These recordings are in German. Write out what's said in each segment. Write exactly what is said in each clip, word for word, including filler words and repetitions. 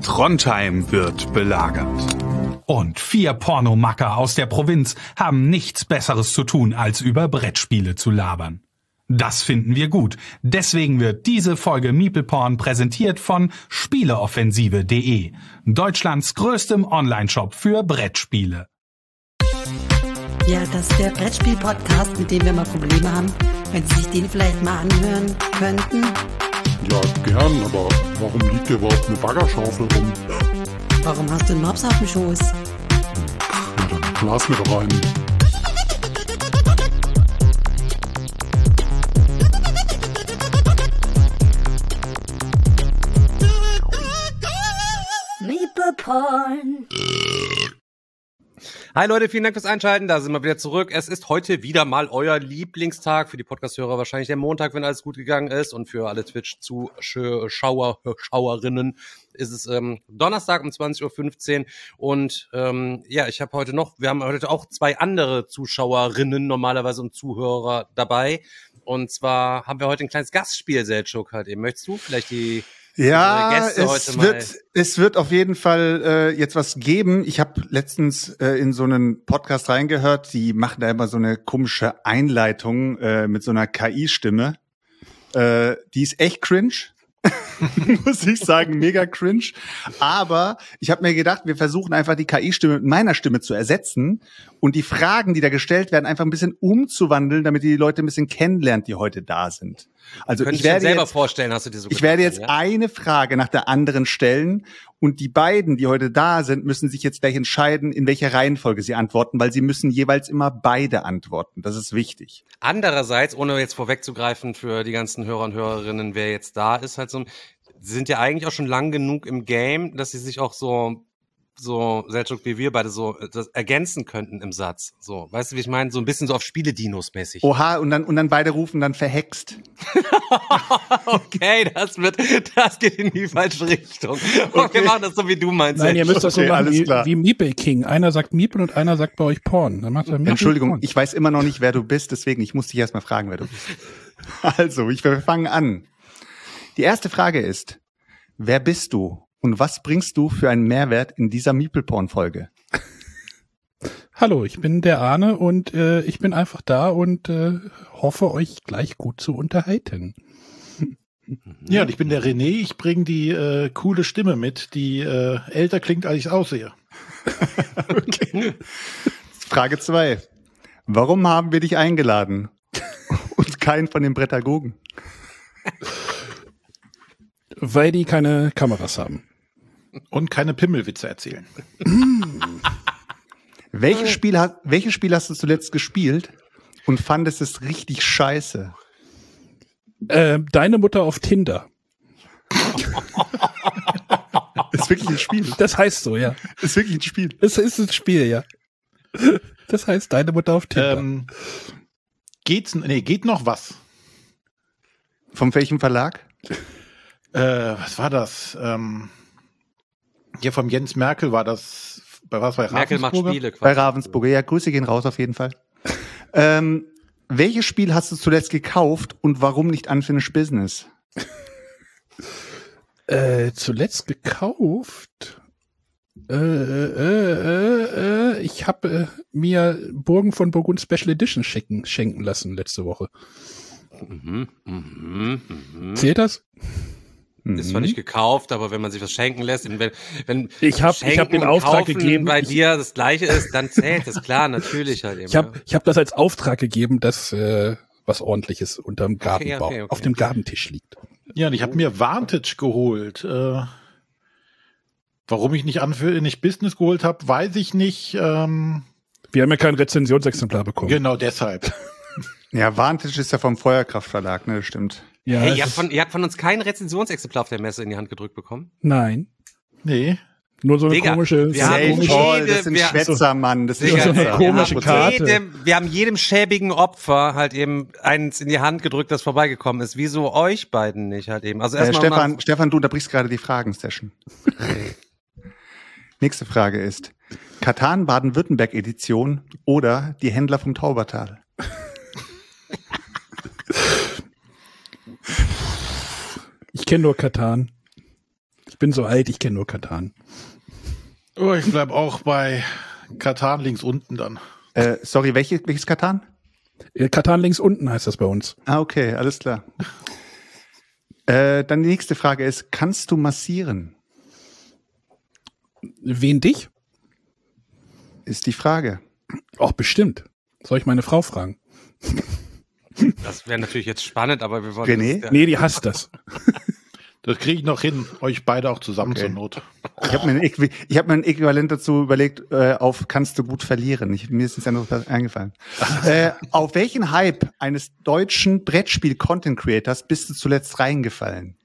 Trondheim wird belagert. Und vier Pornomacker aus der Provinz haben nichts Besseres zu tun, als über Brettspiele zu labern. Das finden wir gut. Deswegen wird diese Folge MeeplePorn präsentiert von Spieleoffensive punkt de, Deutschlands größtem Onlineshop für Brettspiele. Ja, das ist der Brettspiel-Podcast, mit dem wir mal Probleme haben. Wenn Sie sich den vielleicht mal anhören könnten. Ja, gern, aber warum liegt hier überhaupt eine Baggerschaufel rum? Warum hast du einen Mops auf dem Schoß? Ja, dann blas mir doch einen. MeeplePorn. Hi Leute, vielen Dank fürs Einschalten, da sind wir wieder zurück. Es ist heute wieder mal euer Lieblingstag, für die Podcast-Hörer wahrscheinlich der Montag, wenn alles gut gegangen ist, und für alle Twitch-Zuschauer, Schauerinnen ist es ähm, Donnerstag um zwanzig Uhr fünfzehn und ähm, ja, ich habe heute noch, wir haben heute auch zwei andere Zuschauerinnen normalerweise und Zuhörer dabei, und zwar haben wir heute ein kleines Gastspiel, Selçuk, halt eben. Möchtest du vielleicht die Ja, es wird, es wird auf jeden Fall äh, jetzt was geben. Ich habe letztens äh, in so einen Podcast reingehört, die machen da immer so eine komische Einleitung äh, mit so einer K I-Stimme. Äh, die ist echt cringe, muss ich sagen, mega cringe. Aber ich habe mir gedacht, wir versuchen einfach die K I-Stimme mit meiner Stimme zu ersetzen und die Fragen, die da gestellt werden, einfach ein bisschen umzuwandeln, damit die Leute ein bisschen kennenlernt, die heute da sind. Also ich werde selber jetzt, vorstellen, hast du dir so ich werde gedacht, jetzt ja? eine Frage nach der anderen stellen und die beiden, die heute da sind, müssen sich jetzt gleich entscheiden, in welcher Reihenfolge sie antworten, weil sie müssen jeweils immer beide antworten. Das ist wichtig. Andererseits, ohne jetzt vorwegzugreifen für die ganzen Hörer und Hörerinnen, wer jetzt da ist, halt so, sie sind ja eigentlich auch schon lang genug im Game, dass sie sich auch so so Selçuk wie wir beide so das ergänzen könnten im Satz. So, weißt du, wie ich meine? So ein bisschen so auf Spiele-Dinos-mäßig. Oha, und dann und dann beide rufen dann verhext. Okay, das wird, das geht in die falsche Richtung. Okay, okay, wir machen das so, wie du meinst. Nein, ihr müsst das okay, so machen wie, klar. wie Meeple King. Einer sagt Meeple und einer sagt bei euch Porn. Dann macht er Meeple Entschuldigung, Porn. ich weiß immer noch nicht, wer du bist, deswegen ich muss dich erstmal fragen, wer du bist. Also, ich, wir fangen an. Die erste Frage ist: Wer bist du? Und was bringst du für einen Mehrwert in dieser MeeplePorn-Folge? Hallo, ich bin der Arne und äh, ich bin einfach da und äh, hoffe, euch gleich gut zu unterhalten. Ja, und ich bin der René. Ich bringe die äh, coole Stimme mit, die äh, älter klingt, als ich aussehe. Okay. Frage zwei. Warum haben wir dich eingeladen? Und keinen von den Prädagogen? Weil die keine Kameras haben. Und keine Pimmelwitze erzählen. Welches Spiel, hat, welches Spiel hast du zuletzt gespielt und fandest es richtig scheiße? Äh, deine Mutter auf Tinder. Ist wirklich ein Spiel. Das heißt so, ja. Ist wirklich ein Spiel. Es ist ein Spiel, ja. Das heißt deine Mutter auf Tinder. Ähm, geht's, nee, geht noch was? Von welchem Verlag? Äh, was war das? Ähm, hier vom Jens Merkel war das, bei was war Merkel macht Spiele quasi. Bei Ravensburger. Ja, Grüße gehen raus auf jeden Fall. ähm, welches Spiel hast du zuletzt gekauft und warum nicht Unfinished Business? Äh, zuletzt gekauft? Äh, äh, äh, äh, ich habe äh, mir Burgen von Burgund Special Edition schenken, schenken lassen letzte Woche. Mhm, mhm, mhm. Zählt das? Ist zwar nicht gekauft, aber wenn man sich was schenken lässt, wenn, wenn ich habe ich hab den Auftrag gegeben, bei ich, dir das Gleiche ist, dann zählt das, klar, natürlich halt eben. Ich habe ich hab das als Auftrag gegeben, dass äh, was Ordentliches unterm Gartenbau, okay, okay, okay. auf dem Gabentisch liegt. Ja, und ich habe mir Vantage geholt. Äh, warum ich nicht Unfinished nicht Business geholt habe, weiß ich nicht. Ähm, Wir haben ja kein Rezensionsexemplar bekommen. Genau deshalb. Ja, Vantage ist ja vom Feuerkraftverlag, ne, das stimmt. Ja, hey, ihr habt, von, ihr habt von uns kein Rezensionsexemplar auf der Messe in die Hand gedrückt bekommen? Nein. Nee. Nur so eine Digga, komische... wir haben komische Voll, das sind wir- Schwätzer, Mann. Das sind Digga, so eine Schwätzer. komische wir Karte. haben jedem, wir haben jedem schäbigen Opfer halt eben eins in die Hand gedrückt, das vorbeigekommen ist. Wieso euch beiden nicht halt eben? Also Äh, erstmal Stefan, mal, Stefan, du unterbrichst gerade die Fragen-Session. Nächste Frage ist: Katan Baden-Württemberg-Edition oder die Händler vom Taubertal? Ich kenne nur Katan. Ich bin so alt, ich kenne nur Katan. Oh, ich bleib auch bei Katan links unten dann. Äh, sorry, welche, welches Katan? Katan links unten heißt das bei uns. Ah, okay, alles klar. äh, dann die nächste Frage ist, kannst du massieren? Wen, dich? Ist die Frage. Auch bestimmt. Soll ich meine Frau fragen? Das wäre natürlich jetzt spannend, aber wir wollen... René? Das, Nee, die hasst das. Das kriege ich noch hin, euch beide auch zusammen Okay. zur Not. Ich habe mir, ein Äqui- ich hab mir ein Äquivalent dazu überlegt, äh, auf kannst du gut verlieren. Ich, mir ist nichts anderes eingefallen. äh, auf welchen Hype eines deutschen Brettspiel-Content-Creators bist du zuletzt reingefallen?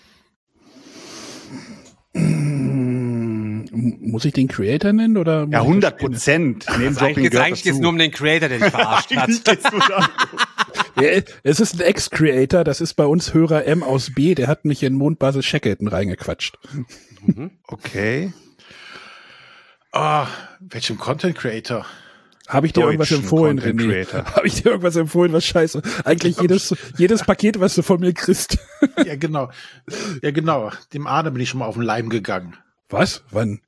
Muss ich den Creator nennen oder? muss Ja, ich hundert Prozent. also eigentlich geht's, eigentlich geht's nur um den Creator, der dich verarscht hat. Ja, es ist ein Ex-Creator, das ist bei uns Hörer M aus B, der hat mich in Mondbasis Shackleton reingequatscht. Okay. Ah, welchem Content Creator? Habe ich dir irgendwas Deutschen empfohlen, Content René? Creator. Habe ich dir irgendwas empfohlen, was scheiße? Eigentlich jedes, jedes Paket, was du von mir kriegst. Ja, genau. Ja, genau. Dem Arne bin ich schon mal auf den Leim gegangen. Was? Wann?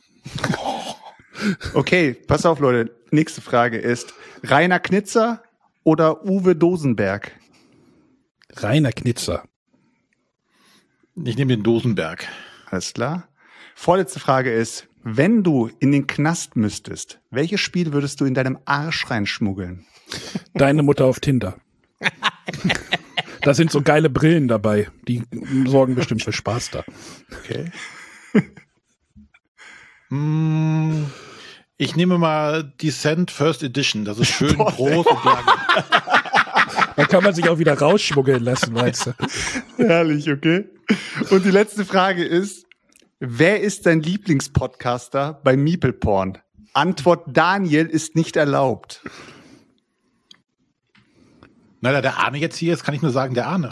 Okay, pass auf, Leute. Nächste Frage ist, Rainer Knitzer oder Uwe Dosenberg? Rainer Knitzer. Ich nehme den Dosenberg. Alles klar. Vorletzte Frage ist, wenn du in den Knast müsstest, welches Spiel würdest du in deinem Arsch reinschmuggeln? Deine Mutter auf Tinder. Da sind so geile Brillen dabei. Die sorgen bestimmt für Spaß da. Okay. Mm, ich nehme mal Descent First Edition. Das ist schön groß und lang. Da kann man sich auch wieder rausschmuggeln lassen, weißt du. Herrlich, okay. Und die letzte Frage ist, wer ist dein Lieblingspodcaster bei Meeple Porn? Antwort, Daniel ist nicht erlaubt. Na, da der Arne jetzt hier ist, kann ich nur sagen, der Arne.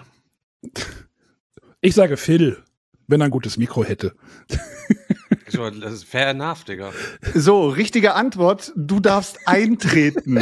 Ich sage Phil, wenn er ein gutes Mikro hätte. Das ist fair enough, Digga. So, richtige Antwort, du darfst eintreten.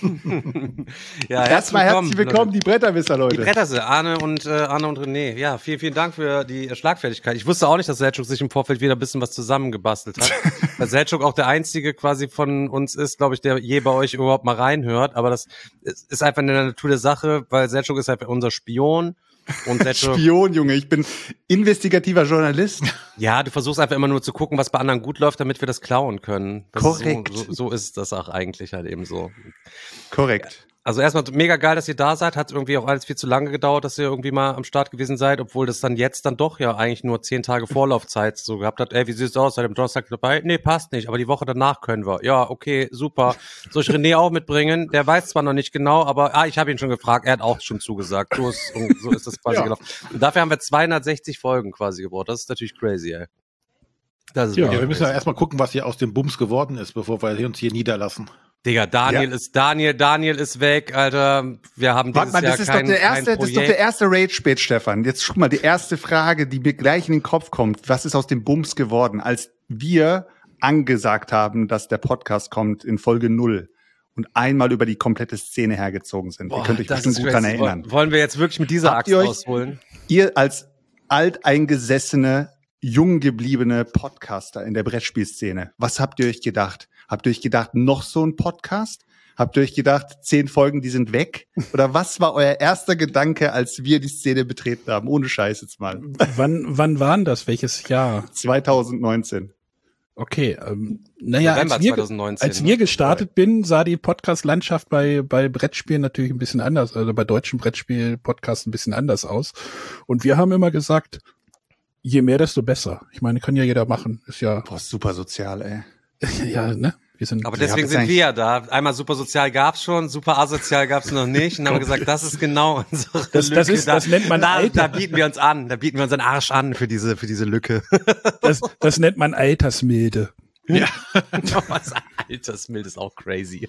Ja, Erstmal herzlich willkommen, die Bretterwisser, Leute. Die Bretterse, Arne und, äh, Arne und René. Ja, vielen, vielen Dank für die Schlagfertigkeit. Ich wusste auch nicht, dass Selçuk sich im Vorfeld wieder ein bisschen was zusammengebastelt hat. Weil Selçuk auch der einzige quasi von uns ist, glaube ich, der je bei euch überhaupt mal reinhört. Aber das ist einfach in der Natur der Sache, weil Selçuk ist einfach unser Spion. Und Selçuk, Spion, Junge, ich bin investigativer Journalist. ja, du versuchst einfach immer nur zu gucken, was bei anderen gut läuft, damit wir das klauen können. Das Korrekt. Ist so, so, so ist das auch eigentlich halt eben so. Korrekt. Also erstmal mega geil, dass ihr da seid. Hat irgendwie auch alles viel zu lange gedauert, dass ihr irgendwie mal am Start gewesen seid, obwohl das dann jetzt dann doch ja eigentlich nur zehn Tage Vorlaufzeit so gehabt hat. Ey, wie sieht's aus? Seid ihr am Donnerstag dabei? Nee, passt nicht, aber die Woche danach können wir. Ja, okay, super. Soll ich René auch mitbringen? Der weiß zwar noch nicht genau, aber ah, ich habe ihn schon gefragt. Er hat auch schon zugesagt. So ist, so ist das quasi Ja. gelaufen. Und dafür haben wir zweihundertsechzig Folgen quasi gebraucht. Das ist natürlich crazy, ey. Das ist Ja, Ja, wirklich wir müssen ja crazy. erstmal gucken, was hier aus dem Bums geworden ist, bevor wir uns hier niederlassen. Digga, Daniel Ja. ist Daniel, Daniel ist weg, Alter. Wir haben Warte dieses mal, das Jahr ist, kein, doch der erste, kein das ist doch der erste Rage-Bait, Stefan. Jetzt guck mal, die erste Frage, die mir gleich in den Kopf kommt. Was ist aus dem Bums geworden, als wir angesagt haben, dass der Podcast kommt in Folge null und einmal über die komplette Szene hergezogen sind? Boah, ihr könnt euch das bestimmt ist gut dran crazy. erinnern. Wollen- Wollen wir jetzt wirklich mit dieser Habt Axt ihr euch- rausholen? Ihr als alteingesessene, jung gebliebene Podcaster in der Brettspielszene, was habt ihr euch gedacht? Habt ihr euch gedacht, noch so ein Podcast? Habt ihr euch gedacht, zehn Folgen, die sind weg? Oder was war euer erster Gedanke, als wir die Szene betreten haben? Ohne Scheiß jetzt mal. Wann, wann waren das? Welches Jahr? zwanzig neunzehn. Okay, ähm, naja, November als wir, zwanzig neunzehn, als ne? wir gestartet bin, sah die Podcast-Landschaft bei, bei Brettspielen natürlich ein bisschen anders, also bei deutschen Brettspiel-Podcasts ein bisschen anders aus. Und wir haben immer gesagt, je mehr, desto besser. Ich meine, kann ja jeder machen. Ist ja, Boah, super sozial, ey. ja, ne? Wir sind, Aber Ja, deswegen das sind eigentlich- wir ja da. Einmal super sozial gab's schon, super asozial gab's noch nicht. Und haben gesagt, das ist genau unsere Das- Lücke. das ist- da, das nennt man da, Alter. da bieten wir uns an. Da bieten wir unseren Arsch an für diese, für diese Lücke. das, das nennt man Altersmilde. Ja. Was Altersmild ist auch crazy.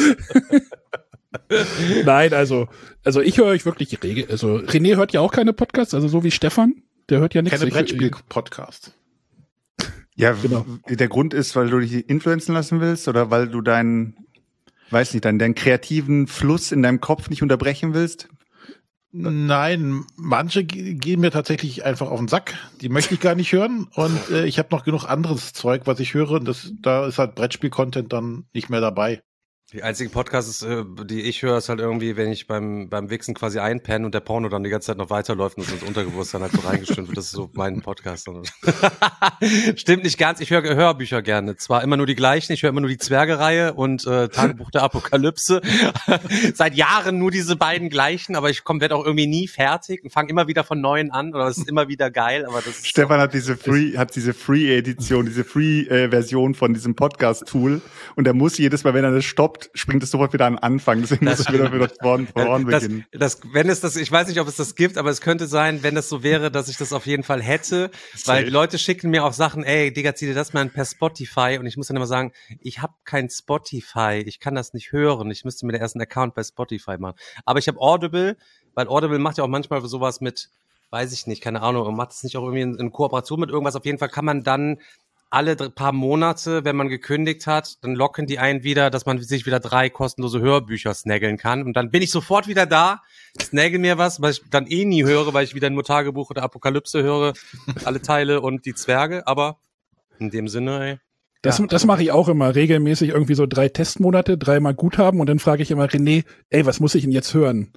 Nein, also, also ich höre euch wirklich regel, also René hört ja auch keine Podcasts, also so wie Stefan, der hört ja nichts. Keine Ich- Brettspiel-Podcast. Ja, Genau. w- der Grund ist, weil du dich influenzen lassen willst oder weil du deinen, weiß nicht, deinen, deinen kreativen Fluss in deinem Kopf nicht unterbrechen willst? Nein, manche ge- gehen mir tatsächlich einfach auf den Sack. Die möchte ich gar nicht hören. Und äh, ich habe noch genug anderes Zeug, was ich höre. Und das, da ist halt Brettspiel-Content dann nicht mehr dabei. Die einzigen Podcasts, äh, die ich höre, ist halt irgendwie, wenn ich beim beim Wichsen quasi einpenne und der Porno dann die ganze Zeit noch weiterläuft und es ins Unterbewusstsein halt so reingestimmt wird. Das ist so mein Podcast. Stimmt nicht ganz. Ich höre Hörbücher gerne. Zwar immer nur die gleichen. Ich höre immer nur die Zwerge-Reihe und äh, Tagebuch der Apokalypse. Seit Jahren nur diese beiden gleichen, aber ich komme werde auch irgendwie nie fertig und fange immer wieder von neuen an. Oder es ist immer wieder geil. Aber das ist Stefan so, hat diese Free, hat diese Free-Edition, diese Free-Version von diesem Podcast-Tool und er muss jedes Mal, wenn er das stoppt, springt es sofort wieder an den Anfang. Deswegen muss er wieder wieder vorn, vorn das, beginnen. das, wenn es das, ich weiß nicht, ob es das gibt, aber es könnte sein, wenn das so wäre, dass ich das auf jeden Fall hätte, weil Leute schicken mir auch Sachen, ey, Digga, zieh dir das mal per Spotify und ich muss dann immer sagen, ich habe kein Spotify, ich kann das nicht hören, ich müsste mir den ersten Account bei Spotify machen. Aber ich habe Audible, weil Audible macht ja auch manchmal sowas mit, weiß ich nicht, keine Ahnung, macht es nicht auch irgendwie in, in Kooperation mit irgendwas, auf jeden Fall kann man dann alle drei, paar Monate, wenn man gekündigt hat, dann locken die einen wieder, dass man sich wieder drei kostenlose Hörbücher snaggeln kann. Und dann bin ich sofort wieder da, snaggle mir was, was ich dann eh nie höre, weil ich wieder nur Tagebuch oder Apokalypse höre, alle Teile und die Zwerge. Aber in dem Sinne, ey. Das, Ja. das mache ich auch immer regelmäßig, irgendwie so drei Testmonate, dreimal Guthaben und dann frage ich immer René, ey, was muss ich denn jetzt hören?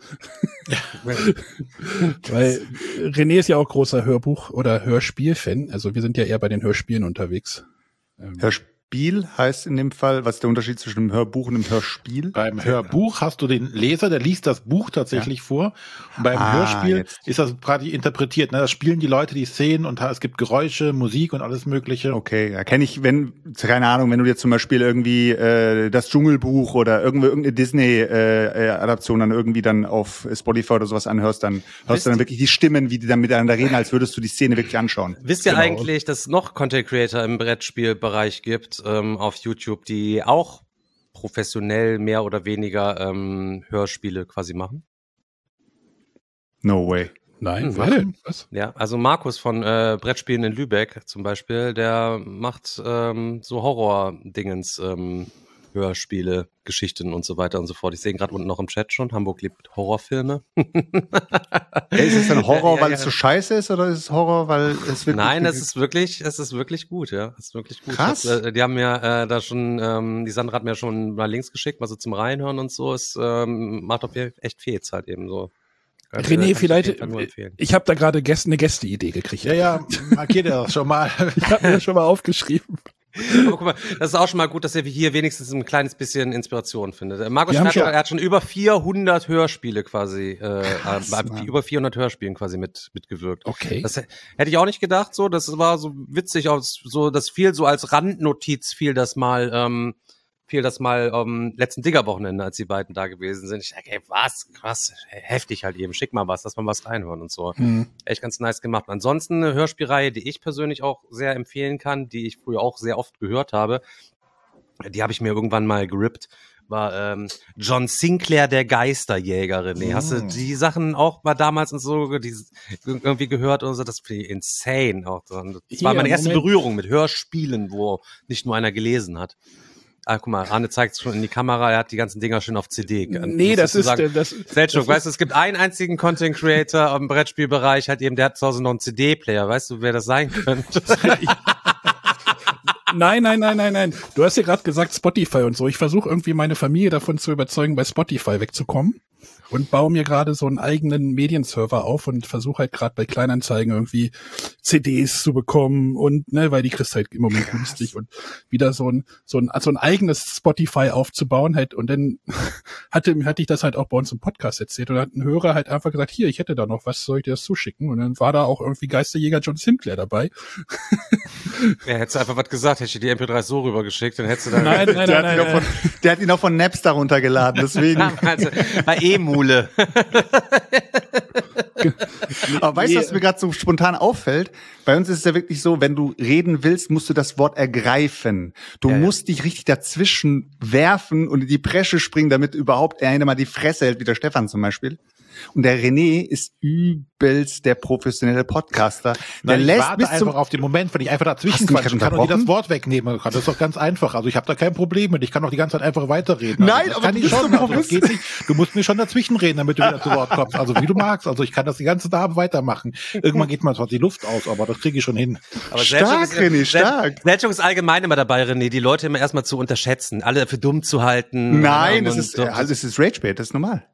Weil René ist ja auch großer Hörbuch- oder Hörspiel-Fan, also wir sind ja eher bei den Hörspielen unterwegs. Ähm, Hörspiel heißt in dem Fall, was ist der Unterschied zwischen einem Hörbuch und einem Hörspiel? Beim Hörbuch hast du den Leser, der liest das Buch tatsächlich ja. vor. Und beim Ah, Hörspiel jetzt. ist das quasi interpretiert. Ne? Das spielen die Leute die Szenen und es gibt Geräusche, Musik und alles Mögliche. Okay, ja, kenne ich, wenn, keine Ahnung, wenn du dir zum Beispiel irgendwie äh, das Dschungelbuch oder irgendwie irgendeine Disney-Adaption dann irgendwie dann auf Spotify oder sowas anhörst, dann hörst Wisst du dann ihr- wirklich die Stimmen, wie die dann miteinander reden, als würdest du die Szene wirklich anschauen. Wisst ihr Genau. eigentlich, dass es noch Content Creator im Brettspielbereich gibt, ähm, auf YouTube, die auch professionell mehr oder weniger ähm, Hörspiele quasi machen? No way. Nein, Hm, wer denn? Was? Ja, also Markus von äh, Brettspielen in Lübeck zum Beispiel, der macht ähm, so Horror-Dingens, ähm, Hörspiele, Geschichten und so weiter und so fort. Ich sehe ihn gerade unten noch im Chat schon, Hamburg liebt Horrorfilme. Hey, ist es dann Horror, Ja, ja, weil ja. es so scheiße ist, oder ist es Horror, weil es wirklich... Nein, es ist wirklich, es ist wirklich gut, ja. Es ist wirklich gut. Krass. Ich hab, äh, die haben mir äh, da schon, ähm, die Sandra hat mir schon mal Links geschickt, mal so zum Reinhören und so. Es ähm, macht auf jeden Fall echt Fehls halt eben so. Also, kann René, ich vielleicht, auf jeden Fall nur empfehlen. ich habe da gerade Gäste, eine Gästeidee gekriegt. Ja, ja, markiert er das schon mal. Ich habe mir das schon mal aufgeschrieben. Aber guck mal, das ist auch schon mal gut, dass er hier wenigstens ein kleines bisschen Inspiration findet. Äh, Markus Wir haben schreibt, schon- er hat schon über vierhundert Hörspiele quasi, äh, Krass, äh, Mann. über vierhundert Hörspielen quasi mit mitgewirkt. Okay. Das h- hätte ich auch nicht gedacht, so. Das war so witzig, auch so, das fiel so als Randnotiz, fiel das mal, ähm, fiel das mal ähm, letzten Digger-Wochenende, als die beiden da gewesen sind. Ich dachte, ey, was, krass, heftig halt eben, schick mal was, lass mal was reinhören und so. Hm. Echt ganz nice gemacht. Ansonsten eine Hörspielreihe, die ich persönlich auch sehr empfehlen kann, die ich früher auch sehr oft gehört habe, die habe ich mir irgendwann mal gerippt, war ähm, John Sinclair, der Geisterjäger, René. Hast du die Sachen auch mal damals und so die, irgendwie gehört oder so? Das finde ich insane auch. Das Hier, war meine erste Moment. Berührung mit Hörspielen, wo nicht nur einer gelesen hat. Ah, guck mal, Arne zeigt es schon in die Kamera, er hat die ganzen Dinger schon auf C D. Nee, das ist, äh, das, Selchuk, das weißt du, es gibt einen einzigen Content Creator im Brettspielbereich, halt eben, der hat zu Hause noch einen C D-Player. Weißt du, wer das sein könnte? Nein, nein, nein, nein, nein. Du hast ja gerade gesagt Spotify und so. Ich versuche irgendwie meine Familie davon zu überzeugen, bei Spotify wegzukommen und baue mir gerade so einen eigenen Medienserver auf und versuche halt gerade bei Kleinanzeigen irgendwie C Ds zu bekommen und ne, weil die kriegst halt im Moment günstig und wieder so ein so ein so ein eigenes Spotify aufzubauen halt und dann hatte hatte ich das halt auch bei uns im Podcast erzählt und dann hat ein Hörer halt einfach gesagt, hier, ich hätte da noch was, soll ich dir das zuschicken? Und dann war da auch irgendwie Geisterjäger John Sinclair dabei. Ja, hättest du einfach was gesagt, hätte ich dir die M P drei so rübergeschickt, dann hättest du da... Nein, nein, Der, nein, hat ihn nein. auch von, der hat ihn auch von Napster runtergeladen, deswegen. Also, bei E-Mule. Aber weißt du, Nee. was mir gerade so spontan auffällt? Bei uns ist es ja wirklich so, wenn du reden willst, musst du das Wort ergreifen. Du Ja, ja. musst dich richtig dazwischen werfen und in die Bresche springen, damit überhaupt einer mal die Fresse hält, wie der Stefan zum Beispiel. Und der René ist übelst der professionelle Podcaster. Der Nein, ich lässt warte bis zum einfach auf den Moment, wenn ich einfach dazwischen Hast du mich quatschen gerade kann und dir das unterbrochen? Wort wegnehmen kann. Das ist doch ganz einfach. Also ich habe da kein Problem mit. Ich kann doch die ganze Zeit einfach weiterreden. Nein, also, das aber kann du ich bist schon. so Also, das geht nicht. Du musst mir schon dazwischen reden, damit du wieder zu Wort kommst. Also wie du magst. Also ich kann das die ganze Abend weitermachen. Irgendwann geht mal zwar die Luft aus, aber das kriege ich schon hin. Aber Stark, Selchuk René, ist, stark. Selchuk ist allgemein immer dabei, René, die Leute immer erstmal zu unterschätzen, alle für dumm zu halten. Nein, Und das ist, so- also es ist Ragebait, das ist normal.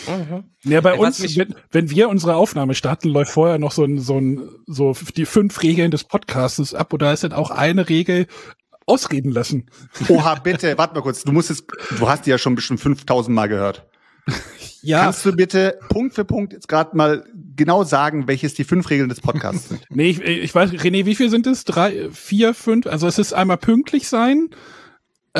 Ja, bei Ey, was uns, mich- wenn, wenn wir unsere Aufnahme starten, läuft vorher noch so ein, so ein, so die fünf Regeln des Podcasts ab, und da ist dann auch eine Regel ausreden lassen. Oha, bitte, warte mal kurz. Du musst es, du hast die ja schon bestimmt fünftausend Mal gehört. Ja, Kannst du bitte Punkt für Punkt jetzt gerade mal genau sagen, welches die fünf Regeln des Podcasts sind? nee, ich, ich weiß, René, wie viel sind es? Drei, vier, fünf? Also es ist einmal pünktlich sein. Äh,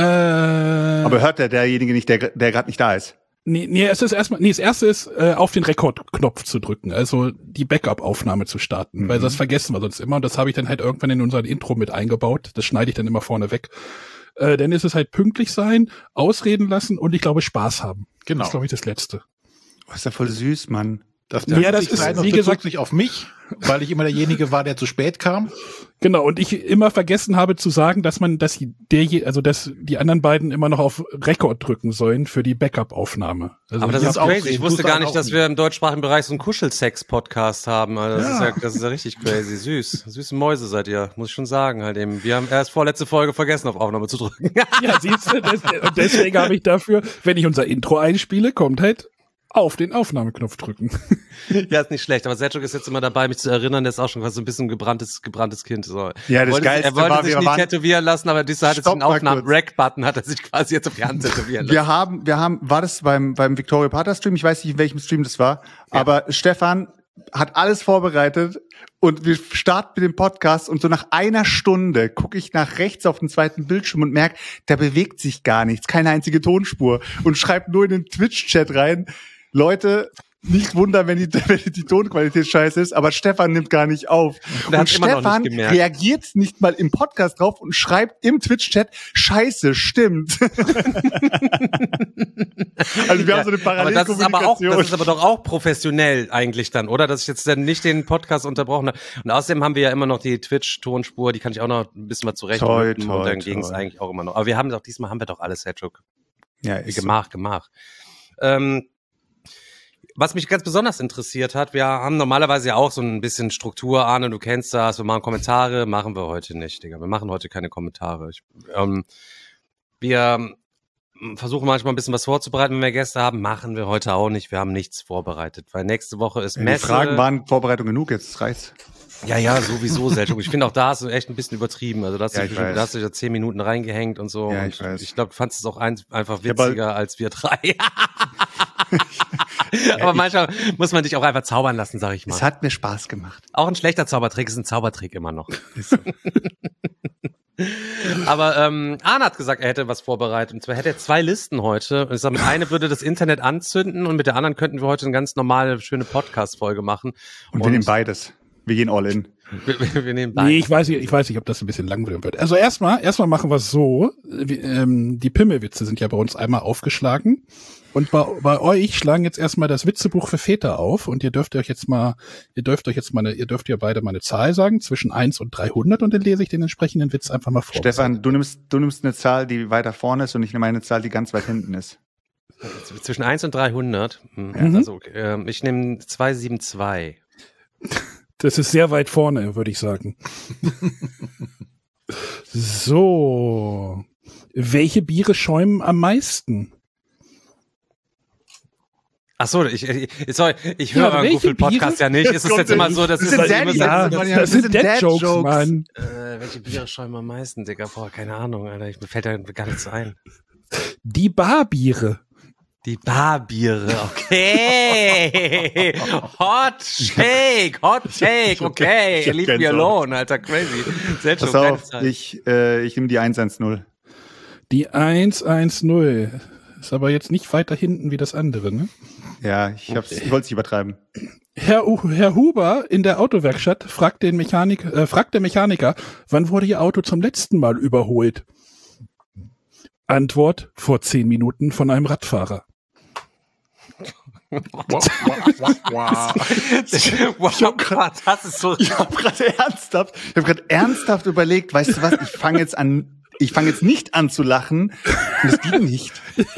Aber hört der derjenige nicht, der, der gerade nicht da ist? Nee, nee, es ist erstmal, nee, das erste ist, äh, auf den Rekordknopf zu drücken, also die Backup-Aufnahme zu starten, Mhm. weil das vergessen wir sonst immer, und das habe ich dann halt irgendwann in unser Intro mit eingebaut, das schneide ich dann immer vorne weg. Äh, dann ist es halt pünktlich sein, ausreden lassen und ich glaube Spaß haben. Genau. Das ist, glaube ich, das Letzte. Oh, ist ja voll süß, Mann. Das Ja, das ist, sein und wie bezog gesagt- sich auf mich, weil ich immer derjenige war, der zu spät kam. Genau, und ich immer vergessen habe zu sagen, dass man, dass der, also dass die anderen beiden immer noch auf Rekord drücken sollen für die Backup-Aufnahme. Also Aber das ich ist hab- auch crazy. Ich reden, wusste tust gar du nicht, auch dass nie. wir im deutschsprachigen Bereich so einen Kuschelsex-Podcast haben. Also das, Ja. ist ja, das ist ja richtig crazy. Süß. Süße Mäuse seid ihr, muss ich schon sagen. Halt eben. Wir haben erst vorletzte Folge vergessen, auf Aufnahme zu drücken. Ja, siehst du, das, und deswegen habe ich dafür, wenn ich unser Intro einspiele, kommt halt auf den Aufnahmeknopf drücken. Ja, ist nicht schlecht. Aber Selchuk ist jetzt immer dabei, mich zu erinnern. Der ist auch schon quasi so ein bisschen ein gebranntes, gebranntes Kind. So. Ja, Er das wollte, Geilste er wollte war, sich wir nicht waren- tätowieren lassen, aber dieser hat jetzt Stopp den mal Aufnahmen kurz. Rack-Button, hat er sich quasi jetzt auf die Hand tätowieren lassen. Wir haben, wir haben, war das beim, beim Victoria Pater Stream? Ich weiß nicht, in welchem Stream das war. Aber Stefan hat alles vorbereitet und wir starten mit dem Podcast und so nach einer Stunde gucke ich nach rechts auf den zweiten Bildschirm und merke, da bewegt sich gar nichts, keine einzige Tonspur und schreibt nur in den Twitch-Chat rein, Leute, nicht wundern, wenn die, wenn die Tonqualität scheiße ist, aber Stefan nimmt gar nicht auf. Der Und hat's immer noch Stefan nicht gemerkt. reagiert nicht mal im Podcast drauf und schreibt im Twitch-Chat, scheiße, stimmt. Also wir haben so eine aber das ist aber auch, Parallelkommunikation. das ist aber doch auch professionell eigentlich dann, oder? Dass ich jetzt dann nicht den Podcast unterbrochen habe. Und außerdem haben wir ja immer noch die Twitch-Tonspur, die kann ich auch noch ein bisschen mal zurecht Toi, rücken toi, und dann ging es toi. eigentlich auch immer noch. Aber wir haben doch, diesmal haben wir doch alles, Selchuk. Ja, ist so. Gemach, gemach. Ähm, was mich ganz besonders interessiert hat, wir haben normalerweise ja auch so ein bisschen Struktur, Arne, du kennst das, wir machen Kommentare, machen wir heute nicht, Digga. Wir machen heute keine Kommentare. Ich, ähm, wir versuchen manchmal ein bisschen was vorzubereiten, wenn wir Gäste haben, machen wir heute auch nicht. Wir haben nichts vorbereitet, weil nächste Woche ist Die Messe. Fragen waren Vorbereitung genug, jetzt reicht's. Ja, ja, sowieso, Selchuk. Ich finde auch da hast du echt ein bisschen übertrieben. Also da hast, Ja, du, ich bestimmt- weiß. da hast du ja zehn Minuten reingehängt und so. Ja, und ich weiß. Ich glaube, du fandest es auch ein, einfach Ja, aber- witziger als wir drei. Aber manchmal muss man dich auch einfach zaubern lassen, sag ich mal. Es hat mir Spaß gemacht. Auch ein schlechter Zaubertrick ist ein Zaubertrick immer noch. Ist so. Aber ähm, Arne hat gesagt, er hätte was vorbereitet. Und zwar hätte er zwei Listen heute. Und ich sag, mit einer würde das Internet anzünden und mit der anderen könnten wir heute eine ganz normale, schöne Podcast-Folge machen. Und wir nehmen beides. Wir gehen all in. wir, wir, wir nehmen beide. Nee, ich weiß nicht, ich weiß nicht, ob das ein bisschen langweilig wird. Also erstmal, erstmal machen wir es so. Wie, ähm, die Pimmelwitze sind ja bei uns einmal aufgeschlagen. Und bei, bei euch schlagen jetzt erstmal das Witzebuch für Väter auf und ihr dürft euch jetzt mal, ihr dürft euch jetzt mal eine, ihr dürft ja beide mal eine Zahl sagen, zwischen eins und dreihundert, und dann lese ich den entsprechenden Witz einfach mal vor. Stefan, du nimmst, du nimmst eine Zahl, die weiter vorne ist und ich nehme eine Zahl, die ganz weit hinten ist. Zwischen eins und dreihundert. Hm, Mhm. also, okay. ähm, ich nehme zwei sieben zwei. Das ist sehr weit vorne, würde ich sagen. So. Welche Biere schäumen am meisten? Ach so, ich, ich, sorry, ich höre Ja, einen welche Guffel-Podcast ja nicht. Ist es jetzt immer so, dass Das es sind halt immer Daddy- so, Ja, das das, sind- das sind sind Dad-Jokes, Dad-Jokes. Mann. äh, welche Biere schäumen am meisten, Digga? Boah, keine Ahnung, Alter. Ich, mir fällt da gar nichts ein. Die Barbiere. Die Barbiere, okay. Hot Shake, Hot Shake, okay. Ich hab Leave me keine alone, Alter, crazy. Sehr Pass schon, keine auf, Zeit. ich, äh, ich nehme die eins eins null. Die eins eins null. Ist aber jetzt nicht weiter hinten wie das andere, ne? Ja, ich, hab's, ich wollte es nicht übertreiben. Herr, U- Herr Huber in der Autowerkstatt fragt den Mechanik, äh, fragt der Mechaniker, wann wurde Ihr Auto zum letzten Mal überholt? Antwort, vor zehn Minuten von einem Radfahrer. Ich habe gerade so hab ernsthaft, ich habe gerade ernsthaft überlegt, weißt du was, ich fange jetzt an, ich fange jetzt nicht an zu lachen und es geht nicht.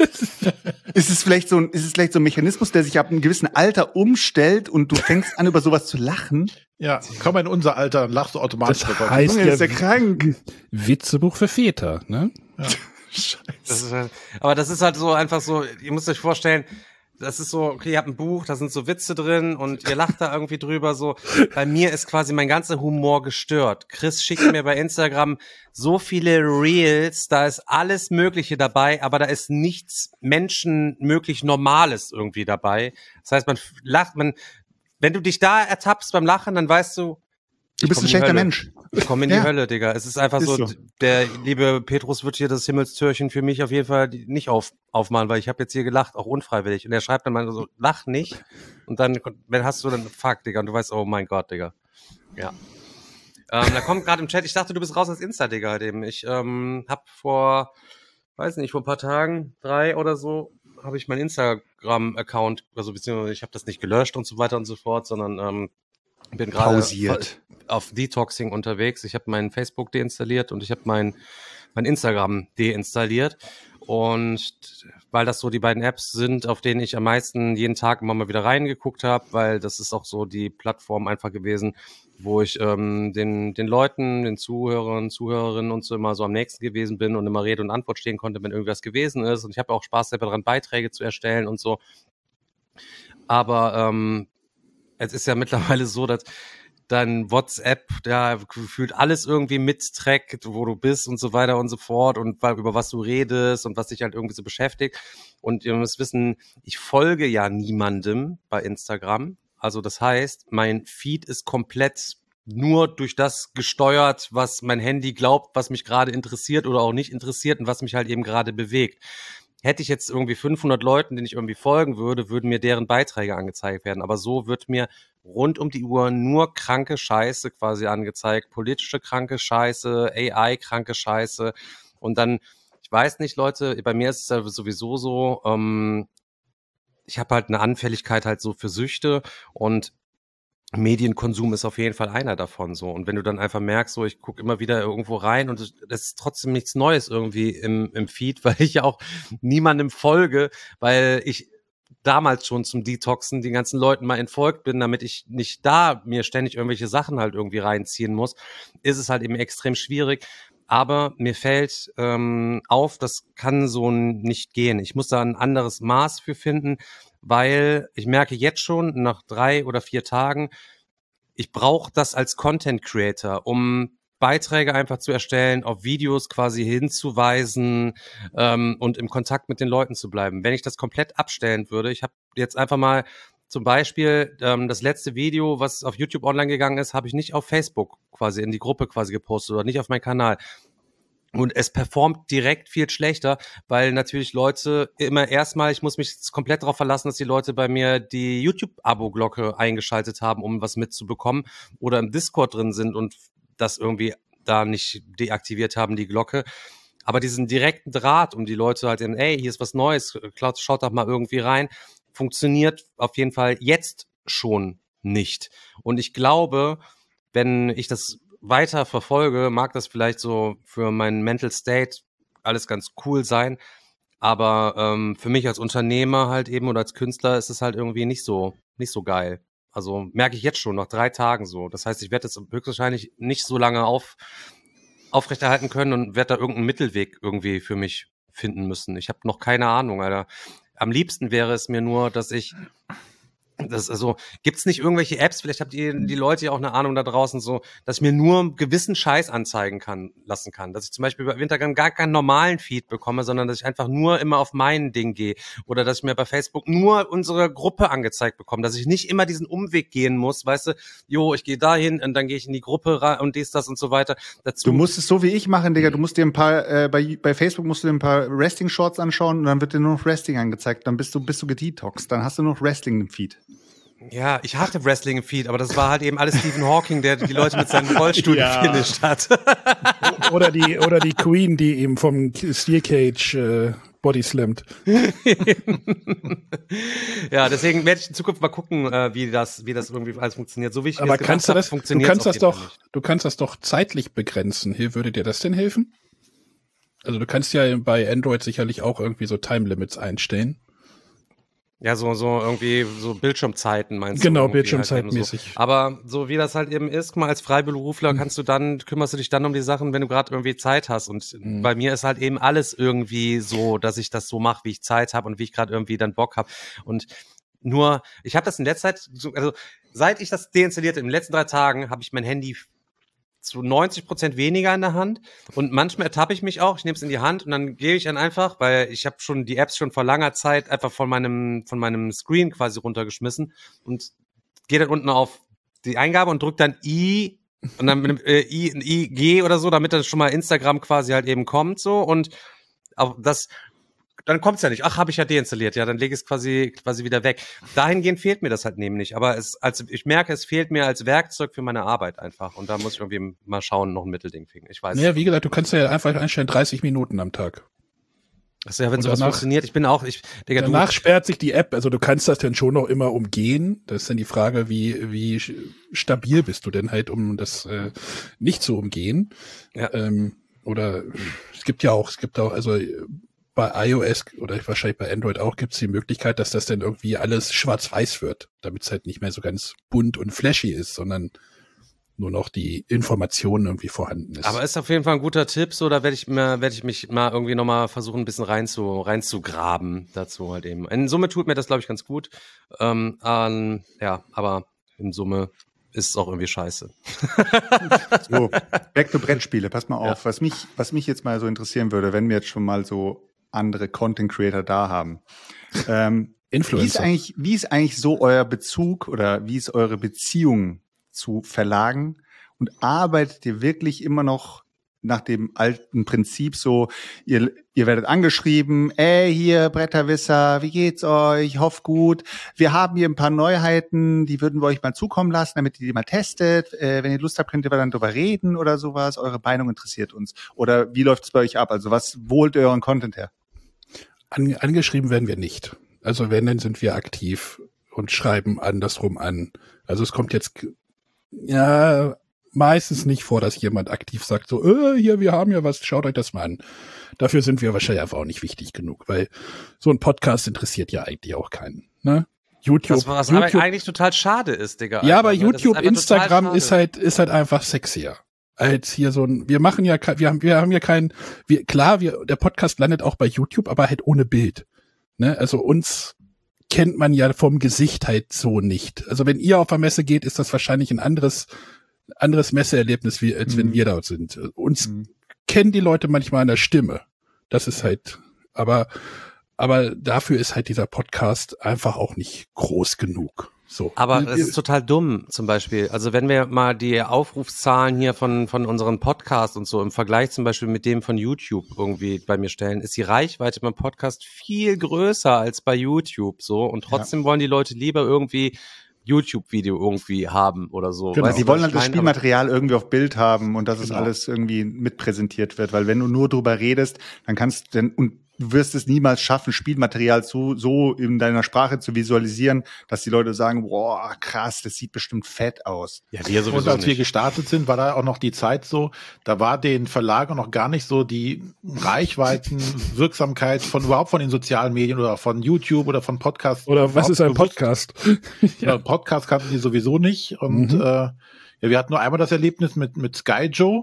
Ist es vielleicht so ein, ist es vielleicht so ein Mechanismus, der sich ab einem gewissen Alter umstellt und du fängst an, über sowas zu lachen? Ja, komm in unser Alter, dann lachst du automatisch. Das heißt ja, ist ja krank. Witzebuch für Väter, ne? Ja. Scheiße. Das ist halt, aber das ist halt so einfach so, ihr müsst euch vorstellen, das ist so, okay, ihr habt ein Buch, da sind so Witze drin und ihr lacht da irgendwie drüber so. Bei mir ist quasi mein ganzer Humor gestört. Chris schickt mir bei Instagram so viele Reels, da ist alles Mögliche dabei, aber da ist nichts menschenmöglich Normales irgendwie dabei. Das heißt, man lacht, man, wenn du dich da ertappst beim Lachen, dann weißt du, du bist ein schlechter Mensch. Ich komme in die ja. Hölle, Digga. Es ist einfach ist so, so, der liebe Petrus wird hier das Himmelstürchen für mich auf jeden Fall nicht auf, aufmachen, weil ich habe jetzt hier gelacht, auch unfreiwillig. Und er schreibt dann mal so, lach nicht. Und dann, wenn hast du dann, fuck, Digga. Und du weißt, oh mein Gott, Digga. Ja. Ähm, da kommt gerade im Chat, ich dachte, du bist raus als Insta, Digga, halt eben. Ich ähm, hab vor, weiß nicht, vor ein paar Tagen, drei oder so, habe ich meinen Instagram-Account, also beziehungsweise ich habe das nicht gelöscht und so weiter und so fort, sondern ähm, bin gerade auf Detoxing unterwegs. Ich habe meinen Facebook deinstalliert und ich habe mein, mein Instagram deinstalliert. Und weil das so die beiden Apps sind, auf denen ich am meisten jeden Tag immer mal wieder reingeguckt habe, weil das ist auch so die Plattform einfach gewesen, wo ich ähm, den, den Leuten, den Zuhörern, Zuhörerinnen und so immer so am nächsten gewesen bin und immer Rede und Antwort stehen konnte, wenn irgendwas gewesen ist. Und ich habe auch Spaß selber daran, Beiträge zu erstellen und so. Aber ähm, es ist ja mittlerweile so, dass dein WhatsApp, ja, gefühlt alles irgendwie mittrackt, wo du bist und so weiter und so fort und über was du redest und was dich halt irgendwie so beschäftigt. Und ihr müsst wissen, ich folge ja niemandem bei Instagram. Also das heißt, mein Feed ist komplett nur durch das gesteuert, was mein Handy glaubt, was mich gerade interessiert oder auch nicht interessiert und was mich halt eben gerade bewegt. Hätte ich jetzt irgendwie fünfhundert Leuten, denen ich irgendwie folgen würde, würden mir deren Beiträge angezeigt werden. Aber so wird mir rund um die Uhr nur kranke Scheiße quasi angezeigt. Politische kranke Scheiße, A I-kranke Scheiße. Und dann, ich weiß nicht, Leute, bei mir ist es ja sowieso so, ähm, ich habe halt eine Anfälligkeit halt so für Süchte und Medienkonsum ist auf jeden Fall einer davon so. Und wenn du dann einfach merkst, so ich gucke immer wieder irgendwo rein und das ist trotzdem nichts Neues irgendwie im, im Feed, weil ich ja auch niemandem folge, weil ich damals schon zum Detoxen den ganzen Leuten mal entfolgt bin, damit ich nicht da mir ständig irgendwelche Sachen halt irgendwie reinziehen muss, ist es halt eben extrem schwierig. Aber mir fällt ähm, auf, das kann so nicht gehen. Ich muss da ein anderes Maß für finden, weil ich merke jetzt schon nach drei oder vier Tagen, ich brauche das als Content Creator, um Beiträge einfach zu erstellen, auf Videos quasi hinzuweisen ähm, und im Kontakt mit den Leuten zu bleiben. Wenn ich das komplett abstellen würde, ich habe jetzt einfach mal zum Beispiel ähm, das letzte Video, was auf YouTube online gegangen ist, habe ich nicht auf Facebook quasi in die Gruppe quasi gepostet oder nicht auf meinen Kanal. Und es performt direkt viel schlechter, weil natürlich Leute immer erstmal, ich muss mich komplett darauf verlassen, dass die Leute bei mir die YouTube-Abo-Glocke eingeschaltet haben, um was mitzubekommen oder im Discord drin sind und das irgendwie da nicht deaktiviert haben, die Glocke. Aber diesen direkten Draht, um die Leute halt in, ey, hier ist was Neues, schaut doch mal irgendwie rein, funktioniert auf jeden Fall jetzt schon nicht. Und ich glaube, wenn ich das weiter verfolge, mag das vielleicht so für meinen Mental State alles ganz cool sein, aber ähm, für mich als Unternehmer halt eben oder als Künstler ist es halt irgendwie nicht so nicht so geil. Also merke ich jetzt schon nach drei Tagen so. Das heißt, ich werde das höchstwahrscheinlich nicht so lange auf aufrechterhalten können und werde da irgendeinen Mittelweg irgendwie für mich finden müssen. Ich habe noch keine Ahnung, Alter. Am liebsten wäre es mir nur, dass ich Das, also, gibt's nicht irgendwelche Apps, vielleicht habt ihr die Leute ja auch eine Ahnung da draußen so, dass ich mir nur einen gewissen Scheiß anzeigen kann, lassen kann. Dass ich zum Beispiel bei Instagram gar keinen normalen Feed bekomme, sondern dass ich einfach nur immer auf mein Ding gehe. Oder dass ich mir bei Facebook nur unsere Gruppe angezeigt bekomme. Dass ich nicht immer diesen Umweg gehen muss, weißt du, jo, ich gehe dahin und dann gehe ich in die Gruppe rein und dies, das und so weiter. Dazu du musst es so wie ich machen, Digga. Du musst dir ein paar, äh, bei, bei Facebook musst du dir ein paar Wrestling-Shorts anschauen und dann wird dir nur noch Wrestling angezeigt. Dann bist du, bist du gedetoxed. Dann hast du nur noch Wrestling im Feed. Ja, ich hatte Wrestling im Feed, aber das war halt eben alles Stephen Hawking, der die Leute mit seinem Rollstuhl ja. gefinisht hat. Oder die, oder die Queen, die ihm vom Steel Cage äh, bodyslammt. Ja, deswegen werde ich in Zukunft mal gucken, äh, wie das, wie das irgendwie alles funktioniert. So wie ich Aber es kannst du hab, das, du funktioniert kannst das doch, du kannst das doch zeitlich begrenzen. Hier würde dir das denn helfen? Also du kannst ja bei Android sicherlich auch irgendwie so Time Limits einstellen. Ja, so, so irgendwie so Bildschirmzeiten meinst genau, du? Genau, Bildschirmzeitmäßig. So. Aber so wie das halt eben ist, mal als Freiberufler kannst du dann, kümmerst du dich dann um die Sachen, wenn du gerade irgendwie Zeit hast. Und mhm. bei mir ist halt eben alles irgendwie so, dass ich das so mache, wie ich Zeit habe und wie ich gerade irgendwie dann Bock habe. Und nur, ich habe das in letzter Zeit, so, also seit ich das deinstallierte, in den letzten drei Tagen, habe ich mein Handy zu neunzig Prozent weniger in der Hand und manchmal ertappe ich mich auch, ich nehme es in die Hand und dann gebe ich dann einfach, weil ich habe schon die Apps schon vor langer Zeit einfach von meinem von meinem Screen quasi runtergeschmissen und gehe dann unten auf die Eingabe und drücke dann I und dann mit äh, I, I, G oder so, damit dann schon mal Instagram quasi halt eben kommt so und auch das dann kommt's ja nicht. Ach, habe ich ja deinstalliert. Ja, dann lege ich es quasi quasi wieder weg. Dahingehend fehlt mir das halt nämlich. Aber es, also ich merke, es fehlt mir als Werkzeug für meine Arbeit einfach. Und da muss ich irgendwie mal schauen, noch ein Mittelding finden. Ich weiß. Ja, wie gesagt, du kannst ja einfach einstellen dreißig Minuten am Tag. Also ja, wenn sowas danach, funktioniert, ich bin auch, ich, Digga, danach du, sperrt sich die App. Also du kannst das dann schon noch immer umgehen. Das ist dann die Frage, wie wie stabil bist du denn halt, um das äh, nicht zu umgehen. Ja. Ähm, oder es gibt ja auch, es gibt auch, also bei iOS oder wahrscheinlich bei Android auch gibt es die Möglichkeit, dass das dann irgendwie alles schwarz-weiß wird, damit es halt nicht mehr so ganz bunt und flashy ist, sondern nur noch die Information irgendwie vorhanden ist. Aber ist auf jeden Fall ein guter Tipp, so da werde ich mir, werde ich mich mal irgendwie nochmal versuchen, ein bisschen rein zu, rein zu graben dazu halt eben. In Summe tut mir das, glaube ich, ganz gut. Ähm, ähm, ja, aber in Summe ist es auch irgendwie scheiße. So, back to Brettspiele, pass mal auf. Ja. Was mich, was mich jetzt mal so interessieren würde, wenn wir jetzt schon mal so andere Content Creator da haben. Ähm, Influencer. Wie ist eigentlich, wie ist eigentlich so euer Bezug oder wie ist eure Beziehung zu Verlagen? Und arbeitet ihr wirklich immer noch nach dem alten Prinzip so, ihr, ihr werdet angeschrieben, ey, hier, Bretterwisser, wie geht's euch? Hofft gut. Wir haben hier ein paar Neuheiten, die würden wir euch mal zukommen lassen, damit ihr die mal testet. Äh, wenn ihr Lust habt, könnt ihr dann drüber reden oder sowas. Eure Meinung interessiert uns. Oder wie läuft's bei euch ab? Also was holt ihr euren Content her? An, angeschrieben werden wir nicht. Also wenn, dann sind wir aktiv und schreiben andersrum an. Also es kommt jetzt, ja, meistens nicht vor, dass jemand aktiv sagt, so, äh, hier, wir haben ja was, schaut euch das mal an. Dafür sind wir wahrscheinlich einfach auch nicht wichtig genug, weil so ein Podcast interessiert ja eigentlich auch keinen, ne? YouTube. Das, was YouTube, aber eigentlich total schade ist, Digga. Ja, aber ne? YouTube, Instagram ist halt, ist halt einfach sexier. Als hier so ein, wir machen ja, wir haben, wir haben ja keinen, wir, klar, wir, der Podcast landet auch bei YouTube, aber halt ohne Bild, ne? Also uns kennt man ja vom Gesicht halt so nicht. Also wenn ihr auf der Messe geht, ist das wahrscheinlich ein anderes, anderes Messeerlebnis, wie, als mhm. wenn wir dort sind. Uns mhm. kennen die Leute manchmal an der Stimme. Das ist halt, aber, aber dafür ist halt dieser Podcast einfach auch nicht groß genug. So. Aber es ist total dumm, zum Beispiel. Also wenn wir mal die Aufrufszahlen hier von, von unseren Podcasts und so im Vergleich zum Beispiel mit dem von YouTube irgendwie bei mir stellen, ist die Reichweite beim Podcast viel größer als bei YouTube, so. Und trotzdem ja. wollen die Leute lieber irgendwie YouTube-Video irgendwie haben oder so. Genau. Weißt die du, wollen halt das meine? Spielmaterial irgendwie auf Bild haben und dass es Genau. alles irgendwie mitpräsentiert wird, weil wenn du nur drüber redest, dann kannst du denn, und du wirst es niemals schaffen, Spielmaterial zu, so in deiner Sprache zu visualisieren, dass die Leute sagen, boah, krass, das sieht bestimmt fett aus. Ja, wir sowieso und als nicht. wir gestartet sind, war da auch noch die Zeit so, da war den Verlagen noch gar nicht so die Reichweitenwirksamkeit von überhaupt von den sozialen Medien oder von YouTube oder von Podcasts. Oder was ist ein Podcast? Ja, Podcast kannten die sowieso nicht. Und Mhm. äh, ja, wir hatten nur einmal das Erlebnis mit, mit Sky Joe,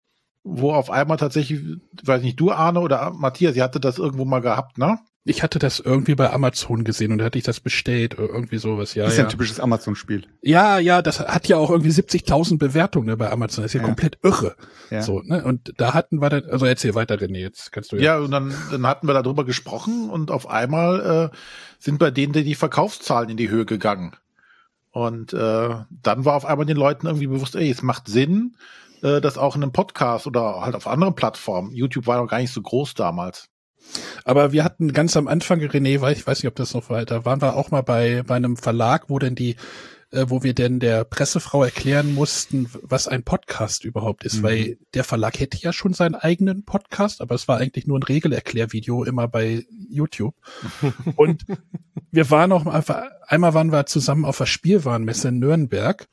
wo auf einmal tatsächlich, weiß nicht, du Arne oder Matthias, ihr hattet das irgendwo mal gehabt, ne? Ich hatte das irgendwie bei Amazon gesehen und da hatte ich das bestellt oder irgendwie sowas, ja. Das ist ja ja. ein typisches Amazon-Spiel. Ja, ja, das hat ja auch irgendwie siebzigtausend Bewertungen ne, bei Amazon. Das ist ja, Ja. komplett irre. Ja. So, ne? Und da hatten wir dann, also erzähl weiter, René, jetzt kannst du Ja, und dann, dann hatten wir darüber gesprochen und auf einmal äh, sind bei denen die Verkaufszahlen in die Höhe gegangen. Und äh, dann war auf einmal den Leuten irgendwie bewusst, ey, es macht Sinn, äh, das auch in einem Podcast oder halt auf anderen Plattformen. YouTube war noch gar nicht so groß damals. Aber wir hatten ganz am Anfang, René, weil ich weiß nicht, ob das noch weiter, waren wir auch mal bei, bei einem Verlag, wo denn die äh, wo wir denn der Pressefrau erklären mussten, was ein Podcast überhaupt ist, mhm. weil der Verlag hätte ja schon seinen eigenen Podcast, aber es war eigentlich nur ein Regelerklärvideo immer bei YouTube. Und wir waren auch mal, einmal waren wir zusammen auf der Spielwarenmesse in Nürnberg.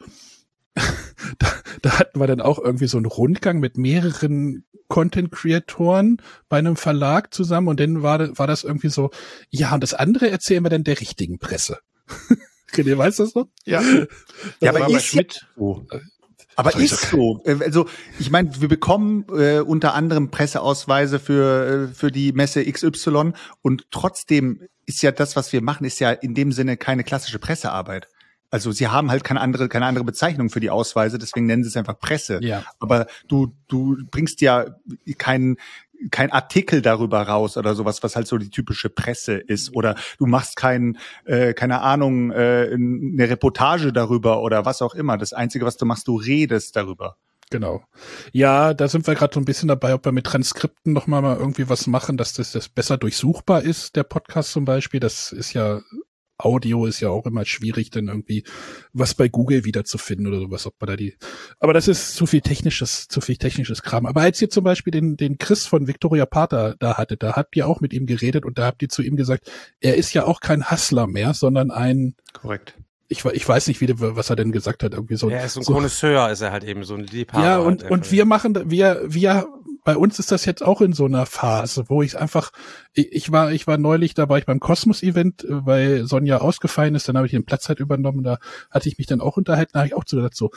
Da, da hatten wir dann auch irgendwie so einen Rundgang mit mehreren Content-Creatoren bei einem Verlag zusammen und dann war, war das irgendwie so, ja, und das andere erzählen wir dann der richtigen Presse. René, weißt du das noch? Ja. Ja, aber ist Schmidt. So. Aber ist so. Also ich meine, wir bekommen äh, unter anderem Presseausweise für äh, für die Messe X Y und trotzdem ist ja das, was wir machen, ist ja in dem Sinne keine klassische Pressearbeit. Also sie haben halt keine andere, keine andere Bezeichnung für die Ausweise, deswegen nennen sie es einfach Presse. Ja. Aber du, du bringst ja keinen, kein Artikel darüber raus oder sowas, was halt so die typische Presse ist. Oder du machst kein, äh, keine Ahnung, äh, eine Reportage darüber oder was auch immer. Das Einzige, was du machst, du redest darüber. Genau. Ja, da sind wir gerade so ein bisschen dabei, ob wir mit Transkripten noch mal, mal irgendwie was machen, dass das, das besser durchsuchbar ist, der Podcast zum Beispiel. Das ist ja Audio ist ja auch immer schwierig, dann irgendwie was bei Google wiederzufinden oder sowas, ob man da die, aber das ist zu viel technisches, zu viel technisches Kram. Aber als ihr zum Beispiel den, den Chris von Victoria Pater da hattet, da habt ihr auch mit ihm geredet und da habt ihr zu ihm gesagt, er ist ja auch kein Hustler mehr, sondern ein, korrekt. Ich, ich weiß nicht, wie, was er denn gesagt hat, irgendwie so. Er ist so ein so, Connoisseur, ist er halt eben so ein Liebhaber. Ja, und, halt und wir machen, wir, wir, bei uns ist das jetzt auch in so einer Phase, wo ich einfach, ich, ich war, ich war neulich, da war ich beim Kosmos-Event, weil Sonja ausgefallen ist, dann habe ich den Platz halt übernommen, da hatte ich mich dann auch unterhalten, da habe ich auch gesagt, so,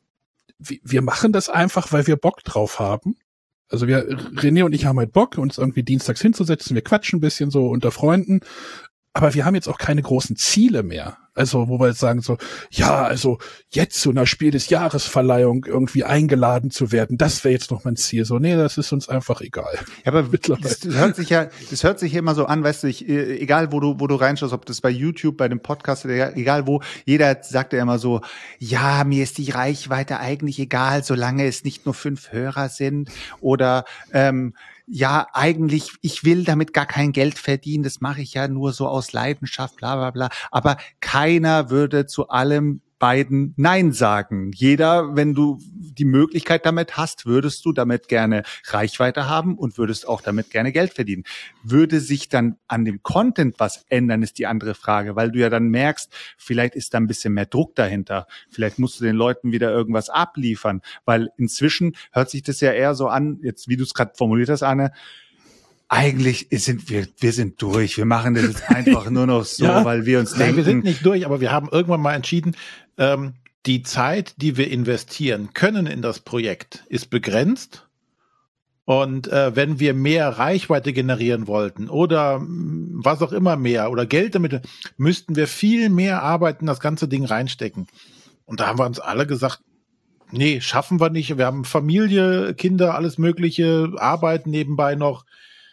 wir machen das einfach, weil wir Bock drauf haben. Also wir, René und ich haben halt Bock, uns irgendwie dienstags hinzusetzen, wir quatschen ein bisschen so unter Freunden, aber wir haben jetzt auch keine großen Ziele mehr. Also, wo wir jetzt sagen so, ja, also jetzt zu einer Spiel des Jahresverleihung irgendwie eingeladen zu werden, das wäre jetzt noch mein Ziel. So, nee, das ist uns einfach egal. Ja, aber das, das hört sich ja, das hört sich immer so an, weißt du, ich, egal wo du, wo du reinschaust, ob das bei YouTube, bei dem Podcast, egal wo, jeder sagt ja immer so, ja, mir ist die Reichweite eigentlich egal, solange es nicht nur fünf Hörer sind oder, ähm, ja, eigentlich, ich will damit gar kein Geld verdienen, das mache ich ja nur so aus Leidenschaft, bla bla bla. Aber keiner würde zu allem beiden Nein sagen. Jeder, wenn du die Möglichkeit damit hast, würdest du damit gerne Reichweite haben und würdest auch damit gerne Geld verdienen. Würde sich dann an dem Content was ändern, ist die andere Frage, weil du ja dann merkst, vielleicht ist da ein bisschen mehr Druck dahinter. Vielleicht musst du den Leuten wieder irgendwas abliefern, weil inzwischen hört sich das ja eher so an, jetzt wie du es gerade formuliert hast, Arne, eigentlich sind wir, wir sind durch. Wir machen das jetzt einfach nur noch so, ja, weil wir uns denken. Nein, wir sind nicht durch, aber wir haben irgendwann mal entschieden, ähm, die Zeit, die wir investieren können in das Projekt, ist begrenzt. Und äh, wenn wir mehr Reichweite generieren wollten oder mh, was auch immer mehr oder Geld damit, müssten wir viel mehr Arbeit in das ganze Ding reinstecken. Und da haben wir uns alle gesagt, nee, schaffen wir nicht. Wir haben Familie, Kinder, alles Mögliche, Arbeit nebenbei noch.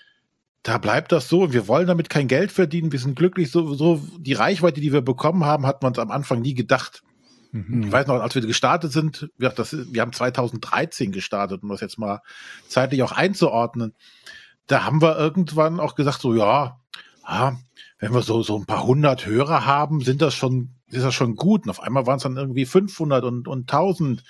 Da bleibt das so. Wir wollen damit kein Geld verdienen. Wir sind glücklich. So, so die Reichweite, die wir bekommen haben, hatten wir uns am Anfang nie gedacht. Mhm. Ich weiß noch, als wir gestartet sind, wir, das, wir haben zweitausenddreizehn gestartet, um das jetzt mal zeitlich auch einzuordnen. Da haben wir irgendwann auch gesagt, so ja, ja wenn wir so so ein paar hundert Hörer haben, sind das schon, ist das schon gut. Und auf einmal waren es dann irgendwie fünfhundert und und tausend.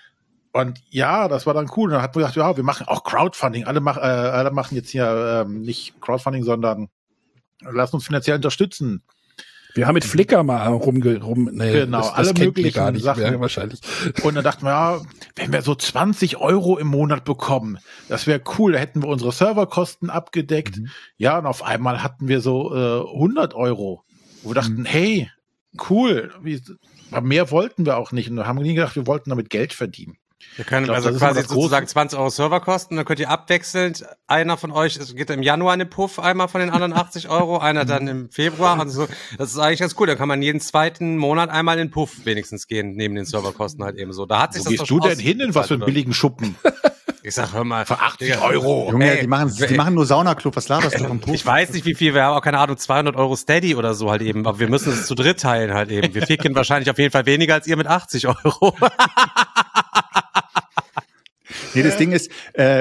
Und ja, das war dann cool. Und dann hatten wir gedacht, ja, wir machen auch Crowdfunding. Alle, mach, äh, alle machen jetzt hier ähm, nicht Crowdfunding, sondern lassen uns finanziell unterstützen. Wir haben mit Flickr mal rumge... Rum, nee, genau, das, das alle möglichen gar nicht Sachen. Mehr, wahrscheinlich. Und dann dachten wir, ja, wenn wir so zwanzig Euro im Monat bekommen, das wäre cool. Da hätten wir unsere Serverkosten abgedeckt. Mhm. Ja, und auf einmal hatten wir so äh, hundert Euro. Wo wir dachten, mhm. hey, cool. Wie, aber mehr wollten wir auch nicht. Und wir haben nie gedacht, wir wollten damit Geld verdienen. Wir können glaub, also quasi sozusagen zwanzig Euro Serverkosten, dann könnt ihr abwechselnd, einer von euch geht im Januar in den Puff, einmal von den anderen achtzig Euro, einer dann im Februar, also das ist eigentlich ganz cool, dann kann man jeden zweiten Monat einmal in den Puff wenigstens gehen, neben den Serverkosten halt eben so. Da hat sich Wo das gehst du denn hin, in was für einen billigen Schuppen? Ich sag, hör mal. Für achtzig Euro. Junge, ey, die machen, die machen nur Saunaclub, was laberst du vom Puff? Ich weiß nicht, wie viel, wir haben auch keine Ahnung, zweihundert Euro Steady oder so halt eben, aber wir müssen es zu dritt teilen halt eben. Wir ficken wahrscheinlich auf jeden Fall weniger als ihr mit achtzig Euro. Nee, das Ding ist, äh,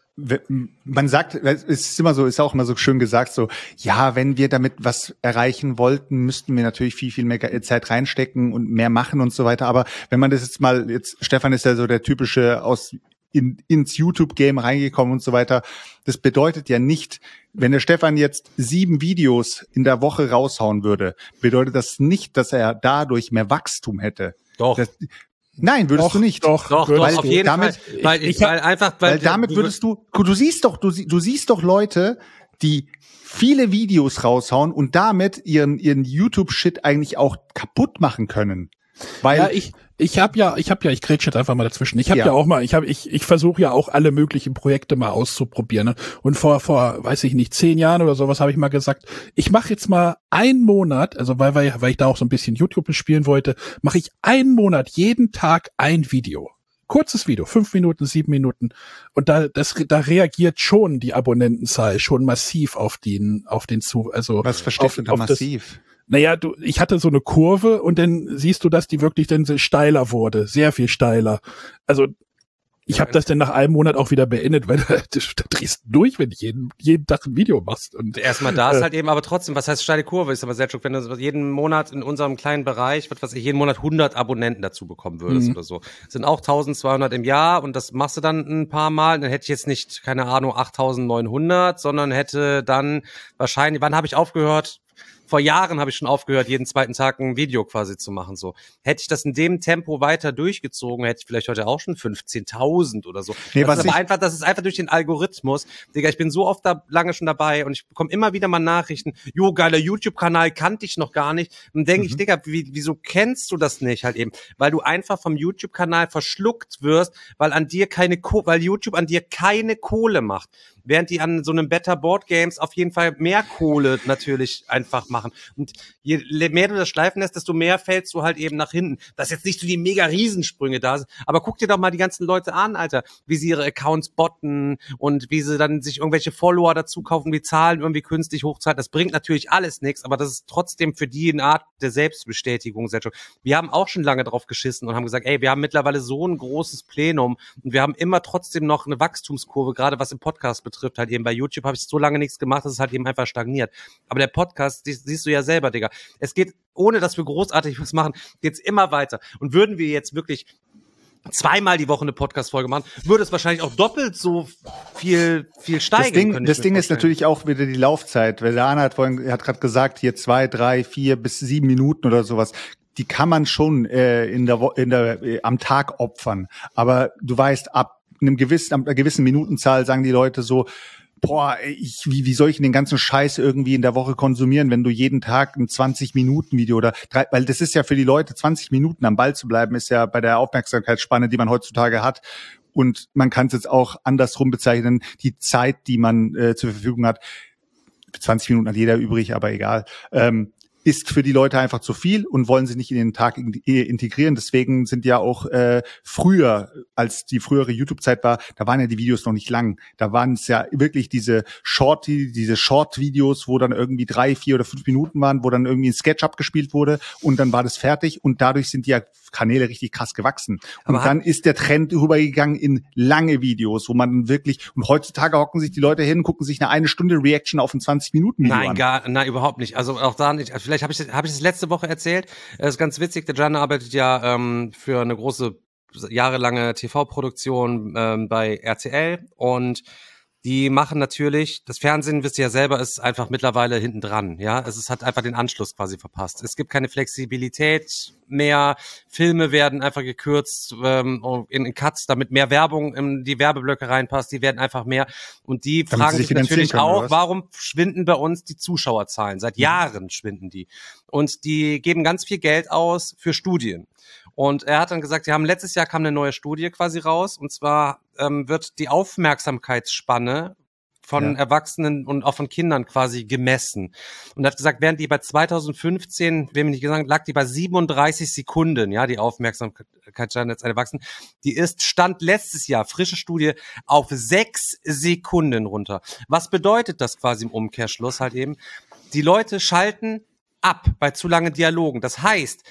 man sagt, es ist immer so, ist auch immer so schön gesagt, so, ja, wenn wir damit was erreichen wollten, müssten wir natürlich viel, viel mehr Zeit reinstecken und mehr machen und so weiter. Aber wenn man das jetzt mal, jetzt, Stefan ist ja so der typische aus, in, ins YouTube-Game reingekommen und so weiter. Das bedeutet ja nicht, wenn der Stefan jetzt sieben Videos in der Woche raushauen würde, bedeutet das nicht, dass er dadurch mehr Wachstum hätte. Doch. Das, Nein, würdest doch, du nicht. Doch, doch, doch auf jeden damit, Fall. Weil, ich, weil einfach, weil, weil damit würdest du, du siehst doch, du, du siehst doch Leute, die viele Videos raushauen und damit ihren, ihren YouTube-Shit eigentlich auch kaputt machen können. Weil ja, ich, ich habe ja, ich habe ja, ich grätsche jetzt einfach mal dazwischen. Ich habe ja. Ja. ja auch mal, ich habe, ich, ich versuche ja auch alle möglichen Projekte mal auszuprobieren. Ne? Und vor, vor, weiß ich nicht, zehn Jahren oder sowas habe ich mal gesagt, ich mache jetzt mal einen Monat, also weil, weil, weil ich da auch so ein bisschen YouTube bespielen wollte, mache ich einen Monat jeden Tag ein Video. Kurzes Video, fünf Minuten, sieben Minuten. Und da, das, da reagiert schon die Abonnentenzahl schon massiv auf den, auf den zu, also. Was verstehst du da massiv? Das, naja, du, ich hatte so eine Kurve und dann siehst du, dass die wirklich dann so steiler wurde, sehr viel steiler. Also ich ja, habe das dann nach einem Monat auch wieder beendet, weil da, da drehst du durch, wenn du jeden, jeden Tag ein Video machst. Und erstmal da ist äh, halt eben, aber trotzdem, was heißt steile Kurve? Ist aber sehr schön, wenn du jeden Monat in unserem kleinen Bereich, was weiß ich, jeden Monat hundert Abonnenten dazu bekommen würdest mhm. oder so. Das sind auch eintausendzweihundert im Jahr und das machst du dann ein paar Mal. Dann hätte ich jetzt nicht, keine Ahnung, achttausendneunhundert, sondern hätte dann wahrscheinlich, wann habe ich aufgehört? Vor Jahren habe ich schon aufgehört, jeden zweiten Tag ein Video quasi zu machen. So hätte ich das in dem Tempo weiter durchgezogen, hätte ich vielleicht heute auch schon fünfzehntausend oder so. Nee, das was ist aber ich einfach, das ist einfach durch den Algorithmus. Digga, ich bin so oft da lange schon dabei und ich bekomme immer wieder mal Nachrichten. Jo, geiler YouTube-Kanal, kannte ich noch gar nicht. Und denke mhm. ich, Digga, wie, wieso kennst du das nicht halt eben? Weil du einfach vom YouTube-Kanal verschluckt wirst, weil an dir keine, Ko- weil YouTube an dir keine Kohle macht. Während die an so einem Better Board Games auf jeden Fall mehr Kohle natürlich einfach machen. Und je mehr du das schleifen lässt, desto mehr fällst du halt eben nach hinten. Dass jetzt nicht so die mega Riesensprünge da sind. Aber guck dir doch mal die ganzen Leute an, Alter. Wie sie ihre Accounts botten und wie sie dann sich irgendwelche Follower dazu kaufen, die Zahlen irgendwie künstlich hochzahlen. Das bringt natürlich alles nichts, aber das ist trotzdem für die eine Art der Selbstbestätigung. Wir haben auch schon lange drauf geschissen und haben gesagt, ey, wir haben mittlerweile so ein großes Plenum und wir haben immer trotzdem noch eine Wachstumskurve, gerade was im Podcast betrifft, halt eben bei YouTube habe ich so lange nichts gemacht, dass es halt eben einfach stagniert. Aber der Podcast, die, siehst du ja selber, Digga. Es geht, ohne dass wir großartig was machen, geht's immer weiter. Und würden wir jetzt wirklich zweimal die Woche eine Podcast-Folge machen, würde es wahrscheinlich auch doppelt so viel, viel steigen. Das Ding, können, das Ding ist natürlich auch wieder die Laufzeit, weil der Arne hat vorhin, er hat gerade gesagt, hier zwei, drei, vier bis sieben Minuten oder sowas. Die kann man schon äh, in der, Wo- in der äh, am Tag opfern. Aber du weißt, ab einem gewissen, ab einer gewissen Minutenzahl sagen die Leute so, boah, ich, wie, wie soll ich denn den ganzen Scheiß irgendwie in der Woche konsumieren, wenn du jeden Tag ein zwanzig-Minuten-Video oder drei, weil das ist ja für die Leute, zwanzig Minuten am Ball zu bleiben, ist ja bei der Aufmerksamkeitsspanne, die man heutzutage hat. Und man kann es jetzt auch andersrum bezeichnen, die Zeit, die man äh, zur Verfügung hat. zwanzig Minuten hat jeder übrig, aber egal. Ähm, ist für die Leute einfach zu viel und wollen sie nicht in den Tag integrieren. Deswegen sind ja auch äh, früher, als die frühere YouTube-Zeit war, da waren ja die Videos noch nicht lang. Da waren es ja wirklich diese Short, diese Short-Videos, wo dann irgendwie drei, vier oder fünf Minuten waren, wo dann irgendwie ein Sketch abgespielt wurde und dann war das fertig und dadurch sind die ja Kanäle richtig krass gewachsen. Und Aber dann ist der Trend rübergegangen in lange Videos, wo man wirklich, und heutzutage hocken sich die Leute hin, gucken sich eine eine Stunde Reaction auf ein zwanzig-Minuten-Video an. Nein, gar, nein, überhaupt nicht. Also auch da nicht. Vielleicht habe ich, habe ich das letzte Woche erzählt. Das ist ganz witzig. Der Gian arbeitet ja ähm, für eine große, jahrelange T V-Produktion ähm, bei R T L und die machen natürlich, das Fernsehen, wisst ihr ja selber, ist einfach mittlerweile hinten dran, ja. Es ist, hat einfach den Anschluss quasi verpasst. Es gibt keine Flexibilität mehr. Filme werden einfach gekürzt ähm, in, in Cuts, damit mehr Werbung in die Werbeblöcke reinpasst. Die werden einfach mehr. Und die damit fragen sich sich natürlich können, auch, warum schwinden bei uns die Zuschauerzahlen? Seit Jahren schwinden die. Und die geben ganz viel Geld aus für Studien. Und er hat dann gesagt, wir haben letztes Jahr kam eine neue Studie quasi raus. Und zwar ähm, wird die Aufmerksamkeitsspanne von ja. Erwachsenen und auch von Kindern quasi gemessen. Und er hat gesagt, während die bei zweitausendfünfzehn, wer mir nicht gesagt, lag die bei siebenunddreißig Sekunden, ja, die Aufmerksamkeitsspanne als Erwachsenen, die ist Stand letztes Jahr, frische Studie, auf sechs Sekunden runter. Was bedeutet das quasi im Umkehrschluss halt eben? Die Leute schalten ab bei zu langen Dialogen. Das heißt,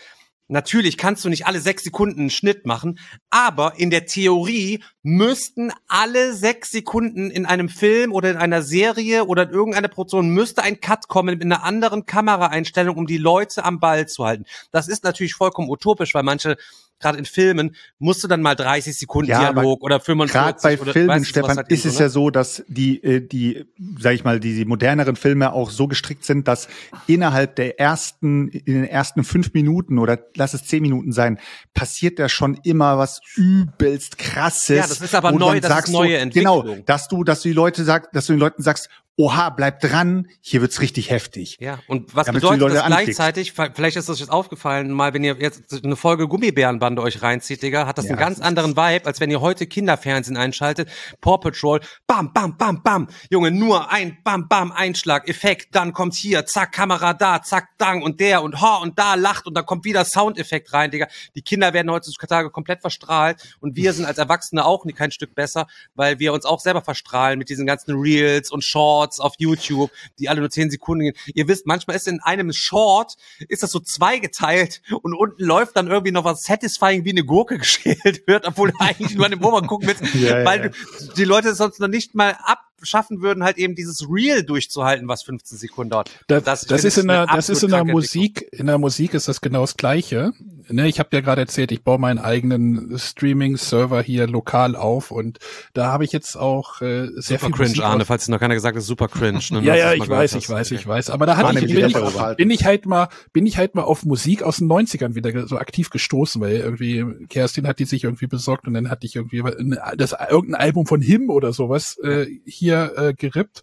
Natürlich kannst du nicht alle sechs Sekunden einen Schnitt machen, aber in der Theorie müssten alle sechs Sekunden in einem Film oder in einer Serie oder in irgendeiner Produktion müsste ein Cut kommen mit einer anderen Kameraeinstellung, um die Leute am Ball zu halten. Das ist natürlich vollkommen utopisch, weil manche, gerade in Filmen, musst du dann mal dreißig Sekunden Ja, Dialog oder fünfundvierzig. Gerade bei oder, Filmen, weißt du, Stefan, halt ist so, es ne? ja so, dass die, äh, die, sag ich mal, die, die moderneren Filme auch so gestrickt sind, dass innerhalb der ersten, in den ersten fünf Minuten oder lass es zehn Minuten sein, passiert da schon immer was übelst Krasses. Ja, das ist aber wo du neu, dann das ist sagst neue so, Entwicklung. Genau, dass du, dass du die Leute sagst, dass du den Leuten sagst, oha, bleib dran, hier wird's richtig heftig. Ja, und was Damit du die bedeutet das Leute anklickst. gleichzeitig, vielleicht ist das jetzt aufgefallen, mal wenn ihr jetzt eine Folge Gummibärenbande euch reinzieht, Digga, hat das Ja, einen ganz das ist- anderen Vibe, als wenn ihr heute Kinderfernsehen einschaltet, Paw Patrol, bam, bam, bam, bam, Junge, nur ein bam, bam, Einschlag, Effekt, dann kommt hier, zack, Kamera da, zack, dang und der und ha und da lacht und dann kommt wieder Soundeffekt rein, Digga. Die Kinder werden heutzutage komplett verstrahlt und wir sind als Erwachsene auch nicht kein Stück besser, weil wir uns auch selber verstrahlen mit diesen ganzen Reels und Shorts auf YouTube, die alle nur zehn Sekunden gehen. Ihr wisst, manchmal ist in einem Short, ist das so zweigeteilt und unten läuft dann irgendwie noch was satisfying wie eine Gurke geschält wird, obwohl du eigentlich nur an dem Ober gucken willst, Ja, weil ja. Du, die Leute sonst noch nicht mal abschaffen würden, halt eben dieses Reel durchzuhalten, was fünfzehn Sekunden dauert. Das, Das- das, ich ist finde, in das der, ist das eine ist in der absolut kranke Musik, in der Musik ist das genau das Gleiche. Ne, ich habe ja gerade erzählt, ich baue meinen eigenen Streaming-Server hier lokal auf und da habe ich jetzt auch äh, sehr Super viel cringe, Musik Arne, aus- falls es noch keiner gesagt hat, super cringe. Ne, Ja, dass ja, du's ich mal gehört weiß, hast. ich weiß, Okay. ich weiß. Aber da War hatte ich, nämlich bin, die ich, bessere Wahl. bin ich halt mal, bin ich halt mal auf Musik aus den neunzigern wieder so aktiv gestoßen, weil irgendwie Kerstin hat die sich irgendwie besorgt und dann hatte ich irgendwie ein- das irgendein Album von Him oder sowas äh, hier äh, gerippt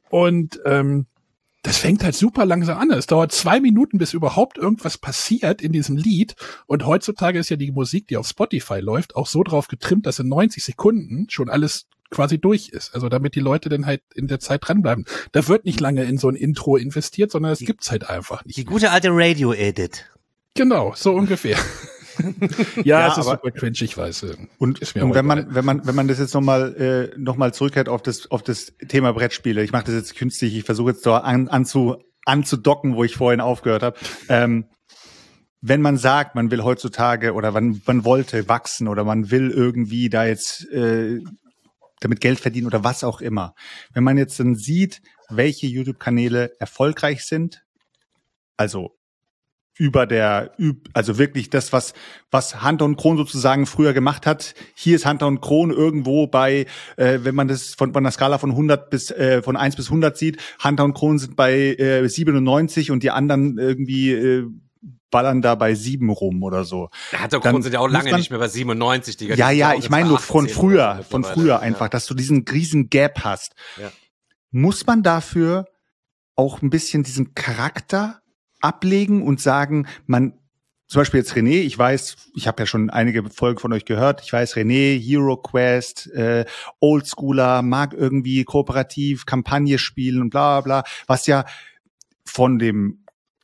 und ähm, das fängt halt super langsam an. Es dauert zwei Minuten, bis überhaupt irgendwas passiert in diesem Lied. Und heutzutage ist ja die Musik, die auf Spotify läuft, auch so drauf getrimmt, dass in neunzig Sekunden schon alles quasi durch ist. Also damit die Leute dann halt in der Zeit dranbleiben. Da wird nicht lange in so ein Intro investiert, sondern es gibt's halt einfach nicht. Die gute alte Radio-Edit. Genau, so ungefähr. ja, Ja, es ist aber- super cringe, ich weiß. Und, Ist mir und aber wenn man, egal. wenn man, wenn man das jetzt nochmal, äh, noch mal zurückhält auf das, auf das Thema Brettspiele. Ich mache das jetzt künstlich. Ich versuche jetzt da an, anzu, anzudocken, wo ich vorhin aufgehört habe. Ähm, wenn man sagt, man will heutzutage oder man, man wollte wachsen oder man will irgendwie da jetzt, äh, damit Geld verdienen oder was auch immer. Wenn man jetzt dann sieht, welche YouTube-Kanäle erfolgreich sind, also über der, üb- also wirklich das, was, was Hunter und Kron sozusagen früher gemacht hat. Hier ist Hunter und Kron irgendwo bei, äh, wenn man das von, von der Skala von hundert bis, äh, von eins bis hundert sieht, Hunter und Kron sind bei äh, siebenundneunzig und die anderen irgendwie äh, ballern da bei sieben rum oder so. Hat der Dann Grund sind ja auch muss lange man- nicht mehr bei siebenundneunzig, Digga. Die Ja, sind ja, auch ich jetzt meine bei nur von achtzehn früher, oder so von mittlerweile. früher einfach, Ja. dass du diesen riesen Gap hast. Ja. Muss man dafür auch ein bisschen diesen Charakter ablegen und sagen, man, zum Beispiel jetzt René, ich weiß, ich habe ja schon einige Folgen von euch gehört, ich weiß, René, Hero Quest, äh, Oldschooler, mag irgendwie kooperativ Kampagne spielen und bla bla bla, was ja von dem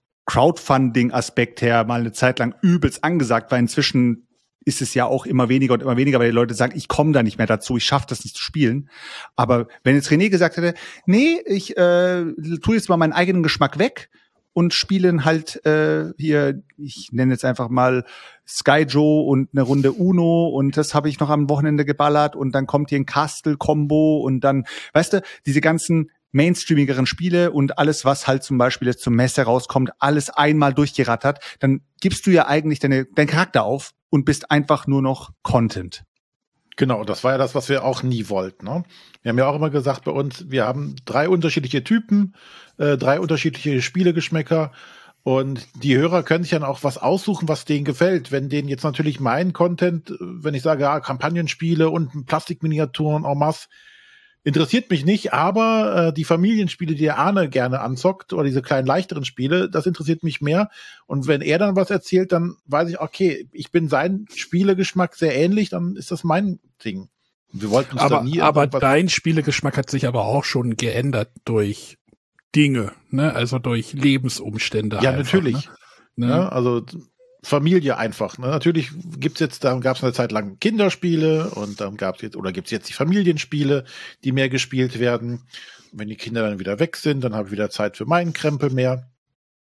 Crowdfunding-Aspekt her mal eine Zeit lang übelst angesagt war. Inzwischen ist es ja auch immer weniger und immer weniger, weil die Leute sagen, ich komme da nicht mehr dazu, ich schaffe das nicht zu spielen. Aber wenn jetzt René gesagt hätte, nee, ich äh, tue jetzt mal meinen eigenen Geschmack weg und spielen halt äh, hier, ich nenne jetzt einfach mal Sky Joe und eine Runde Uno und das habe ich noch am Wochenende geballert und dann kommt hier ein Castle-Combo und dann, weißt du, diese ganzen mainstreamigeren Spiele und alles, was halt zum Beispiel jetzt zum Messe rauskommt, alles einmal durchgerattert, dann gibst du ja eigentlich deine, deinen Charakter auf und bist einfach nur noch Content. Genau, das war ja das, was wir auch nie wollten. Ne? Wir haben ja auch immer gesagt bei uns, wir haben drei unterschiedliche Typen, äh, drei unterschiedliche Spielegeschmäcker und die Hörer können sich dann auch was aussuchen, was denen gefällt. Wenn denen jetzt natürlich mein Content, äh, wenn ich sage, ja, Kampagnenspiele und Plastikminiaturen en masse, interessiert mich nicht, aber äh, die Familienspiele, die der Arne gerne anzockt oder diese kleinen leichteren Spiele, das interessiert mich mehr. Und wenn er dann was erzählt, dann weiß ich, okay, ich bin sein Spielegeschmack sehr ähnlich, dann ist das mein Ding. Wir wollten uns Aber, da nie aber irgendwas- dein Spielegeschmack hat sich aber auch schon geändert durch Dinge, ne? Also durch Lebensumstände. ja, einfach, natürlich. Ne? Ja, also Familie einfach. Ne? Natürlich gibt's jetzt, da gab es eine Zeit lang Kinderspiele und dann gab's jetzt, oder gibt's jetzt die Familienspiele, die mehr gespielt werden. Und wenn die Kinder dann wieder weg sind, dann habe ich wieder Zeit für meinen Krempel mehr.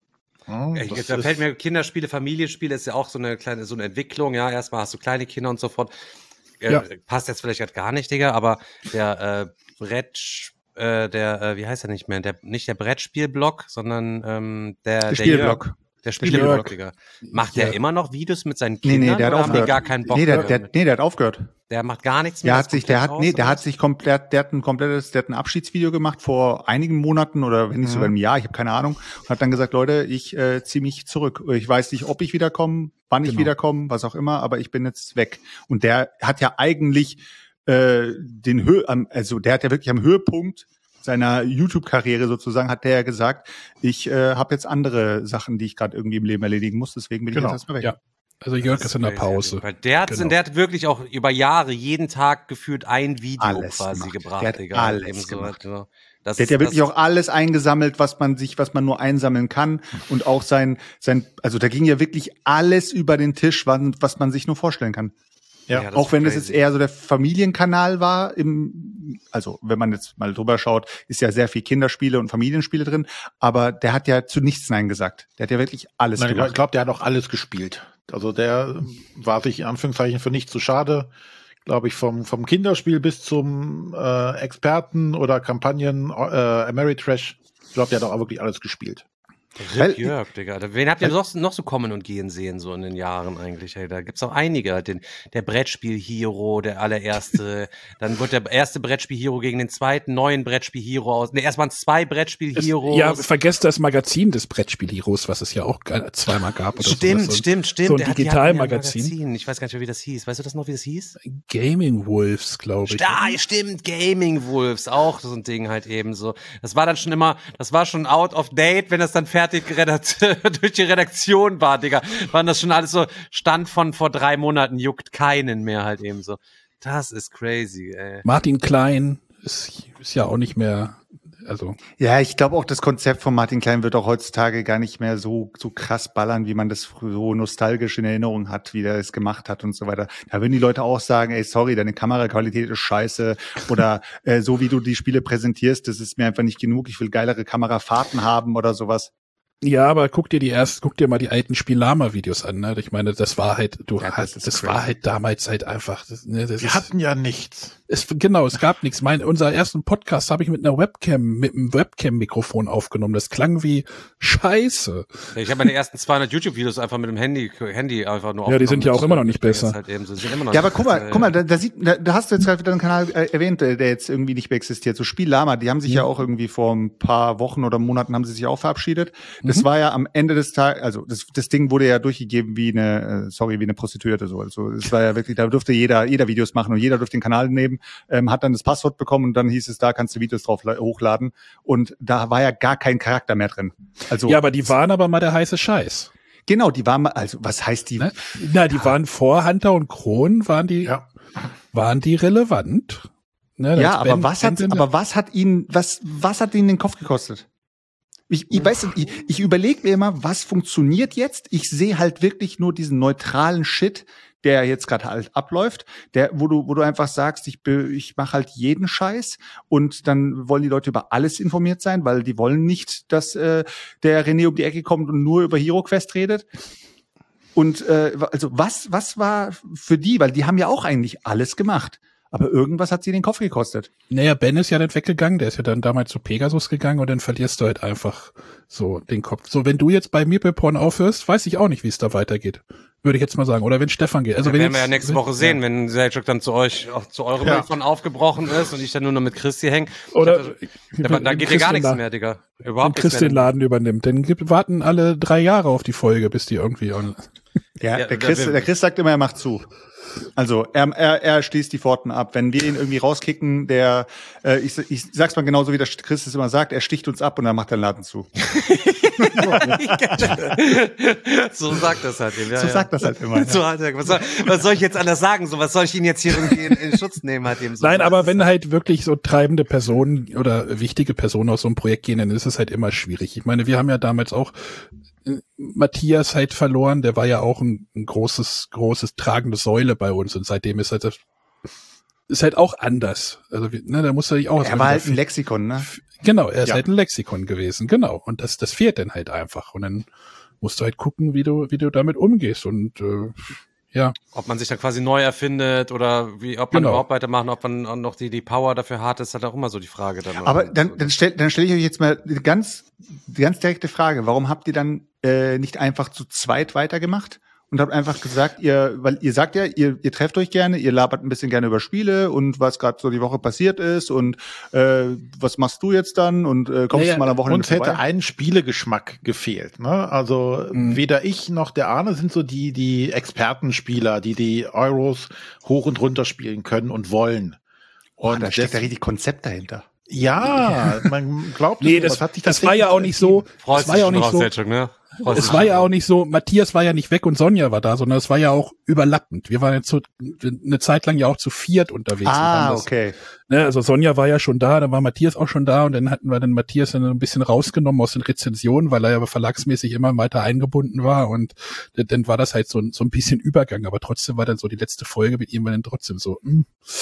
Ja, ich, da fällt mir Kinderspiele, Familienspiele ist ja auch so eine kleine, so eine Entwicklung, ja, erstmal hast du kleine Kinder und so fort. Äh, Ja. Passt jetzt vielleicht gar nicht, Digga, aber der äh, Brett, äh, der, äh, wie heißt er nicht mehr, der, nicht der Brettspielblock, sondern ähm, der, Der der Spielblock. Jörg. Der Spielblock, Jörg. Digga. Macht Ja. der immer noch Videos mit seinen Nee, Kindern nee, der hat oder haben die aufgehört. gar keinen Bock nee, der, mehr? der, nee, der hat aufgehört. Der macht gar nichts mehr. Der ist hat sich, der komplett hat, raus, nee, der oder hat was? sich komplett, der hat ein komplettes, der hat ein Abschiedsvideo gemacht vor einigen Monaten oder wenn nicht Mhm. sogar einem Jahr, ich habe keine Ahnung, und hat dann gesagt, Leute, ich äh, ziehe mich zurück. Ich weiß nicht, ob ich wiederkomme, wann ich Genau. wiederkomme, was auch immer, aber ich bin jetzt weg. Und der hat ja eigentlich äh, den Höhe, also der hat ja wirklich am Höhepunkt seiner YouTube-Karriere sozusagen, hat der ja gesagt, ich äh, habe jetzt andere Sachen, die ich gerade irgendwie im Leben erledigen muss, deswegen bin Genau. ich jetzt erstmal weg. Ja. Also Jörg Das ist in der crazy, Pause. Weil der hat, Genau. der hat wirklich auch über Jahre jeden Tag gefühlt ein Video Alles quasi gemacht. gebracht, Der hat Digga. alles Eben so, gemacht. halt, das Der hat ist- ja wirklich das- auch alles eingesammelt, was man sich, was man nur einsammeln kann. Und auch sein, sein, also da ging ja wirklich alles über den Tisch, was, was man sich nur vorstellen kann. Ja, das Auch ist wenn das crazy. jetzt eher so der Familienkanal war, im, also wenn man jetzt mal drüber schaut, ist ja sehr viel Kinderspiele und Familienspiele drin, aber der hat ja zu nichts Nein gesagt. Der hat ja wirklich alles Nein, ich gemacht. glaube, der hat auch alles gespielt. Also der war sich in Anführungszeichen für nicht zu schade, glaube ich, vom, vom Kinderspiel bis zum äh, Experten oder Kampagnen äh, Ameritrash. Ich glaube, der hat auch wirklich alles gespielt. Weil- Rip Jörg, Digga. Wen habt ihr noch, noch so kommen und gehen sehen, so in den Jahren eigentlich? Ey? Da gibt's auch einige. Den, der Brettspiel-Hero, der allererste. Dann wird der erste Brettspiel-Hero gegen den zweiten neuen Brettspiel-Hero aus. Ne, erst waren es zwei Es, Brettspiel-Heroes. ja, vergesst das Magazin des Brettspiel-Heroes, was es ja auch äh, zweimal gab. Oder Stimmt, sowas. stimmt, stimmt. So ein Der hat- die hatten ja Digitalmagazin. Magazin. Ich weiß gar nicht mehr, wie das hieß. Weißt du das noch, wie das hieß? Gaming Wolves, glaube ich. Ja, stimmt, Gaming Wolves, auch so ein Ding halt eben so. Das war dann schon immer, das war schon out of date, wenn das dann fertig geredet, durch die Redaktion war, Digga. Waren das schon alles so, Stand von vor drei Monaten, juckt keinen mehr halt eben so. Das ist crazy, ey. Martin Klein ist, ist ja auch nicht mehr, also Ja, ich glaube auch, das Konzept von Martin Klein wird auch heutzutage gar nicht mehr so, so krass ballern, wie man das früher so nostalgisch in Erinnerung hat, wie der es gemacht hat und so weiter. Da würden die Leute auch sagen, ey, sorry, deine Kameraqualität ist scheiße oder äh, so wie du die Spiele präsentierst, das ist mir einfach nicht genug, ich will geilere Kamerafahrten haben oder sowas. ja, aber guck dir die erst, guck dir mal die alten Spielama-Videos an, ne? Ich meine, das war halt, du Ja, das hast, ist das crazy. war halt damals halt einfach, das, ne, das Wir ist, hatten ja nichts. es, genau, es gab nichts. Mein, unser ersten Podcast habe ich mit einer Webcam, mit einem Webcam-Mikrofon aufgenommen. Das klang wie Scheiße. Ich habe meine ersten zweihundert YouTube-Videos einfach mit dem Handy, Handy einfach nur Ja, die sind ja aufgenommen. auch immer noch nicht Das ist besser. Halt eben so. Die sind immer noch Ja, aber nicht guck mal, besser, guck mal, ey. da, da, sieht, da, da hast du jetzt gerade wieder einen Kanal äh, erwähnt, äh, der jetzt irgendwie nicht mehr existiert. So Spiellama, die haben sich ja auch irgendwie vor ein paar Wochen oder Monaten haben sie sich auch verabschiedet. Das Mhm. war ja am Ende des Tages, also das, das Ding wurde ja durchgegeben wie eine, äh, sorry, wie eine Prostituierte so. Also es war ja wirklich, da durfte jeder, jeder Videos machen und jeder durfte den Kanal nehmen, ähm, hat dann das Passwort bekommen und dann hieß es, da kannst du Videos drauf la- hochladen. Und da war ja gar kein Charakter mehr drin. Also Ja, aber die waren aber mal der heiße Scheiß. genau, die waren mal, also was heißt die? Ne? Na, die waren vor Hunter und Kron, waren die, Ja. waren die relevant. Ne, Ja, als aber Ben- was hat, Ben- aber was hat ihn, was, was hat ihn den Kopf gekostet? Ich, ich weiß, ich, ich überlege mir immer, was funktioniert jetzt? Ich sehe halt wirklich nur diesen neutralen Shit, der jetzt gerade halt abläuft, der, wo du, wo du einfach sagst, ich, be- ich mache halt jeden Scheiß und dann wollen die Leute über alles informiert sein, weil die wollen nicht, dass äh, der René um die Ecke kommt und nur über HeroQuest redet. Und äh, also was, was war für die, weil die haben ja auch eigentlich alles gemacht. Aber irgendwas hat sie den Kopf gekostet. Naja, Ben ist ja dann weggegangen, der ist ja dann damals zu Pegasus gegangen und dann verlierst du halt einfach so den Kopf. So, wenn du jetzt bei Meepleporn aufhörst, weiß ich auch nicht, wie es da weitergeht. Würde ich jetzt mal sagen. Oder wenn Stefan geht. Also Also wenn werden jetzt, wir ja nächste Woche sehen, wenn Selchuk dann zu euch, auch zu eurem Ja. von aufgebrochen ist und ich dann nur noch mit Christi hänge. Oder Da, da geht ja gar nichts Chris mehr, Digga. Wenn Überhaupt Chris nichts den mehr. Laden übernimmt, dann gibt, warten alle drei Jahre auf die Folge, bis die irgendwie online. Ja, Ja, der Chris, wir- der Chris sagt immer, er macht zu. Also er, er, er schließt die Pforten ab. Wenn wir ihn irgendwie rauskicken, der, äh, ich, ich sag's mal genauso, wie der Chris es immer sagt, er sticht uns ab und dann macht er den Laden zu. So sagt das halt eben. Ja, So ja. sagt das halt immer. So halt, was, soll, was soll ich jetzt anders sagen? So, was soll ich ihn jetzt hier irgendwie in, in Schutz nehmen halt eben so? Nein, Das aber ist- wenn halt wirklich so treibende Personen oder wichtige Personen aus so einem Projekt gehen, dann ist es halt immer schwierig. Ich meine, wir haben ja damals auch äh, Matthias halt verloren, der war ja auch ein, ein großes, großes tragende Säule bei uns und seitdem ist halt das ist halt auch anders. Also, wie- ne, da muss er sich auch Er war halt ein erstmal Lexikon, ne? wieder- Genau, er ist Ja. halt ein Lexikon gewesen, genau. Und das, das fehlt dann halt einfach. Und dann musst du halt gucken, wie du, wie du damit umgehst. Und äh, ja. Ob man sich dann quasi neu erfindet oder wie, ob man Genau. überhaupt weitermachen, ob man auch noch die, die Power dafür hat, ist halt auch immer so die Frage dann. Aber dann, dann stelle dann stell ich euch jetzt mal die ganz, die ganz direkte Frage. Warum habt ihr dann äh, nicht einfach zu zweit weitergemacht? Und habt einfach gesagt, ihr, weil ihr sagt ja, ihr, ihr trefft euch gerne, ihr labert ein bisschen gerne über Spiele und was gerade so die Woche passiert ist und äh, was machst du jetzt dann und äh, kommst Naja, du mal am Wochenende uns hätte vorbei? ein Spielegeschmack gefehlt. Ne? Also Mhm. weder ich noch der Arne sind so die die Expertenspieler, die die Euros hoch und runter spielen können und wollen. Oh, Und da steckt ja des- richtig Konzept dahinter. ja, man glaubt, Nee, es, das, was hat sich das war ja auch nicht so, das war ja auch nicht so, ne? Freust es dich war schon ja drauf. auch nicht so, Matthias war ja nicht weg und Sonja war da, sondern es war ja auch überlappend. Wir waren ja zu, eine Zeit lang ja auch zu viert unterwegs. und Ah, haben das, okay. ne, also Sonja war ja schon da, dann war Matthias auch schon da und dann hatten wir den Matthias dann ein bisschen rausgenommen aus den Rezensionen, weil er ja verlagsmäßig immer weiter eingebunden war und dann, dann war das halt so, ein- so ein bisschen Übergang, aber trotzdem war dann so die letzte Folge mit ihm war dann trotzdem so, hm,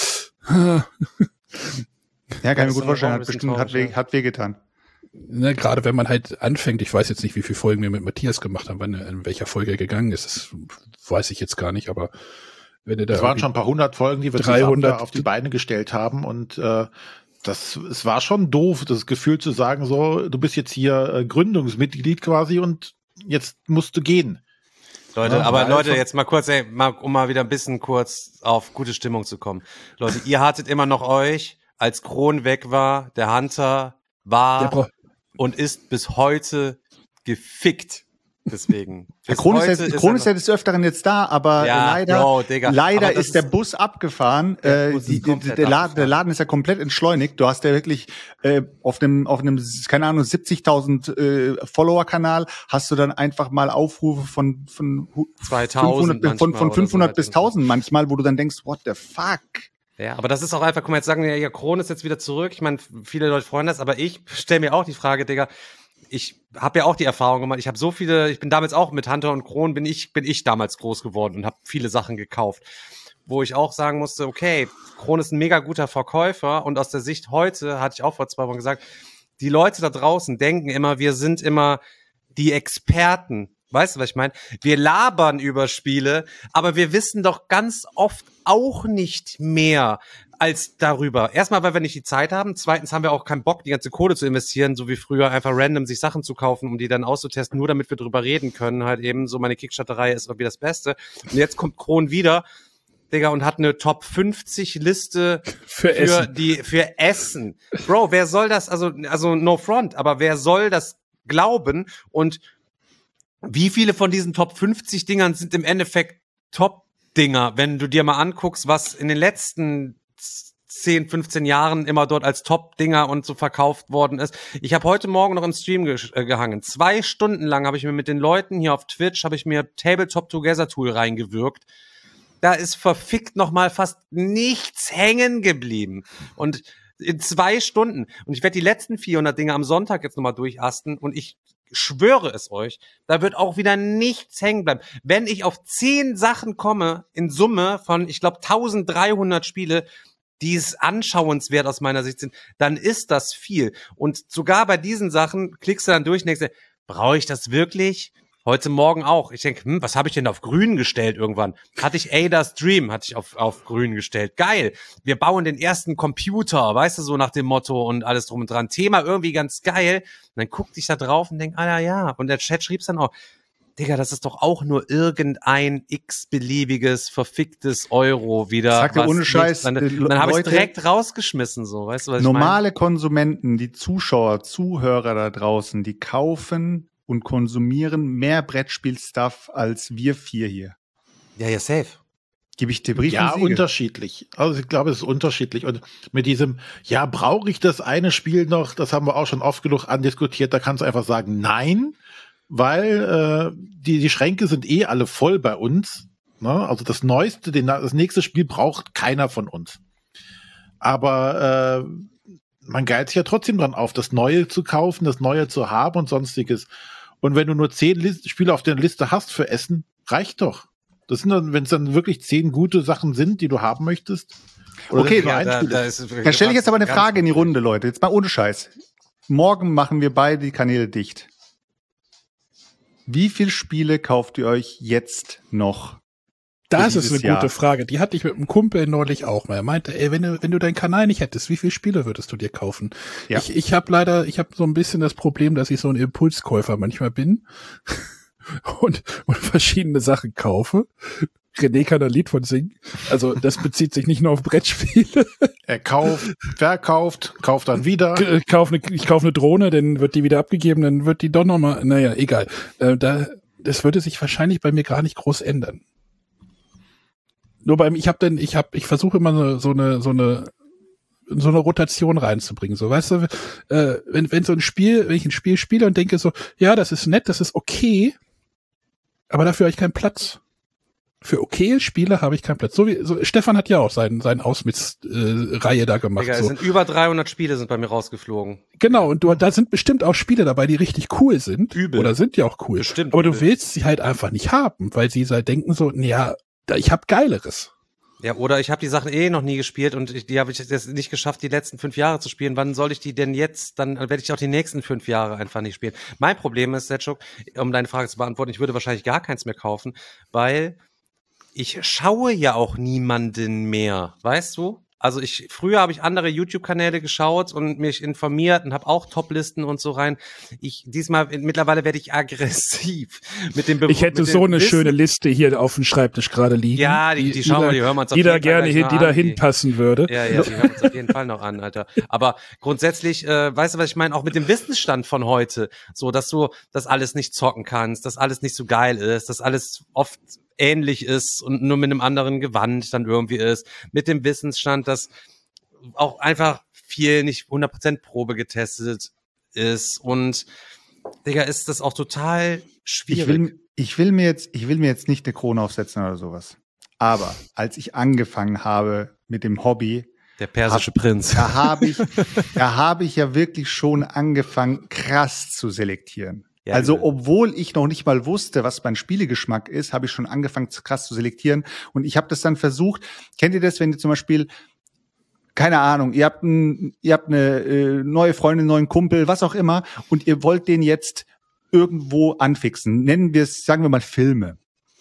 Ja, kann ich ist mir gut dann vorstellen, auch ein hat bisschen bestimmt, hat traurig, weh, hat wehgetan. ne, gerade wenn man halt anfängt, ich weiß jetzt nicht, wie viele Folgen wir mit Matthias gemacht haben, wann er in welcher Folge er gegangen ist, das weiß ich jetzt gar nicht, aber wenn er da Das waren irgendwie- schon ein paar hundert Folgen, die wir dreihundert zusammen da auf die Beine gestellt haben und äh, das, es war schon doof, das Gefühl zu sagen, so, du bist jetzt hier äh, Gründungsmitglied quasi und jetzt musst du gehen. Leute, Ja, aber weil Leute, von- jetzt mal kurz, ey, mal, um mal wieder ein bisschen kurz auf gute Stimmung zu kommen. Leute, ihr hattet immer noch euch, als Kron weg war, der Hunter Der war bra- und ist bis heute gefickt. Deswegen. Der Bis Kron ist, heute jetzt, er Kron ist noch- ja des Öfteren jetzt da, aber Ja, leider, yo, Digga. leider Aber das ist der ist- Bus abgefahren. Der Äh, Bus ist die, die, komplett der, Laden, abgefahren. der Laden ist ja komplett entschleunigt. Du hast ja wirklich äh, auf einem, auf einem, keine Ahnung, siebzigtausend äh, Follower-Kanal hast du dann einfach mal Aufrufe von von hu- zweitausend fünfhundert, von, manchmal von oder so fünfhundert halt. bis tausend manchmal, wo du dann denkst, what the fuck? Ja, aber das ist auch einfach, guck mal, jetzt sagen wir ja, Kron ist jetzt wieder zurück. Ich meine, viele Leute freuen das, aber ich stelle mir auch die Frage, Digga, ich habe ja auch die Erfahrung gemacht, ich habe so viele, ich bin damals auch mit Hunter und Kron, bin ich, bin ich damals groß geworden und habe viele Sachen gekauft, wo ich auch sagen musste, okay, Kron ist ein mega guter Verkäufer und aus der Sicht heute, hatte ich auch vor zwei Wochen gesagt, die Leute da draußen denken immer, wir sind immer die Experten. Weißt du, was ich meine? Wir labern über Spiele, aber wir wissen doch ganz oft auch nicht mehr als darüber. Erstmal, weil wir nicht die Zeit haben. Zweitens haben wir auch keinen Bock, die ganze Kohle zu investieren, so wie früher einfach random sich Sachen zu kaufen, um die dann auszutesten, nur damit wir drüber reden können. Halt eben so, meine Kickstarterei ist irgendwie das Beste. Und jetzt kommt Kron wieder, Digga, und hat eine Top fünfzig Liste Für für Essen. die, für Essen. Bro, wer soll das, also, also no front, aber wer soll das glauben? Und wie viele von diesen Top fünfzig Dingern sind im Endeffekt Top-Dinger, wenn du dir mal anguckst, was in den letzten zehn, fünfzehn Jahren immer dort als Top-Dinger und so verkauft worden ist. Ich habe heute Morgen noch im Stream ge äh, gehangen. Zwei Stunden lang habe ich mir mit den Leuten hier auf Twitch, habe ich mir Tabletop Together Tool reingewirkt. Da ist verfickt noch mal fast nichts hängen geblieben. Und in zwei Stunden. Und ich werde die letzten vierhundert Dinge am Sonntag jetzt noch mal durchasten und ich schwöre es euch, da wird auch wieder nichts hängen bleiben. Wenn ich auf zehn Sachen komme, in Summe von, ich glaube, dreizehnhundert Spiele, die es anschauenswert aus meiner Sicht sind, dann ist das viel. Und sogar bei diesen Sachen klickst du dann durch und denkst dir, brauche ich das wirklich? Heute Morgen auch. Ich denke, hm, was habe ich denn auf grün gestellt irgendwann? Hatte ich Ada's Dream, hatte ich auf, auf grün gestellt. Geil. Wir bauen den ersten Computer, weißt du, so nach dem Motto und alles drum und dran. Thema irgendwie ganz geil. Und dann guckte ich da drauf und denk, ah ja, ja. Und der Chat schrieb's dann auch, Digga, das ist doch auch nur irgendein x-beliebiges, verficktes Euro wieder. Sag dir was ohne nichts- Scheiß, Dann, äh, dann habe ich Leute- direkt rausgeschmissen, so, weißt du, was ich meine? Normale Konsumenten, die Zuschauer, Zuhörer da draußen, die kaufen und konsumieren mehr Brettspiel-Stuff als wir vier hier. Ja, ja, safe. Gebe ich dir Brief Ja, und Siegel. unterschiedlich. Also ich glaube, es ist unterschiedlich. Und mit diesem, ja, brauche ich das eine Spiel noch, das haben wir auch schon oft genug andiskutiert, da kannst du einfach sagen, nein, weil äh, die, die Schränke sind eh alle voll bei uns. Ne? Also das neueste, den, das nächste Spiel braucht keiner von uns. Aber äh, man geilt sich ja trotzdem dran auf, das Neue zu kaufen, das Neue zu haben und sonstiges. Und wenn du nur zehn List Spiele auf der Liste hast für Essen, reicht doch. Das sind dann, wenn es dann wirklich zehn gute Sachen sind, die du haben möchtest. Oder Okay, nur Ja, ein da, Spiel da ist. ist Dann stelle ich jetzt aber eine ganz- Frage in die Runde, Leute. Jetzt mal ohne Scheiß. morgen machen wir beide die Kanäle dicht. Wie viele Spiele kauft ihr euch jetzt noch? Das ist eine Jahr? gute Frage. Die hatte ich mit einem Kumpel neulich auch mal. Er meinte, ey, wenn du, wenn du deinen Kanal nicht hättest, wie viele Spiele würdest du dir kaufen? Ja. Ich, ich habe leider, ich habe so ein bisschen das Problem, dass ich so ein Impulskäufer manchmal bin und, und verschiedene Sachen kaufe. René kann ein Lied von singen. Also das bezieht sich nicht nur auf Brettspiele. Er kauft, verkauft, kauft dann wieder. Ich kaufe eine, ich kaufe eine Drohne, dann wird die wieder abgegeben, dann wird die doch nochmal, naja, egal. Äh, da, das würde sich wahrscheinlich bei mir gar nicht groß ändern. Nur beim, ich habe dann, ich habe, ich versuche immer so, so eine, so eine, so eine Rotation reinzubringen. So, weißt du, äh, wenn, wenn so ein Spiel, wenn ich ein Spiel spiele und denke so, ja, das ist nett, das ist okay, aber dafür habe ich keinen Platz. Für okaye Spiele habe ich keinen Platz. So wie so, Stefan hat ja auch seinen seinen Ausmits-Reihe äh, da gemacht. Digga, so. Es sind über dreihundert Spiele sind bei mir rausgeflogen. Genau, und du, da sind bestimmt auch Spiele dabei, die richtig cool sind. Übel. Oder sind ja auch cool. Bestimmt. Aber übel. du willst sie halt einfach nicht haben, weil sie halt denken so, ja, ich habe Geileres. Ja, oder ich habe die Sachen eh noch nie gespielt und ich, die habe ich jetzt nicht geschafft, die letzten fünf Jahre zu spielen. Wann soll ich die denn jetzt? Dann werde ich auch die nächsten fünf Jahre einfach nicht spielen. Mein Problem ist, Setschuk, um deine Frage zu beantworten, ich würde wahrscheinlich gar keins mehr kaufen, weil ich schaue ja auch niemanden mehr, weißt du? Also ich früher habe ich andere YouTube-Kanäle geschaut und mich informiert und habe auch Toplisten und so rein. Ich diesmal mittlerweile werde ich aggressiv mit dem Be- Ich hätte mit so eine Wissen. schöne Liste hier auf dem Schreibtisch gerade liegen. Ja, die, die, die schauen wir, die hören wir uns auf die jeden da Fall gerne gleich hin, noch die da an. hinpassen würde. Ja, ja, die hören wir uns auf jeden Fall noch an, Alter. Aber grundsätzlich, äh, weißt du, was ich meine? Auch mit dem Wissensstand von heute, so, dass du das alles nicht zocken kannst, dass alles nicht so geil ist, dass alles oft ähnlich ist und nur mit einem anderen Gewand dann irgendwie ist. Mit dem Wissensstand, dass auch einfach viel nicht hundert Prozent Probe getestet ist und Digga, ist das auch total schwierig. Ich will, ich will mir jetzt, ich will mir jetzt nicht eine Krone aufsetzen oder sowas. Aber als ich angefangen habe mit dem Hobby, der persische hab, Prinz, da habe ich, da habe ich ja wirklich schon angefangen, krass zu selektieren. Ja, also, obwohl ich noch nicht mal wusste, was mein Spielegeschmack ist, habe ich schon angefangen, krass zu selektieren. Und ich habe das dann versucht. Kennt ihr das, wenn ihr zum Beispiel keine Ahnung, ihr habt, ein, ihr habt eine äh, neue Freundin, einen neuen Kumpel, was auch immer, und ihr wollt den jetzt irgendwo anfixen. Nennen wir es, sagen wir mal, Filme.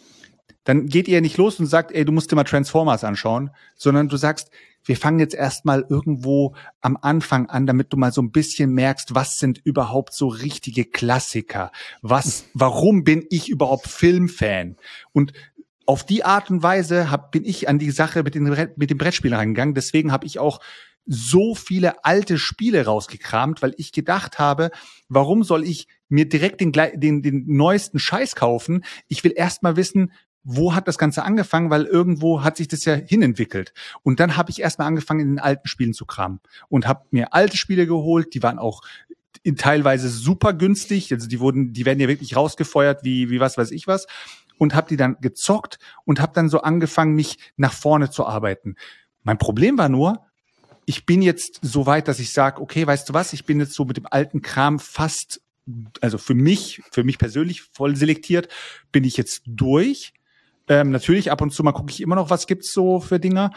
Dann geht ihr nicht los und sagt, ey, du musst dir mal Transformers anschauen, sondern du sagst, wir fangen jetzt erstmal irgendwo am Anfang an, damit du mal so ein bisschen merkst, was sind überhaupt so richtige Klassiker? Was, warum bin ich überhaupt Filmfan? Und auf die Art und Weise hab, bin ich an die Sache mit, den, mit dem Brettspiel reingegangen. Deswegen habe ich auch so viele alte Spiele rausgekramt, weil ich gedacht habe, warum soll ich mir direkt den, den, den neuesten Scheiß kaufen? Ich will erst mal wissen, wo hat das Ganze angefangen, weil irgendwo hat sich das ja hinentwickelt. Und dann habe ich erst mal angefangen, in den alten Spielen zu kramen und habe mir alte Spiele geholt, die waren auch in teilweise super günstig, also die wurden, die werden ja wirklich rausgefeuert wie wie was weiß ich was. Und habe die dann gezockt und habe dann so angefangen, mich nach vorne zu arbeiten. Mein Problem war nur, ich bin jetzt so weit, dass ich sage, okay, weißt du was, ich bin jetzt so mit dem alten Kram fast, also für mich, für mich persönlich voll selektiert, bin ich jetzt durch. Ähm, natürlich, ab und zu mal gucke ich immer noch, was gibt's so für Dinger,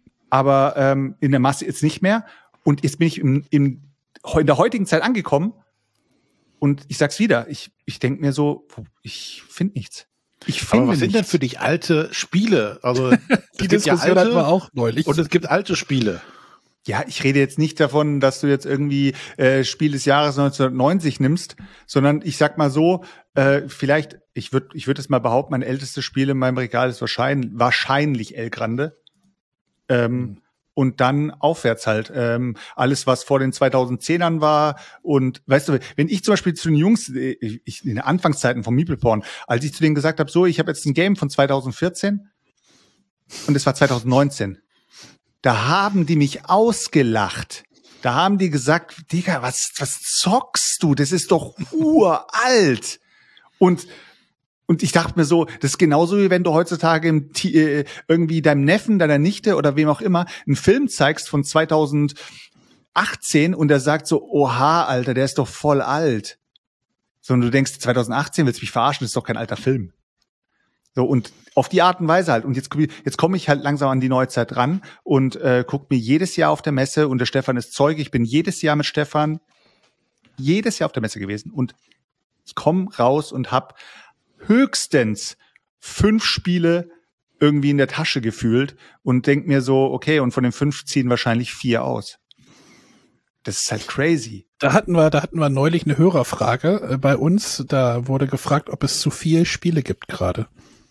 aber ähm, in der Masse jetzt nicht mehr. Und jetzt bin ich im, im, in der heutigen Zeit angekommen und ich sag's wieder, ich, ich denke mir so, ich finde nichts. Ich finde Aber was nichts. sind denn für dich alte Spiele? Also die Diskussion hatten wir auch neulich. Und es gibt alte Spiele. Ja, ich rede jetzt nicht davon, dass du jetzt irgendwie äh, Spiel des Jahres neunzehnhundertneunzig nimmst, sondern ich sag mal so, äh, vielleicht, ich würde ich würde es mal behaupten, mein ältestes Spiel in meinem Regal ist wahrscheinlich, wahrscheinlich El Grande. Ähm, mhm. Und dann aufwärts halt. Ähm, alles, was vor den zweitausendzehnern war. Und weißt du, wenn ich zum Beispiel zu den Jungs, ich, in den Anfangszeiten von Meeple Porn, als ich zu denen gesagt habe, so, ich habe jetzt ein Game von zweitausendvierzehn und es war zweitausendneunzehn. Da haben die mich ausgelacht. Da haben die gesagt, Digga, was, was zockst du? Das ist doch uralt. Und Und ich dachte mir so, das ist genauso wie wenn du heutzutage im, äh, irgendwie deinem Neffen, deiner Nichte oder wem auch immer einen Film zeigst von zweitausendachtzehn und der sagt so, oha, Alter, der ist doch voll alt. So, und du denkst, zweitausendachtzehn willst du mich verarschen, das ist doch kein alter Film. So, und auf die Art und Weise halt. Und jetzt, jetzt komme ich halt langsam an die neue Zeit ran und äh, guck mir jedes Jahr auf der Messe, und der Stefan ist Zeuge, ich bin jedes Jahr mit Stefan jedes Jahr auf der Messe gewesen und ich komme raus und habe höchstens fünf Spiele irgendwie in der Tasche gefühlt und denk mir so, okay, und von den fünf ziehen wahrscheinlich vier aus. Das ist halt crazy. Da hatten wir, da hatten wir neulich eine Hörerfrage äh, bei uns. Da wurde gefragt, ob es zu viele Spiele gibt gerade.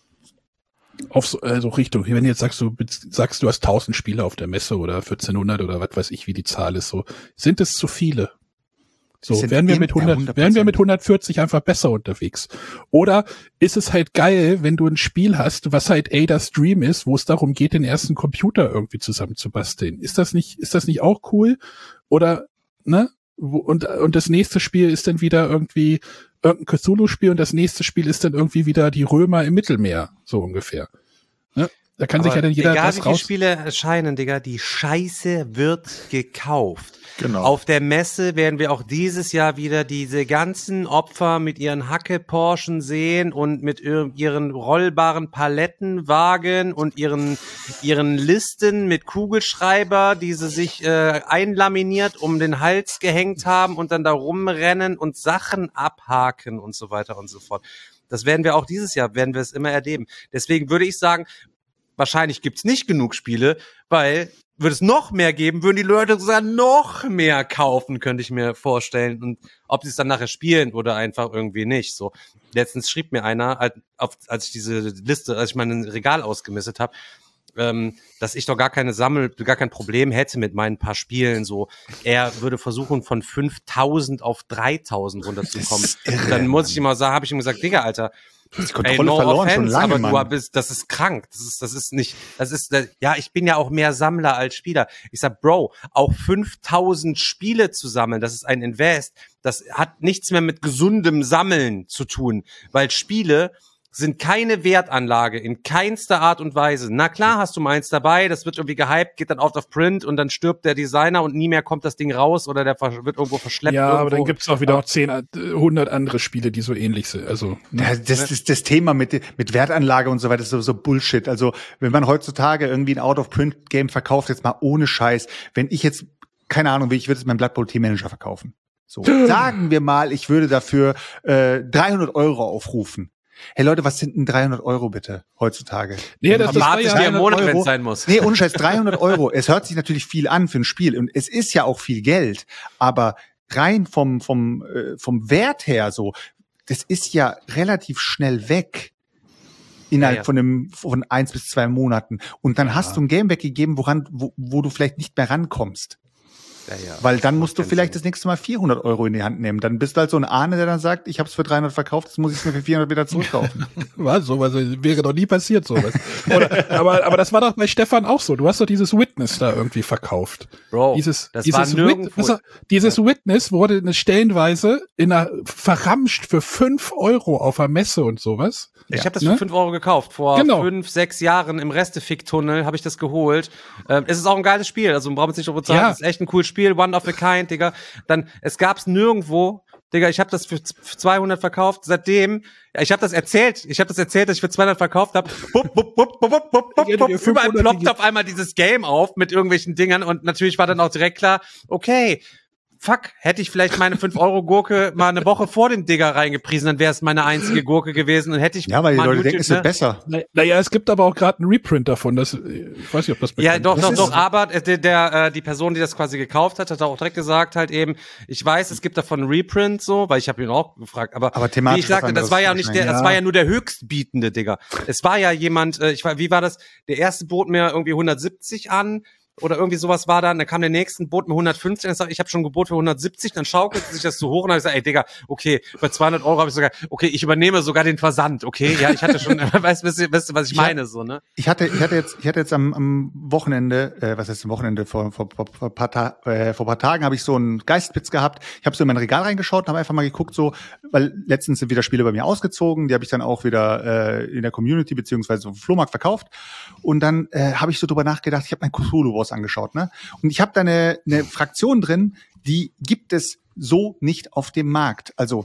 Auf so also Richtung, wenn du jetzt sagst, du sagst, du hast tausend Spiele auf der Messe oder vierzehnhundert oder was weiß ich, wie die Zahl ist, so sind es zu viele? So, wären wir mit hundert, wären wir mit hundertvierzig einfach besser unterwegs? Oder ist es halt geil, wenn du ein Spiel hast, was halt Ada's Dream ist, wo es darum geht, den ersten Computer irgendwie zusammenzubasteln? Ist das nicht, ist das nicht auch cool? Oder, ne? Und, und das nächste Spiel ist dann wieder irgendwie irgendein Cthulhu-Spiel und das nächste Spiel ist dann irgendwie wieder die Römer im Mittelmeer, so ungefähr. Ne? Da kann Aber sich ja dann jeder egal, was wie raus... die Spiele erscheinen, Digga, die Scheiße wird gekauft. Genau. Auf der Messe werden wir auch dieses Jahr wieder diese ganzen Opfer mit ihren Hacke-Porschen sehen und mit ihren rollbaren Palettenwagen und ihren ihren Listen mit Kugelschreiber, die sie sich äh, einlaminiert um den Hals gehängt haben und dann da rumrennen und Sachen abhaken und so weiter und so fort. Das werden wir auch dieses Jahr, werden wir es immer erleben. Deswegen würde ich sagen, wahrscheinlich gibt's nicht genug Spiele, weil würde es noch mehr geben, würden die Leute sogar noch mehr kaufen, könnte ich mir vorstellen. Und ob sie es dann nachher spielen oder einfach irgendwie nicht. So, letztens schrieb mir einer, als ich diese Liste, als ich mein Regal ausgemistet habe, ähm, dass ich doch gar keine Sammel, gar kein Problem hätte mit meinen paar Spielen. So, er würde versuchen, von fünftausend auf dreitausend runterzukommen. Irre, dann muss ich ihm mal sagen, habe ich ihm gesagt, Digga, Alter, die Kontrolle Ey, no verloren offense, schon lange, aber Mann. du bist, das ist krank. Das ist, das ist nicht, das ist, ja, ich bin ja auch mehr Sammler als Spieler. Ich sag, Bro, auch fünftausend Spiele zu sammeln, das ist ein Invest. Das hat nichts mehr mit gesundem Sammeln zu tun, weil Spiele sind keine Wertanlage in keinster Art und Weise. Na klar hast du mal eins dabei, das wird irgendwie gehypt, geht dann out of print und dann stirbt der Designer und nie mehr kommt das Ding raus oder der wird irgendwo verschleppt. Ja, irgendwo. aber dann gibt's auch wieder noch zehn, hundert andere Spiele, die so ähnlich sind. Also ne? ja, das, das, das Thema mit mit Wertanlage und so weiter ist sowieso Bullshit. Also wenn man heutzutage irgendwie ein Out-of-Print-Game verkauft, jetzt mal ohne Scheiß, wenn ich jetzt, keine Ahnung, wie ich würde jetzt meinen Blood Bowl Team Manager verkaufen. So, sagen wir mal, ich würde dafür äh, dreihundert Euro aufrufen. Hey Leute, was sind denn dreihundert Euro bitte heutzutage? Nee, das, das war ja im Monat, wenn es sein muss. Nee, ohne Scheiß, dreihundert Euro. Es hört sich natürlich viel an für ein Spiel und es ist ja auch viel Geld, aber rein vom vom äh, vom Wert her so, das ist ja relativ schnell weg innerhalb ja, ja. von einem von eins bis zwei Monaten und dann ja. hast du ein Game weggegeben, woran wo, wo du vielleicht nicht mehr rankommst. Ja, ja. Weil dann musst du vielleicht Sinn. das nächste Mal vierhundert Euro in die Hand nehmen. Dann bist du halt so ein Ahne, der dann sagt, ich habe es für dreihundert verkauft, jetzt muss ich es mir für vierhundert wieder zurückkaufen. Was? Sowas wäre doch nie passiert, sowas. Oder, aber, aber das war doch bei Stefan auch so. Du hast doch dieses Witness da irgendwie verkauft. Bro, dieses, das dieses war nirgendwo. Wit- dieses ja. Witness wurde eine stellenweise in einer, verramscht für fünf Euro auf der Messe und sowas. Ich ja. habe das für ne? fünf Euro gekauft. Vor genau. fünf, sechs Jahren im Restefick-Tunnel habe ich das geholt. Ähm, es ist auch ein geiles Spiel. Also man braucht es nicht drüber bezahlen. Ja. Es ist echt ein cooles Spiel. One of a kind, Digga. Dann, es gab's nirgendwo. Digga, ich habe das für zweihundert verkauft. Seitdem, ich habe das erzählt. Ich habe das erzählt, dass ich für zweihundert verkauft habe. Bup, bup, bup, bup, bup, bup, bup. Überall ploppt auf einmal dieses Game auf mit irgendwelchen Dingern. Und natürlich war dann auch direkt klar, okay, fuck, hätte ich vielleicht meine fünf Euro Gurke mal eine Woche vor dem Digger reingepriesen, dann wäre es meine einzige Gurke gewesen und hätte ich ja, weil die Leute YouTube, denken, es wird ne? besser. Naja, es gibt aber auch gerade einen Reprint davon, das, ich weiß nicht, ob das bekannt ja, doch, ist. doch, doch, aber der, der, äh, die Person, die das quasi gekauft hat, hat auch direkt gesagt halt eben, ich weiß, es gibt davon einen Reprint so, weil ich habe ihn auch gefragt, aber, aber thematisch wie ich sagte, das war ja nicht der, ja. das war ja nur der höchstbietende, Digga. Es war ja jemand, äh, ich war, wie war das? Der erste bot mir irgendwie hundertsiebzig an, oder irgendwie sowas war dann, dann kam der nächste, Bot mit hundertfünfzig, dann sag ich, ich habe schon ein Gebot für hundertsiebzig, dann schaukelte sich das so hoch und dann habe ich gesagt, ey Digga, okay, bei zweihundert Euro habe ich sogar, okay, ich übernehme sogar den Versand, okay, ja, ich hatte schon, weißt, weißt, du, weißt du, was ich, ich meine, so, ne? Ich hatte, ich hatte jetzt, ich hatte jetzt am, am Wochenende, äh, was heißt am Wochenende, vor, vor, vor, vor, paar, Ta- äh, vor paar Tagen habe ich so einen Geistpitz gehabt, ich habe so in mein Regal reingeschaut und habe einfach mal geguckt, so, weil letztens sind wieder Spiele bei mir ausgezogen, die habe ich dann auch wieder äh, in der Community beziehungsweise auf dem Flohmarkt verkauft und dann äh, habe ich so drüber nachgedacht, ich habe mein Cthulhu Wars angeschaut, ne? Und ich habe da eine, eine Fraktion drin, die gibt es so nicht auf dem Markt. Also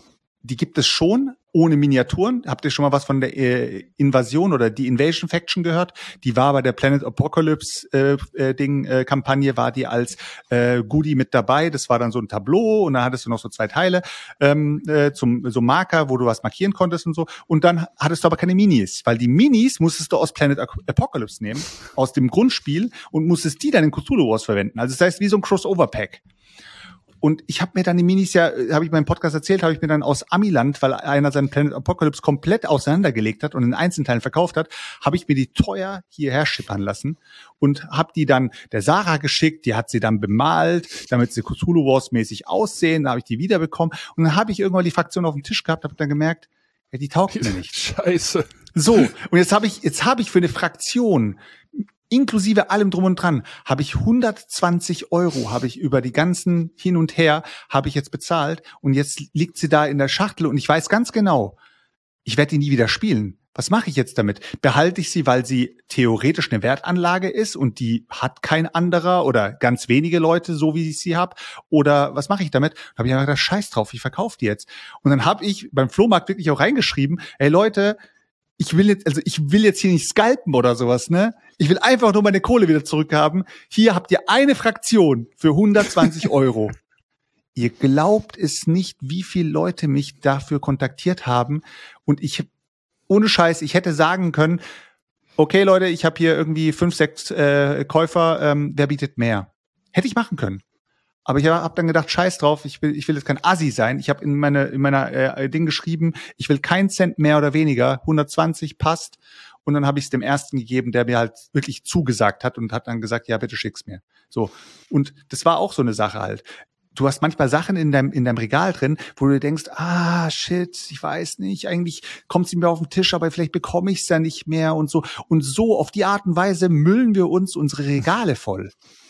die gibt es schon ohne Miniaturen. Habt ihr schon mal was von der äh, Invasion oder die Invasion Faction gehört? Die war bei der Planet Apocalypse äh, äh, Ding äh, Kampagne, war die als äh, Goodie mit dabei. Das war dann so ein Tableau und dann hattest du noch so zwei Teile ähm, äh, zum so Marker, wo du was markieren konntest und so. Und dann hattest du aber keine Minis, weil die Minis musstest du aus Planet Apocalypse nehmen, aus dem Grundspiel und musstest die dann in Cthulhu Wars verwenden. Also das heißt wie so ein Crossover Pack. Und ich habe mir dann die Minis ja, habe ich meinem Podcast erzählt, habe ich mir dann aus Amiland, weil einer seinen Planet Apocalypse komplett auseinandergelegt hat und in Einzelteilen verkauft hat, habe ich mir die teuer hierher schippern lassen und habe die dann der Sarah geschickt, die hat sie dann bemalt, damit sie Cthulhu Wars mäßig aussehen, da habe ich die wiederbekommen und dann habe ich irgendwann die Fraktion auf dem Tisch gehabt, habe dann gemerkt, ja, die taugt mir nicht. Scheiße. So, und jetzt habe ich jetzt habe ich für eine Fraktion inklusive allem drum und dran, habe ich hundertzwanzig Euro, habe ich über die ganzen hin und her, habe ich jetzt bezahlt und jetzt liegt sie da in der Schachtel und ich weiß ganz genau, ich werde die nie wieder spielen. Was mache ich jetzt damit? Behalte ich sie, weil sie theoretisch eine Wertanlage ist und die hat kein anderer oder ganz wenige Leute, so wie ich sie habe? Oder was mache ich damit? Da habe ich einfach gedacht, scheiß drauf, ich verkaufe die jetzt. Und dann habe ich beim Flohmarkt wirklich auch reingeschrieben, ey Leute, ich will jetzt, also ich will jetzt hier nicht scalpen oder sowas, ne? Ich will einfach nur meine Kohle wieder zurückhaben. Hier habt ihr eine Fraktion für hundertzwanzig Euro. Ihr glaubt es nicht, wie viele Leute mich dafür kontaktiert haben. Und ich, ohne Scheiß, ich hätte sagen können, okay Leute, ich habe hier irgendwie fünf, sechs äh, Käufer, ähm, wer bietet mehr? Hätte ich machen können. Aber ich habe dann gedacht, scheiß drauf, ich will, ich will jetzt kein Assi sein. Ich habe in meine, in meiner äh, Ding geschrieben, ich will keinen Cent mehr oder weniger, hundertzwanzig passt. Und dann habe ich es dem ersten gegeben, der mir halt wirklich zugesagt hat und hat dann gesagt, ja, bitte schick's mir. So. Und das war auch so eine Sache halt. Du hast manchmal Sachen in deinem, in deinem Regal drin, wo du denkst, ah, shit, ich weiß nicht, eigentlich kommt sie mir auf den Tisch, aber vielleicht bekomme ich es ja nicht mehr und so. Und so auf die Art und Weise müllen wir uns unsere Regale voll.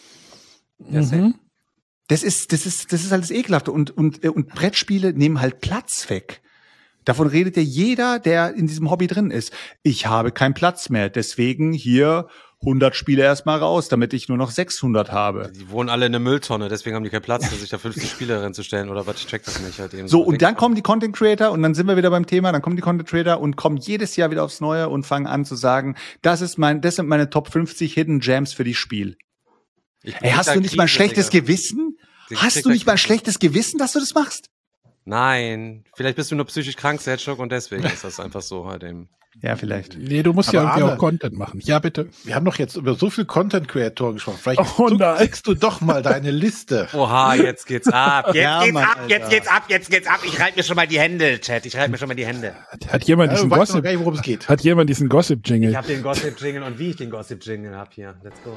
Mhm. Das ist, das ist, das ist halt das Ekelhafte. Und, und, und Brettspiele nehmen halt Platz weg. Davon redet ja jeder, der in diesem Hobby drin ist. Ich habe keinen Platz mehr, deswegen hier hundert Spiele erstmal raus, damit ich nur noch sechshundert habe. Die wohnen alle in einer Mülltonne, deswegen haben die keinen Platz, sich da fünfzig Spiele reinzustellen oder was, ich check das nicht halt eben. So, und dann kommen die Content Creator und dann sind wir wieder beim Thema, dann kommen die Content Creator und kommen jedes Jahr wieder aufs Neue und fangen an zu sagen, das ist mein, das sind meine Top fünfzig Hidden Gems für die Spiel. Ey, hast du nicht mal ein schlechtes Gewissen? Hast du nicht mal ein schlechtes Gewissen, dass du das machst? Nein, vielleicht bist du nur psychisch krank, Sergio, und deswegen ist das einfach so halt eben. Ja, vielleicht. Nee, du musst Aber ja irgendwie Arne, auch Content machen. Ja, bitte. Wir haben doch jetzt über so viel Content-Creatoren gesprochen. Vielleicht Oh nein. kriegst du doch mal deine Liste. Oha, jetzt geht's ab. Jetzt Ja, geht's Mann, ab, Alter. jetzt geht's ab, jetzt geht's ab. Ich reib mir schon mal die Hände, Chat. Ich reib mir schon mal die Hände. Hat, hat jemand Ja, diesen du weißt noch Gossip, gar nicht, worum es geht. hat jemand diesen Gossip-Jingle? Ich hab den Gossip-Jingle und wie ich den Gossip-Jingle hab hier. Let's go.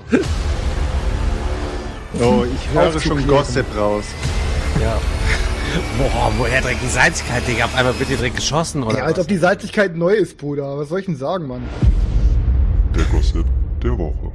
Oh, ich höre schon Gossip raus. Ja. Boah, woher direkt die Salzigkeit, Digga? Auf einmal wird hier direkt geschossen, oder Ja, als was? ob die Salzigkeit neu ist, Bruder. Was soll ich denn sagen, Mann? Der Gossip der Woche.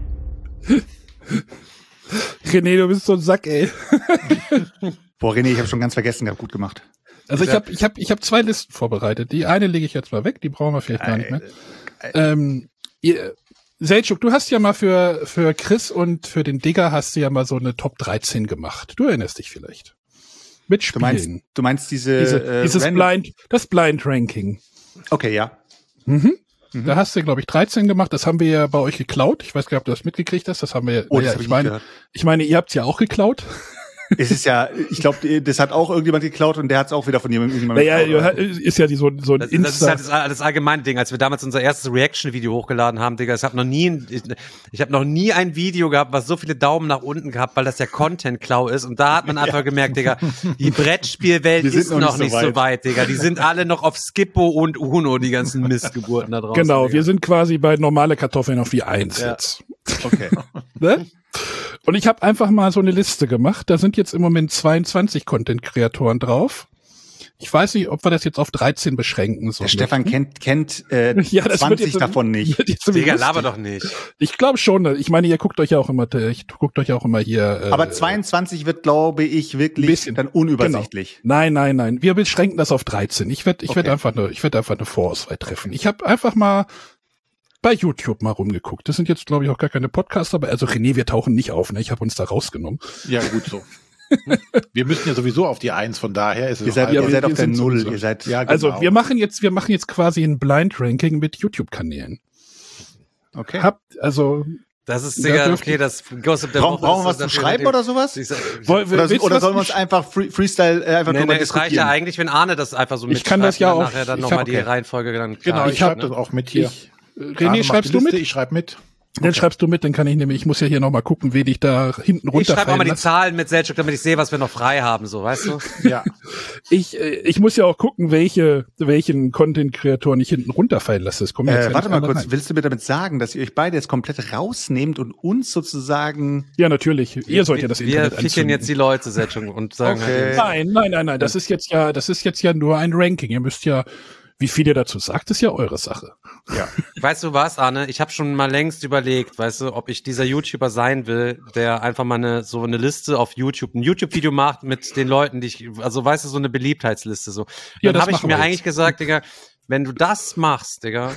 René, du bist so ein Sack, ey. Boah, René, ich habe schon ganz vergessen gehabt, gut gemacht. Also ich habe ich hab, ich hab zwei Listen vorbereitet. Die eine lege ich jetzt mal weg, die brauchen wir vielleicht gar nicht mehr. Ähm, ihr, Selchuk, du hast ja mal für, für Chris und für den Digger hast du ja mal so eine Top dreizehn gemacht. Du erinnerst dich vielleicht. Mit Du Spielen. meinst, du meinst diese, Diese, äh, dieses Random- Blind, das Blind Ranking. Okay, ja. Mhm. Da hast du, glaube ich, dreizehn gemacht. Das haben wir ja bei euch geklaut. Ich weiß gar nicht, ob du das mitgekriegt hast. Das haben wir. Oh, das naja, hab ich ich nicht meine, gehört. ich meine, ihr habt's ja auch geklaut. Es ist ja, ich glaube, das hat auch irgendjemand geklaut und der hat es auch wieder von jemandem irgendjemandem Naja, geklaut. ist ja die, so, so ein Das, das ist Insta. halt das, das allgemeine Ding. Als wir damals unser erstes Reaction-Video hochgeladen haben, Digga, ich habe noch nie, ein- ich, ich habe noch nie ein Video gehabt, was so viele Daumen nach unten gehabt, weil das ja Content-Klau ist. Und da hat man einfach gemerkt, Digga, die Brettspielwelt Die sind ist noch noch nicht nicht so so weit, Digga. Die sind alle noch auf Skippo und Uno, die ganzen Missgeburten da draußen. Genau, Digga. wir sind quasi bei normale Kartoffeln auf die Eins Ja. jetzt. Okay. Ne? Und ich habe einfach mal so eine Liste gemacht. Da sind jetzt im Moment zweiundzwanzig Content-Kreatoren drauf. Ich weiß nicht, ob wir das jetzt auf dreizehn beschränken sollen. Der Stefan kennt, kennt äh, Ja, das wird zwanzig jetzt- davon nicht. wird jetzt irgendwie Digga, lustig. laber doch nicht. Ich glaube schon. Ich meine, ihr guckt euch ja auch immer, ich guckt euch auch immer hier. Äh, Aber zweiundzwanzig wird, glaube ich, wirklich bisschen. dann unübersichtlich. Genau. Nein, nein, nein. Wir beschränken das auf dreizehn. Ich werde, ich Okay. werde einfach eine, ich werde einfach eine Vorauswahl treffen. Ich habe einfach mal bei YouTube mal rumgeguckt. Das sind jetzt, glaube ich, auch gar keine Podcasts, aber also René, wir tauchen nicht auf, ne? Ich habe uns da rausgenommen. Ja, gut so. Wir müssen ja sowieso auf die Eins, von daher ist es Ihr seid, auch ihr albern. seid auf wir der sind Null. sowieso. Ihr seid, Ja, genau. Also wir machen jetzt, wir machen jetzt quasi ein Blind Ranking mit YouTube-Kanälen. okay. Habt, also Das ist, Da Digga, dürft- okay, das Gossip der Brauchen, Woche. brauchen wir ist was zum dafür Schreiben natürlich- oder sowas? Ich sag- Woll- Oder, willst du oder was sollen wir uns gesch- einfach Free, Freestyle äh, einfach Nee, drüber nee, es reicht diskutieren? ja eigentlich, wenn Arne das einfach so Ich kann das ja und dann auch- nachher dann ich nochmal hab- die okay. Reihenfolge dann Genau, klar ich ist, schreibe ne? das auch mit hier. ich, Arne René, macht schreibst die du Liste, mit? Ich schreibe mit. Dann schreibst du mit, dann kann ich nämlich, ich muss ja hier nochmal gucken, wen ich da hinten Ich schreibe auch runterfallen mal die lasse. Zahlen mit Selchuk, damit ich sehe, was wir noch frei haben, so, weißt du? Ja. Ich, äh, ich muss ja auch gucken, welche, welchen Content-Kreatoren ich hinten runterfallen lasse. Das kommt jetzt Äh, ja warte nicht mal alle kurz, rein. willst du mir damit sagen, dass ihr euch beide jetzt komplett rausnehmt und uns sozusagen... Ja, natürlich. Ihr sollt ja das wir Internet ficken anzünden. jetzt die Leute, Selchuk, und sagen Okay. halt, Nein, nein, nein, nein. Das ist jetzt ja, das ist jetzt ja nur ein Ranking. Ihr müsst ja, wie viel ihr dazu sagt, ist ja eure Sache. Ja. weißt du was, Arne? Ich habe schon mal längst überlegt, weißt du, ob ich dieser YouTuber sein will, der einfach mal eine, so eine Liste auf YouTube, ein YouTube-Video macht mit den Leuten, die ich, also weißt du, so eine Beliebtheitsliste, so. Ja, Dann das habe ich machen mir wir jetzt. eigentlich gesagt, Digga, wenn du das machst, Digga,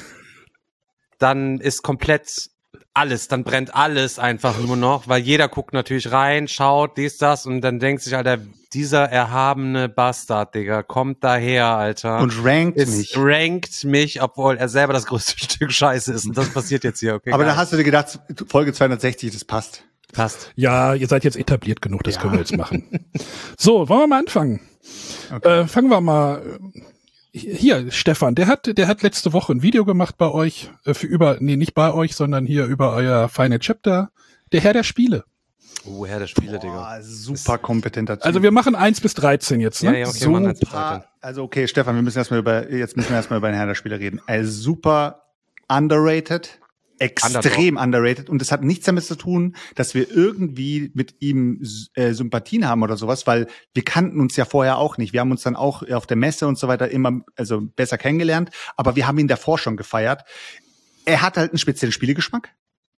dann ist komplett alles, dann brennt alles einfach nur noch, weil jeder guckt natürlich rein, schaut, dies, das und dann denkt sich, Alter, dieser erhabene Bastard, Digga, kommt daher, Alter. Und rankt es mich. rankt mich, obwohl er selber das größte Stück Scheiße ist. Und das passiert jetzt hier, okay? Aber geil. da hast du dir gedacht, Folge zweihundertsechzig, das passt. passt. Ja, ihr seid jetzt etabliert genug, das Ja. können wir jetzt machen. So, wollen wir mal anfangen? Okay. Äh, fangen wir mal. äh, Hier, Stefan, der hat, der hat letzte Woche ein Video gemacht bei euch, äh, für über, nee, nicht bei euch, sondern hier über euer Final Chapter, der Herr der Spiele. Oh, Herr der Spiele, Digga. Boah, super kompetenter Typ. Also wir machen eins bis dreizehn jetzt, ne? Ja, ja, okay, Mann, als super. Also okay, Stefan, wir müssen erstmal über, jetzt müssen wir erstmal über den Herr der Spiele reden. Also super underrated, extrem underrated. Und das hat nichts damit zu tun, dass wir irgendwie mit ihm äh, Sympathien haben oder sowas, weil wir kannten uns ja vorher auch nicht. Wir haben uns dann auch auf der Messe und so weiter immer also besser kennengelernt, aber wir haben ihn davor schon gefeiert. Er hat halt einen speziellen Spielegeschmack.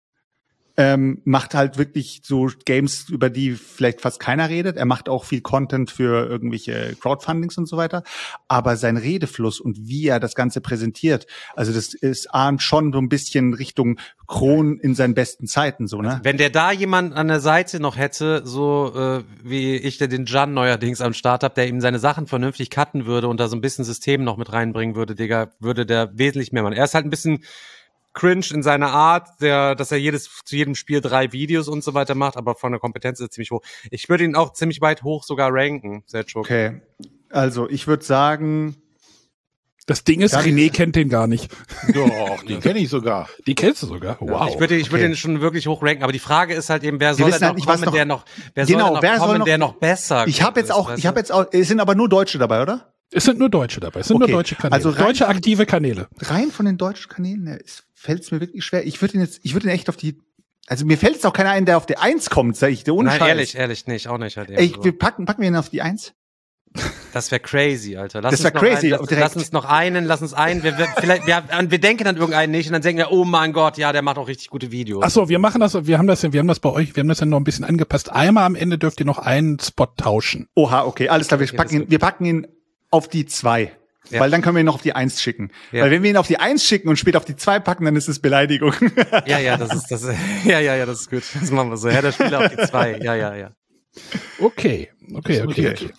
Ähm, macht halt wirklich so Games, über die vielleicht fast keiner redet. Er macht auch viel Content für irgendwelche Crowdfundings und so weiter. Aber sein Redefluss und wie er das Ganze präsentiert, also das ist ahnt schon so ein bisschen Richtung Kron in seinen besten Zeiten, so, ne? Wenn der da jemand an der Seite noch hätte, so äh, wie ich, der den Jan neuerdings am Start hab, der ihm seine Sachen vernünftig cutten würde und da so ein bisschen System noch mit reinbringen würde, Digga, würde der wesentlich mehr machen. Er ist halt ein bisschen cringe in seiner Art, der, dass er jedes zu jedem Spiel drei Videos und so weiter macht, aber von der Kompetenz ist er ziemlich hoch. Ich würde ihn auch ziemlich weit hoch sogar ranken, Selchuk. Okay. Also, ich würde sagen, Das Ding ist, Ja, René kennt den gar nicht. Doch, den kenne ich sogar. Die kennst du sogar. Wow. Ich würde, ich würde okay. ihn schon wirklich hoch ranken, aber die Frage ist halt eben, wer soll wissen denn halt noch nicht, was kommen, noch- der noch, wer Genau, soll denn noch wer soll kommen, noch- der noch besser ich habe jetzt ist, auch, weißt ich du? habe jetzt auch, es sind aber nur Deutsche dabei, oder? Es sind nur Deutsche dabei. Es sind Okay. nur deutsche Kanäle. Also rein deutsche von- aktive Kanäle. Rein von den deutschen Kanälen fällt es mir wirklich schwer. Ich würde ihn jetzt, ich würde ihn echt auf die, also mir fällt jetzt auch keiner ein, der auf die Eins kommt, sag ich dir, ohne Nein, Scheiß. ehrlich, ehrlich nicht, auch nicht halt eben Ey, so. wir packen, packen wir ihn auf die Eins? Das wäre crazy, Alter. Lass Das uns wär noch crazy, einen, lass, direkt. lass uns noch einen, lass uns einen. Wir, wir, vielleicht, wir, wir denken an irgendeinen nicht und dann denken wir, oh mein Gott, ja, der macht auch richtig gute Videos. Ach so, wir machen das, wir haben das, wir haben das bei euch, wir haben das ja noch ein bisschen angepasst. Einmal am Ende dürft ihr noch einen Spot tauschen. Oha, okay, alles klar, wir Okay, packen das ihn, wir packen ihn auf die Zwei. Ja. Weil dann können wir ihn noch auf die Eins schicken. Ja. Weil wenn wir ihn auf die Eins schicken und später auf die Zwei packen, dann ist es Beleidigung. Ja, ja, das ist, das, ja, ja, ja, das ist gut. Das machen wir so. Herr der Spieler auf die zwei. Ja, ja, ja. Okay, okay, okay, okay.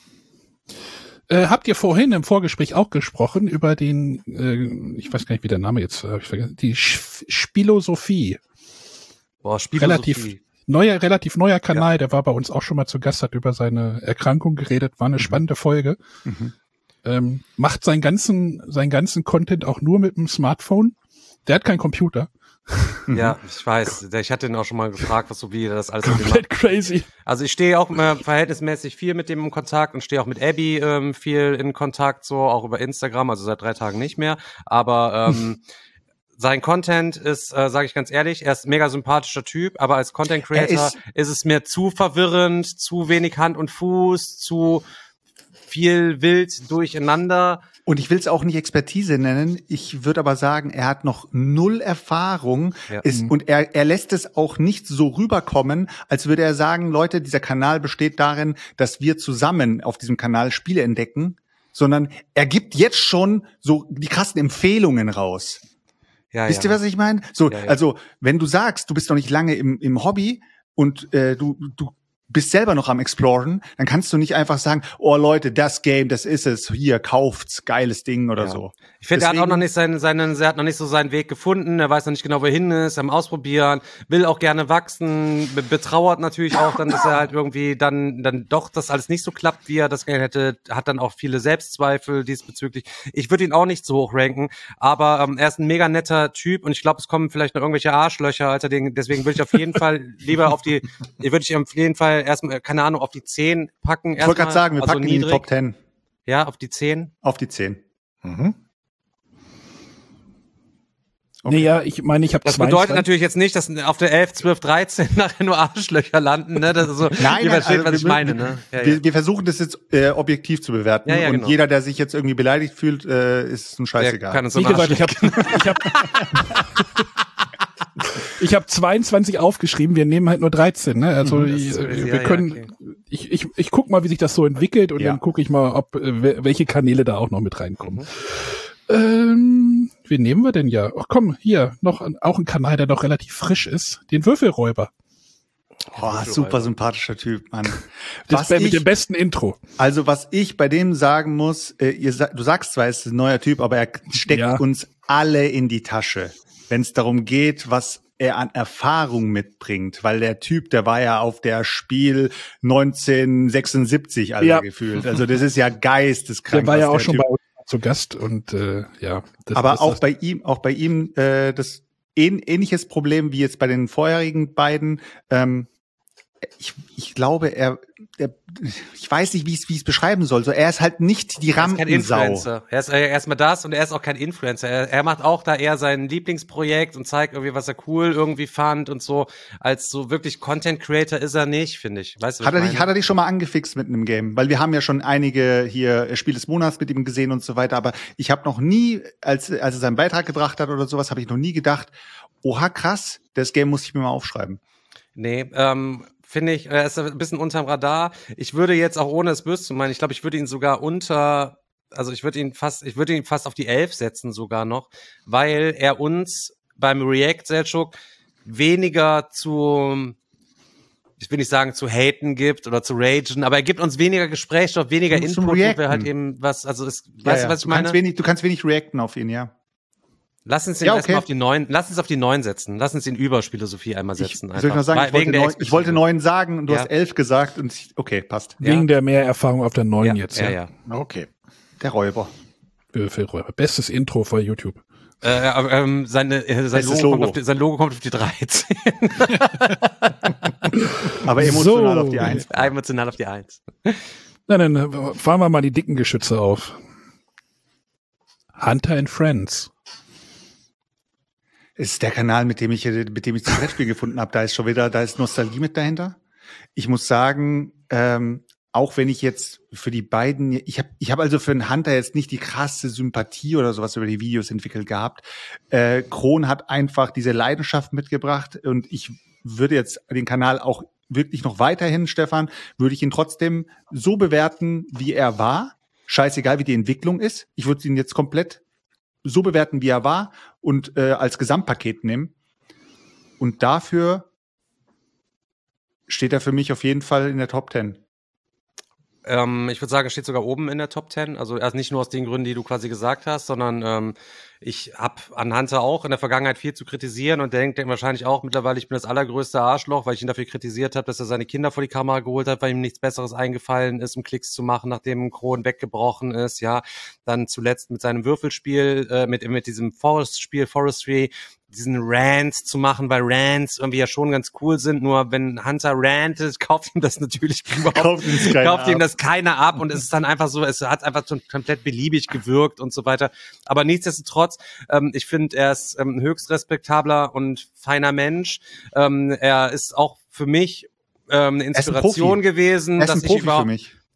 Äh, habt ihr vorhin im Vorgespräch auch gesprochen über den, äh, ich weiß gar nicht, wie der Name jetzt, äh, hab ich vergessen, die Sch Spielosophie. Boah, Spielosophie. Relativ neuer, relativ neuer Kanal, der war bei uns auch schon mal zu Gast, hat über seine Erkrankung geredet, war eine Mhm. spannende Folge. Mhm. Ähm, macht seinen ganzen, seinen ganzen Content auch nur mit dem Smartphone. Der hat keinen Computer. Ja, ich weiß. Ich hatte ihn auch schon mal gefragt, was so wie er das alles mit ihm macht. Komplett crazy. Also ich stehe auch äh, verhältnismäßig viel mit dem in Kontakt und stehe auch mit Abby ähm, viel in Kontakt, so auch über Instagram, also seit drei Tagen nicht mehr. Aber ähm, sein Content ist, äh, sage ich ganz ehrlich, er ist ein mega sympathischer Typ, aber als Content Creator Er ist, ist- es mir zu verwirrend, zu wenig Hand und Fuß, zu viel wild durcheinander. Und ich will es auch nicht Expertise nennen. Ich würde aber sagen, er hat noch null Erfahrung. Ja. Ist, und er, er lässt es auch nicht so rüberkommen, als würde er sagen, Leute, dieser Kanal besteht darin, dass wir zusammen auf diesem Kanal Spiele entdecken, sondern er gibt jetzt schon so die krassen Empfehlungen raus. Ja, Wisst ja. ihr, was ich meine? So, Ja, ja. also wenn du sagst, du bist noch nicht lange im, im Hobby und äh, du, du bist selber noch am Exploren, dann kannst du nicht einfach sagen, oh Leute, das Game, das ist es, hier, kauft's, geiles Ding oder ja. so. Ich finde, er hat auch noch nicht seinen, seinen, er hat noch nicht so seinen Weg gefunden, er weiß noch nicht genau, wohin ist, am Ausprobieren, will auch gerne wachsen, be- betrauert natürlich auch dann, dass er halt irgendwie dann, dann doch das alles nicht so klappt, wie er das gerne hätte, hat dann auch viele Selbstzweifel diesbezüglich. Ich würde ihn auch nicht so hoch ranken, aber ähm, er ist ein mega netter Typ und ich glaube, es kommen vielleicht noch irgendwelche Arschlöcher, Alter, den, deswegen würde ich auf jeden Fall lieber auf die, würde ich auf jeden Fall erstmal, keine Ahnung, auf die zehn packen. Ich wollte gerade sagen, wir also packen in die Top zehn. Ja, auf die zehn? Auf die zehn. Mhm. Okay. Nee, ja, ich meine, ich habe Das bedeutet natürlich jetzt nicht, dass auf der elf, zwölf, dreizehn nachher nur Arschlöcher landen, ne? Das ist so, nein, ihr nein, versteht, also was ich wir, meine, ne? Ja, wir, ja. wir versuchen das jetzt äh, objektiv zu bewerten Ja, ja, und genau. jeder, der sich jetzt irgendwie beleidigt fühlt, äh, ist ein Scheißegal. Kann uns Wie gesagt, ich habe ich hab, ich hab zweiundzwanzig aufgeschrieben, wir nehmen halt nur dreizehn, ne? Also ich, ist, wir ja, können, ja, okay. ich, ich, ich guck mal, wie sich das so entwickelt und Ja. dann gucke ich mal, ob äh, welche Kanäle da auch noch mit reinkommen. Mhm. Ähm, wen nehmen wir denn ja? Ach komm, hier, noch ein, auch ein Kanal, der noch relativ frisch ist, den Würfelräuber. Oh, super sympathischer Typ, Mann. Das Was wär mit ich, dem besten Intro. also was ich bei dem sagen muss, äh, ihr, sa- du sagst zwar, es ist ein neuer Typ, aber er steckt Ja. uns alle in die Tasche, wenn es darum geht, was er an Erfahrung mitbringt, weil der Typ, der war ja auf der Spiel neunzehnhundertsechsundsiebzig also Ja. gefühlt. Also das ist ja geisteskrank. Der war ja was auch der schon Typ- bei uns zu Gast und äh, ja. Das, Aber das, auch das, bei ihm, auch bei ihm, äh, das ähn, ähnliches Problem wie jetzt bei den vorherigen beiden. Ähm, ich, ich glaube, er, er, ich weiß nicht, wie ich es wie ich es beschreiben soll. So, er ist halt nicht die Er ist kein Rampensau. Influencer. Er ist äh, erstmal das und er ist auch kein Influencer. Er, er macht auch da eher sein Lieblingsprojekt und zeigt irgendwie, was er cool irgendwie fand und so. Als so wirklich Content Creator ist er nicht, finde ich. Weißt du, was Hat er ich dich, meine? hat er dich schon mal angefixt mit einem Game? Weil wir haben ja schon einige hier Spiel des Monats mit ihm gesehen und so weiter. Aber ich habe noch nie, als, als er seinen Beitrag gebracht hat oder sowas, habe ich noch nie gedacht, oha krass, das Game muss ich mir mal aufschreiben. Nee, ähm, finde ich, er ist ein bisschen unterm Radar. Ich würde jetzt auch, ohne es böse zu meinen, ich glaube, ich würde ihn sogar unter, also ich würde ihn fast, ich würde ihn fast auf die elf setzen sogar noch, weil er uns beim React, Selçuk, weniger zu, ich will nicht sagen zu haten gibt oder zu ragen, aber er gibt uns weniger Gesprächsstoff, weniger Zum Input, wo wir Reacten. halt eben was, also es, Ja, weißt ja. du, was ich du meine? Kannst wenig, du kannst wenig reacten auf ihn, ja. Lass uns den Ja, okay. erstmal auf die neun, lass uns auf die neun setzen. Lass uns den über Spielphilosophie einmal Ich, setzen. soll ich noch sagen, Weil- ich wollte, wegen der neun, ich wollte Expertise. neun sagen und du Ja. hast elf gesagt und ich, okay, passt. wegen ja. der Mehrerfahrung auf der neun Ja, jetzt. ja, ja. Okay. Der Räuber. Würfelräuber. Bestes Intro für YouTube. Äh, aber, ähm, seine, äh, sein, Bestes Logo Logo. Kommt auf die, sein Logo kommt auf die dreizehn. Aber emotional So. auf die eins. Emotional auf die eins. Na, dann fahren wir mal die dicken Geschütze auf. Hunter and Friends. Ist der Kanal, mit dem ich mit dem ich das Brettspiel gefunden habe. Da ist schon wieder, da ist Nostalgie mit dahinter. Ich muss sagen, ähm, auch wenn ich jetzt für die beiden, ich habe ich hab also für einen Hunter jetzt nicht die krasse Sympathie oder sowas über die Videos entwickelt gehabt. Äh, Kron hat einfach diese Leidenschaft mitgebracht und ich würde jetzt den Kanal auch wirklich noch weiterhin, Stefan, würde ich ihn trotzdem so bewerten, wie er war. Scheißegal, wie die Entwicklung ist. Ich würde ihn jetzt komplett so bewerten, wie er war und äh, als Gesamtpaket nehmen. Und dafür steht er für mich auf jeden Fall in der Top Ten. Ähm, ich würde sagen, er steht sogar oben in der Top zehn. Also erst nicht nur aus den Gründen, die du quasi gesagt hast, sondern ähm, ich habe an Hunter auch in der Vergangenheit viel zu kritisieren und denkt wahrscheinlich auch mittlerweile, ich bin das allergrößte Arschloch, weil ich ihn dafür kritisiert habe, dass er seine Kinder vor die Kamera geholt hat, weil ihm nichts Besseres eingefallen ist, um Klicks zu machen, nachdem Kron weggebrochen ist. Ja, dann zuletzt mit seinem Würfelspiel, äh, mit mit diesem Forest-Spiel, Forestry, diesen Rants zu machen, weil Rants irgendwie ja schon ganz cool sind, nur wenn Hunter rantet, kauft ihm das natürlich überhaupt, Kauft ihm das keiner kauft ihm ab. das keiner ab und es ist dann einfach so, es hat einfach schon komplett beliebig gewirkt und so weiter. Aber nichtsdestotrotz, ähm, ich finde, er ist ähm, ein höchst respektabler und feiner Mensch. Ähm, er ist auch für mich ähm, eine ist ein Inspiration Profi. gewesen, Er ist dass ein ich Profi überhaupt für mich.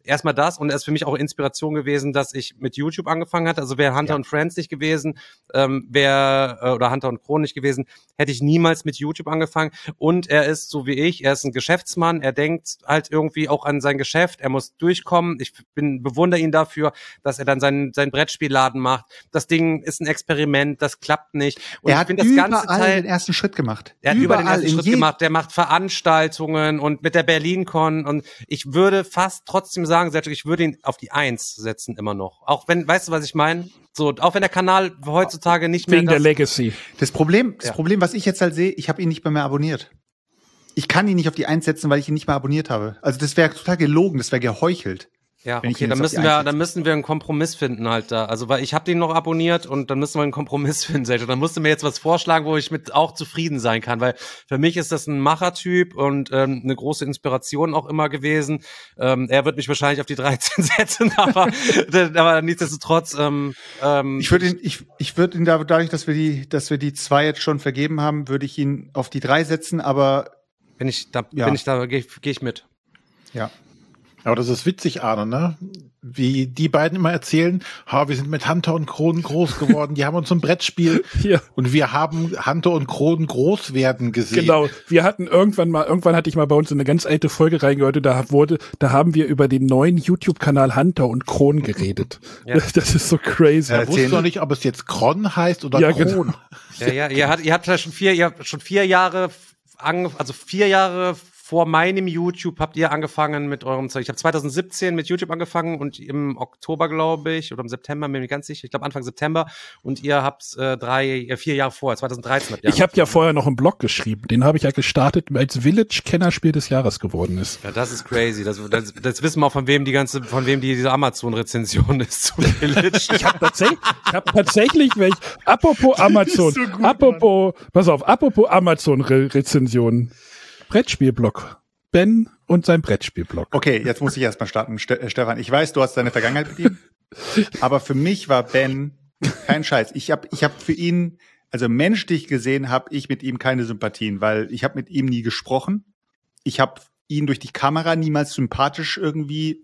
erstmal das und er ist für mich auch Inspiration gewesen, dass ich mit YouTube angefangen hatte. Also wäre Hunter Ja. und Friends nicht gewesen, ähm, wäre äh, oder Hunter und Kron nicht gewesen, hätte ich niemals mit YouTube angefangen. Und er ist so wie ich, er ist ein Geschäftsmann, er denkt halt irgendwie auch an sein Geschäft, er muss durchkommen. Ich bin bewundere ihn dafür, dass er dann seinen seinen Brettspielladen macht. Das Ding ist ein Experiment, das klappt nicht. Und er ich hat finde das überall ganze den Teil ersten Schritt gemacht. Er hat überall, über den ersten in Schritt jedem- gemacht, der macht Veranstaltungen und mit der BerlinCon und ich würde fast trotzdem sagen, Sergio, ich würde ihn auf die Eins setzen immer noch. Auch wenn, weißt du, was ich meine? So, auch wenn der Kanal heutzutage nicht mehr Wegen der das, Legacy. Das Problem, das Ja. Problem, was ich jetzt halt sehe, ich habe ihn nicht mehr, mehr abonniert. Ich kann ihn nicht auf die Eins setzen, weil ich ihn nicht mehr abonniert habe. Also das wäre total gelogen, das wäre geheuchelt. Ja, wenn ich okay, ihn dann jetzt auf die müssen wir, Eins dann setze. müssen wir einen Kompromiss finden halt da. Also, weil ich habe den noch abonniert und dann müssen wir einen Kompromiss finden, Sergio. Dann musst du mir jetzt was vorschlagen, wo ich mit auch zufrieden sein kann, weil für mich ist das ein Machertyp und ähm, eine große Inspiration auch immer gewesen. Ähm, er wird mich wahrscheinlich auf die dreizehn setzen, aber, aber nichtsdestotrotz. Ähm, ähm, Ich würde ihn, ich, ich würde ihn da, dadurch, dass wir die, dass wir die zwei jetzt schon vergeben haben, würde ich ihn auf die drei setzen, aber bin ich da, Ja. bin ich da, gehe geh ich mit. ja. Aber das ist witzig, Arne, ne? Wie die beiden immer erzählen, ha, wir sind mit Hunter und Kron groß geworden, die haben uns ein Brettspiel Ja. und wir haben Hunter und Kron groß werden gesehen. Genau, wir hatten irgendwann mal, irgendwann hatte ich mal bei uns in eine ganz alte Folge reingehört, und da wurde, da haben wir über den neuen YouTube-Kanal Hunter und Kron geredet. Ja. Das ist so crazy. Ja, Ich wusste noch nicht, ob es jetzt Kron heißt oder Ja, Kron. genau. Ja, ja, ihr habt, ihr habt ja schon vier, ihr habt schon vier Jahre, ange, also vier Jahre vor meinem YouTube habt ihr angefangen mit eurem Zeug. Ich habe zwanzig siebzehn mit YouTube angefangen und im Oktober, glaube ich, oder im September, bin mir nicht ganz sicher, ich glaube Anfang September. Und ihr habt äh, drei, äh, vier Jahre vorher, zwanzig dreizehn habt ihr Ich habe ja vorher noch einen Blog geschrieben, den habe ich ja gestartet, als Village-Kennerspiel des Jahres geworden ist. Ja, das ist crazy. Das, das, das wissen wir auch, von wem die ganze, von wem die diese Amazon-Rezension ist zu Village. Ich habe tatsächlich, ich hab tatsächlich welch, apropos Amazon, so gut, apropos, pass auf, apropos Amazon-Rezensionen, Brettspielblog, Ben und sein Brettspielblog. Okay, jetzt muss ich erstmal starten, Ste äh, Stefan. Ich weiß, du hast deine Vergangenheit mit ihm, aber für mich war Ben kein Scheiß. Ich habe, ich habe für ihn, also menschlich gesehen, habe ich mit ihm keine Sympathien, weil ich habe mit ihm nie gesprochen. Ich habe ihn durch die Kamera niemals sympathisch irgendwie,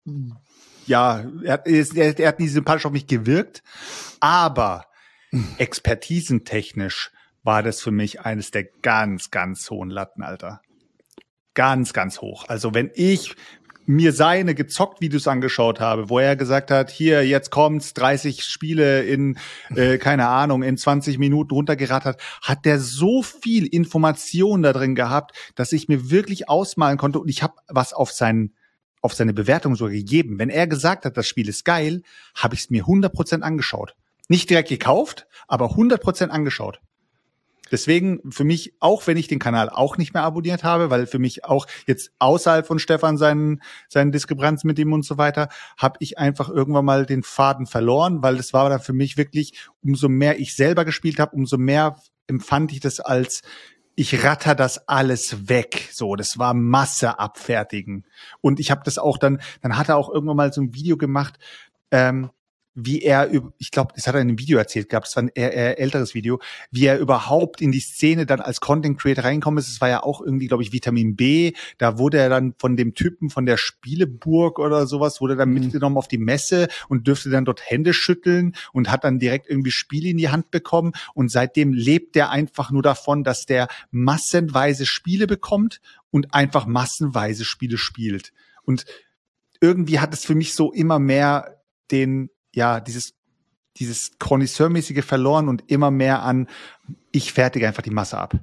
ja, er, hat- er, er hat nie sympathisch auf mich gewirkt, aber expertisentechnisch war das für mich eines der ganz, ganz hohen Latten, Alter. Ganz, ganz hoch. Also wenn ich mir seine Gezockt-Videos angeschaut habe, wo er gesagt hat, hier, jetzt kommt's, dreißig Spiele in, äh, keine Ahnung, in zwanzig Minuten runtergerattert, hat der so viel Information da drin gehabt, dass ich mir wirklich ausmalen konnte und ich habe was auf seinen auf seine Bewertung so gegeben. Wenn er gesagt hat, das Spiel ist geil, habe ich es mir hundert Prozent angeschaut. Nicht direkt gekauft, aber hundert Prozent angeschaut. Deswegen für mich, auch wenn ich den Kanal auch nicht mehr abonniert habe, weil für mich auch jetzt außerhalb von Stefan seinen, seinen Diskrepanzen mit ihm und so weiter, habe ich einfach irgendwann mal den Faden verloren, weil das war dann für mich wirklich, umso mehr ich selber gespielt habe, umso mehr empfand ich das als, ich ratter das alles weg. So, das war Masse abfertigen. Und ich habe das auch dann, dann hat er auch irgendwann mal so ein Video gemacht, ähm, wie er, ich glaube, das hat er in einem Video erzählt gehabt, das war ein eher, eher älteres Video, wie er überhaupt in die Szene dann als Content Creator reingekommen ist. Es war ja auch irgendwie, glaube ich, Vitamin B. Da wurde er dann von dem Typen von der Spieleburg oder sowas, wurde dann Mhm. mitgenommen auf die Messe und dürfte dann dort Hände schütteln und hat dann direkt irgendwie Spiele in die Hand bekommen. Und seitdem lebt er einfach nur davon, dass der massenweise Spiele bekommt und einfach massenweise Spiele spielt. Und irgendwie hat es für mich so immer mehr den ja, dieses, dieses Connoisseur-mäßige verloren und immer mehr an, ich fertige einfach die Masse ab.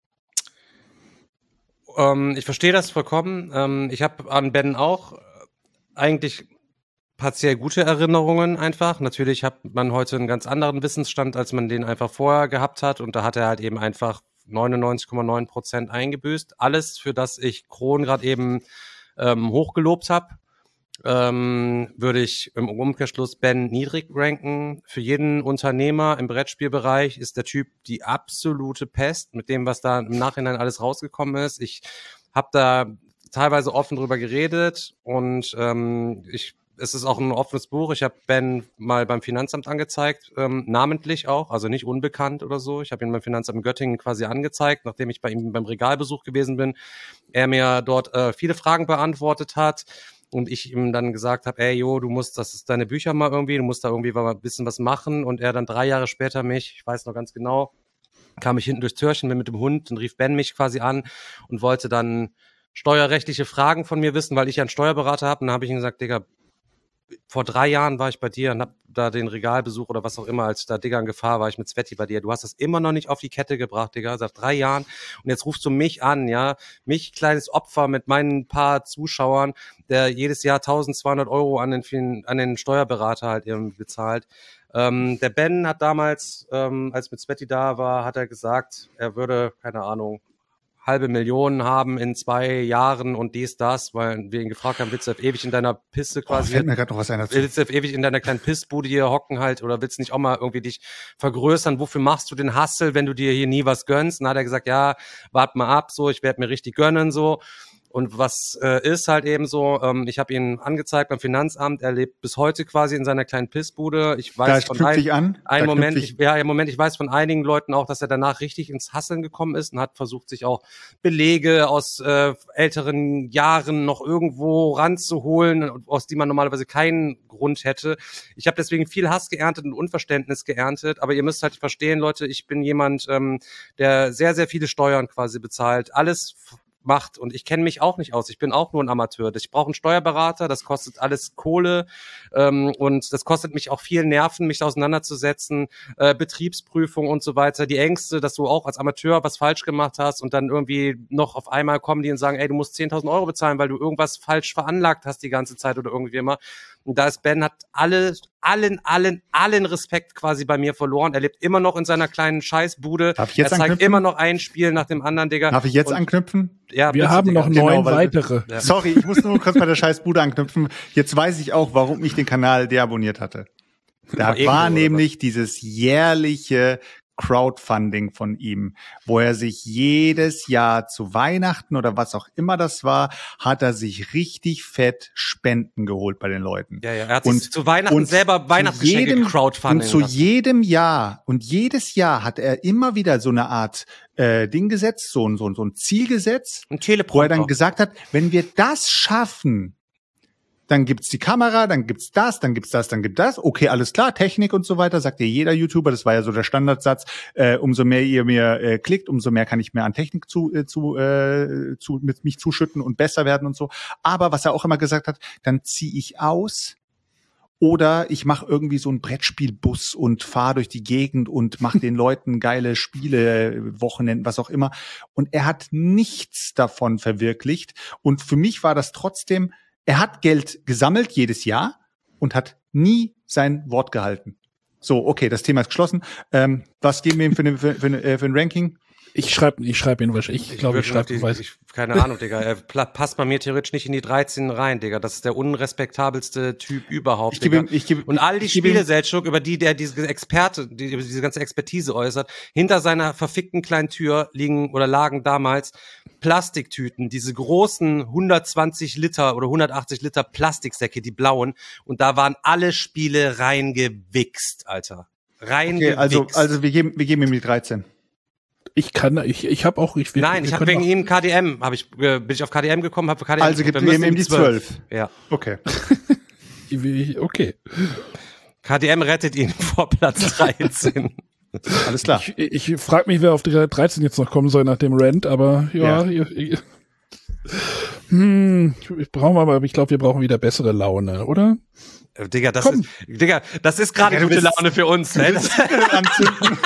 Ähm, ich verstehe das vollkommen. Ähm, ich habe an Ben auch eigentlich partiell gute Erinnerungen einfach. Natürlich hat man heute einen ganz anderen Wissensstand, als man den einfach vorher gehabt hat. Und da hat er halt eben einfach neunundneunzig Komma neun Prozent eingebüßt. Alles, für das ich Kron gerade eben ähm, hochgelobt habe. Ähm, würde ich im Umkehrschluss Ben niedrig ranken. Für jeden Unternehmer im Brettspielbereich ist der Typ die absolute Pest mit dem, was da im Nachhinein alles rausgekommen ist. Ich habe da teilweise offen drüber geredet und ähm, ich es ist auch ein offenes Buch. Ich habe Ben mal beim Finanzamt angezeigt, ähm, namentlich auch, also nicht unbekannt oder so. Ich habe ihn beim Finanzamt in Göttingen quasi angezeigt, nachdem ich bei ihm beim Regalbesuch gewesen bin. Er mir dort äh, viele Fragen beantwortet hat. und ich ihm dann gesagt habe, ey, jo, du musst, das ist deine Bücher mal irgendwie, du musst da irgendwie mal ein bisschen was machen und er dann drei Jahre später mich, ich weiß noch ganz genau, kam ich hinten durchs Türchen, bin mit dem Hund, dann rief Ben mich quasi an und wollte dann steuerrechtliche Fragen von mir wissen, weil ich ja einen Steuerberater habe und dann habe ich ihm gesagt, Digga, vor drei Jahren war ich bei dir und hab da den Regalbesuch oder was auch immer, als ich da, Digga, in Gefahr war, ich mit Sveti bei dir. Du hast das immer noch nicht auf die Kette gebracht, Digga, seit drei Jahren. Und jetzt rufst du mich an, ja, mich, kleines Opfer mit meinen paar Zuschauern, der jedes Jahr eintausendzweihundert Euro an den, an den Steuerberater halt irgendwie bezahlt. Ähm, der Ben hat damals, ähm, als mit Sveti da war, hat er gesagt, er würde, keine Ahnung, halbe Millionen haben in zwei Jahren und dies, das, weil wir ihn gefragt haben, willst du auf ewig in deiner Piste quasi, oh, fällt mir gerade noch was ein dazu. Willst du auf ewig in deiner kleinen Pissbude hier hocken halt oder willst du nicht auch mal irgendwie dich vergrößern? Wofür machst du den Hustle, wenn du dir hier nie was gönnst? Und dann hat er gesagt, ja, wart mal ab, so, ich werde mir richtig gönnen, so. Und was äh, ist halt eben so, ähm, ich habe ihn angezeigt beim Finanzamt, er lebt bis heute quasi in seiner kleinen Pissbude. Ich weiß da von ein, an. ein da Moment, ich ich, ja, im Moment, ich weiß von einigen Leuten auch, dass er danach richtig ins Hasseln gekommen ist und hat versucht, sich auch Belege aus äh, älteren Jahren noch irgendwo ranzuholen, aus die man normalerweise keinen Grund hätte. Ich habe deswegen viel Hass geerntet und Unverständnis geerntet, aber ihr müsst halt verstehen, Leute, ich bin jemand, ähm, der sehr, sehr viele Steuern quasi bezahlt, alles macht und ich kenne mich auch nicht aus. Ich bin auch nur ein Amateur. Ich brauche einen Steuerberater, das kostet alles Kohle ähm, und das kostet mich auch viel Nerven, mich da auseinanderzusetzen, äh, Betriebsprüfung und so weiter. Die Ängste, dass du auch als Amateur was falsch gemacht hast und dann irgendwie noch auf einmal kommen die und sagen, ey, du musst zehntausend Euro bezahlen, weil du irgendwas falsch veranlagt hast die ganze Zeit oder irgendwie immer. Und da ist Ben, hat alle, allen, allen, allen Respekt quasi bei mir verloren. Er lebt immer noch in seiner kleinen Scheißbude. Darf ich jetzt er zeigt anknüpfen? immer noch ein Spiel nach dem anderen, Digga. Darf ich jetzt und, anknüpfen? Ja, wir bitte, haben Digga. noch Genau, neun weil- weitere. Ja. Sorry, ich muss nur kurz bei der Scheißbude anknüpfen. Jetzt weiß ich auch, warum ich den Kanal deabonniert hatte. Da irgendwo, war oder nämlich dieses jährliche Crowdfunding von ihm, wo er sich jedes Jahr zu Weihnachten oder was auch immer das war, hat er sich richtig fett Spenden geholt bei den Leuten. Ja, ja, er hat Und- sich zu Weihnachten und selber zu Weihnachtsgeschenke jedem- crowdfunding Und zu lassen. jedem Jahr und jedes Jahr hat er immer wieder so eine Art äh, Ding gesetzt, so ein, so ein, so ein Ziel gesetzt, Ein wo er Teleprompter. dann gesagt hat, wenn wir das schaffen, dann gibt's die Kamera, dann gibt's das, dann gibt's das, dann gibt das. Okay, alles klar, Technik und so weiter, sagt ja jeder YouTuber, das war ja so der Standardsatz. Äh, umso mehr ihr mir äh, klickt, umso mehr kann ich mir an Technik zu, äh, zu, äh, zu mit mich zuschütten und besser werden und so. Aber was er auch immer gesagt hat, dann ziehe ich aus oder ich mache irgendwie so einen Brettspielbus und fahre durch die Gegend und mache den Leuten geile Spiele, Wochenenden, was auch immer. Und er hat nichts davon verwirklicht. Und für mich war das trotzdem, er hat Geld gesammelt jedes Jahr und hat nie sein Wort gehalten. So, okay, das Thema ist geschlossen. Ähm, was geben wir ihm für, eine, für, für, eine, für ein Ranking? Ich schreibe ich schreib ihn wahrscheinlich. Ich glaube, ich, würd schreibe noch ihn die- weiß. ich, keine Ahnung, Digga. Er pla- passt bei mir theoretisch nicht in die dreizehn rein, Digga. Das ist der unrespektabelste Typ überhaupt, Ich gebe Digga. ihm, ich gebe, Und all die ich gebe ihm- Spiele, Seltschuk, über die der diese Experte, die, diese ganze Expertise äußert, hinter seiner verfickten kleinen Tür liegen oder lagen damals Plastiktüten, diese großen hundertzwanzig Liter oder hundertachtzig Liter Plastiksäcke, die blauen. Und da waren alle Spiele reingewichst, Alter. Okay, Reingewichst. also, also wir geben, wir geben ihm die dreizehn. Ich kann, ich, ich habe auch, ich will, Nein, wir ich habe können wegen auch- ihm K D M, hab ich, äh, bin ich auf K D M gekommen, habe K D M Also geguckt, gibt wir ihr müssen ihm die zwölf. Ja. Okay. Okay. K D M rettet ihn vor Platz dreizehn. Alles klar. Ich, ich frage mich, wer auf die dreizehn jetzt noch kommen soll nach dem Rant, aber ja. Ja. Ihr, ihr, hm, ich brauchen wir aber, ich glaube, wir brauchen wieder bessere Laune, oder? Äh, Digga, das Komm. ist, Digga, das ist gerade Digga, du gute willst- Laune für uns. Ne? Das, Anzünden.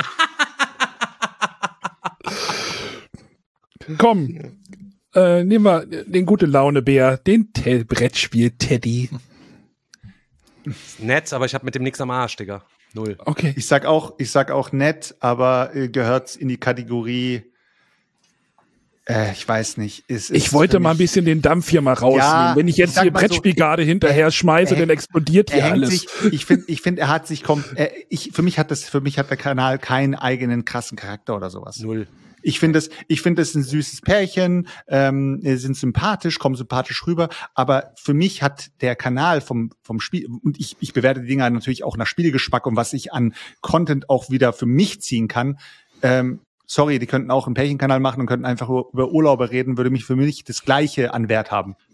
Komm, äh, nehmen wir den gute Laune-Bär, den Te- Brettspiel-Teddy. ist nett, aber ich habe mit dem nichts am Arsch, Digga. Null. Okay. Ich sag auch, ich sag auch nett, aber äh, gehört in die Kategorie, äh, ich weiß nicht. Ist, ist Ich wollte für mal ein mich- bisschen den Dampf hier mal rausnehmen. Ja, Wenn ich ich jetzt sag hier mal so, Brettspielgarde hinterher schmeiße, er- dann explodiert Er hier hängt alles. sich, ich finde, ich finde, er hat sich kom er, ich, für mich hat das, für mich hat der Kanal keinen eigenen krassen Charakter oder sowas. Null. Ich finde es, ich finde es ein süßes Pärchen, ähm, sind sympathisch, kommen sympathisch rüber, aber für mich hat der Kanal vom vom Spiel, und ich, ich bewerte die Dinger natürlich auch nach Spielgeschmack und was ich an Content auch wieder für mich ziehen kann. Ähm, sorry, die könnten auch einen Pärchenkanal machen und könnten einfach über Urlaube reden, würde mich für mich das Gleiche an Wert haben.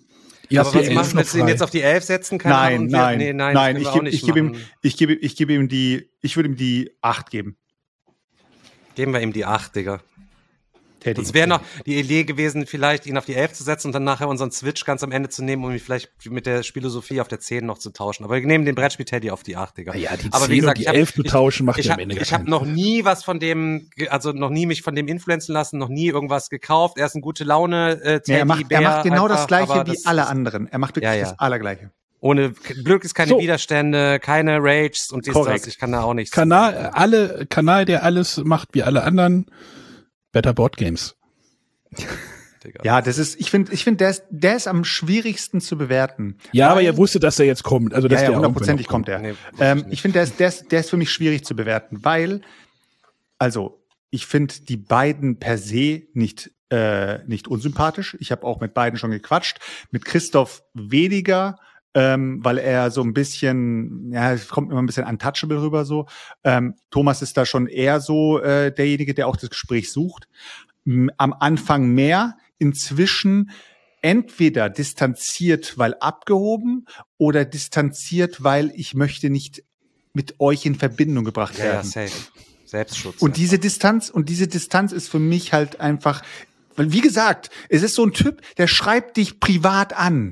Ja, aber was machst du, willst du ihn frei. jetzt auf die elf setzen? Keine Nein, Ahnung, wir- nein, nee, nein, nein, das ich können wir gebe auch ich gebe ihm, nicht ich gebe, ich gebe ihm die, ich würde ihm die acht geben. machen. Geben wir ihm die acht, Digga. Tätig. Das wäre noch die Idee gewesen, vielleicht ihn auf die elf zu setzen und dann nachher unseren Switch ganz am Ende zu nehmen, um ihn vielleicht mit der Spielosophie auf der zehn noch zu tauschen. Aber wir nehmen den Brettspiel-Teddy auf die acht, Digga. Ja, die Aber zehn wie gesagt, und die ich hab- elf zu ich- tauschen macht Ich ja am habe Ende gar ich hab keinen noch nie was von dem, ge- also noch nie mich von dem influenzen lassen, noch nie irgendwas gekauft. Er ist ein gute Laune äh, Nee, er macht, er Teddybär macht genau das einfach, Gleiche aber wie das alle ist- anderen. Er macht wirklich Ja, ja. das Allergleiche. Ohne Glück ist keine So. Widerstände, keine Rages und dies, Korrekt. das. Ich kann da auch nichts. Kanal, alle, Kanal, der alles macht wie alle anderen. Better Board Games. Digga. Ja, das ist, ich finde, ich finde, der ist, der ist am schwierigsten zu bewerten. Ja, aber Weil- ihr wusstet, dass er jetzt kommt. Also, dass ja, ja, der hundertprozentig irgendwann noch kommt er. Nee, wusste ich ähm, nicht. ich finde, der ist, der, ist, der ist für mich schwierig zu bewerten, weil, also, ich finde die beiden per se nicht, äh, nicht unsympathisch. Ich habe auch mit beiden schon gequatscht. Mit Christoph weniger, ähm, weil er so ein bisschen, ja, es kommt immer ein bisschen untouchable rüber so. Ähm, Thomas ist da schon eher so äh, derjenige, der auch das Gespräch sucht. M- Am Anfang mehr, inzwischen entweder distanziert, weil abgehoben, oder distanziert, weil ich möchte nicht mit euch in Verbindung gebracht Ja, ja, werden. safe. Selbstschutz. Und diese Distanz, und diese Distanz ist für mich halt einfach, weil wie gesagt, es ist so ein Typ, der schreibt dich privat an,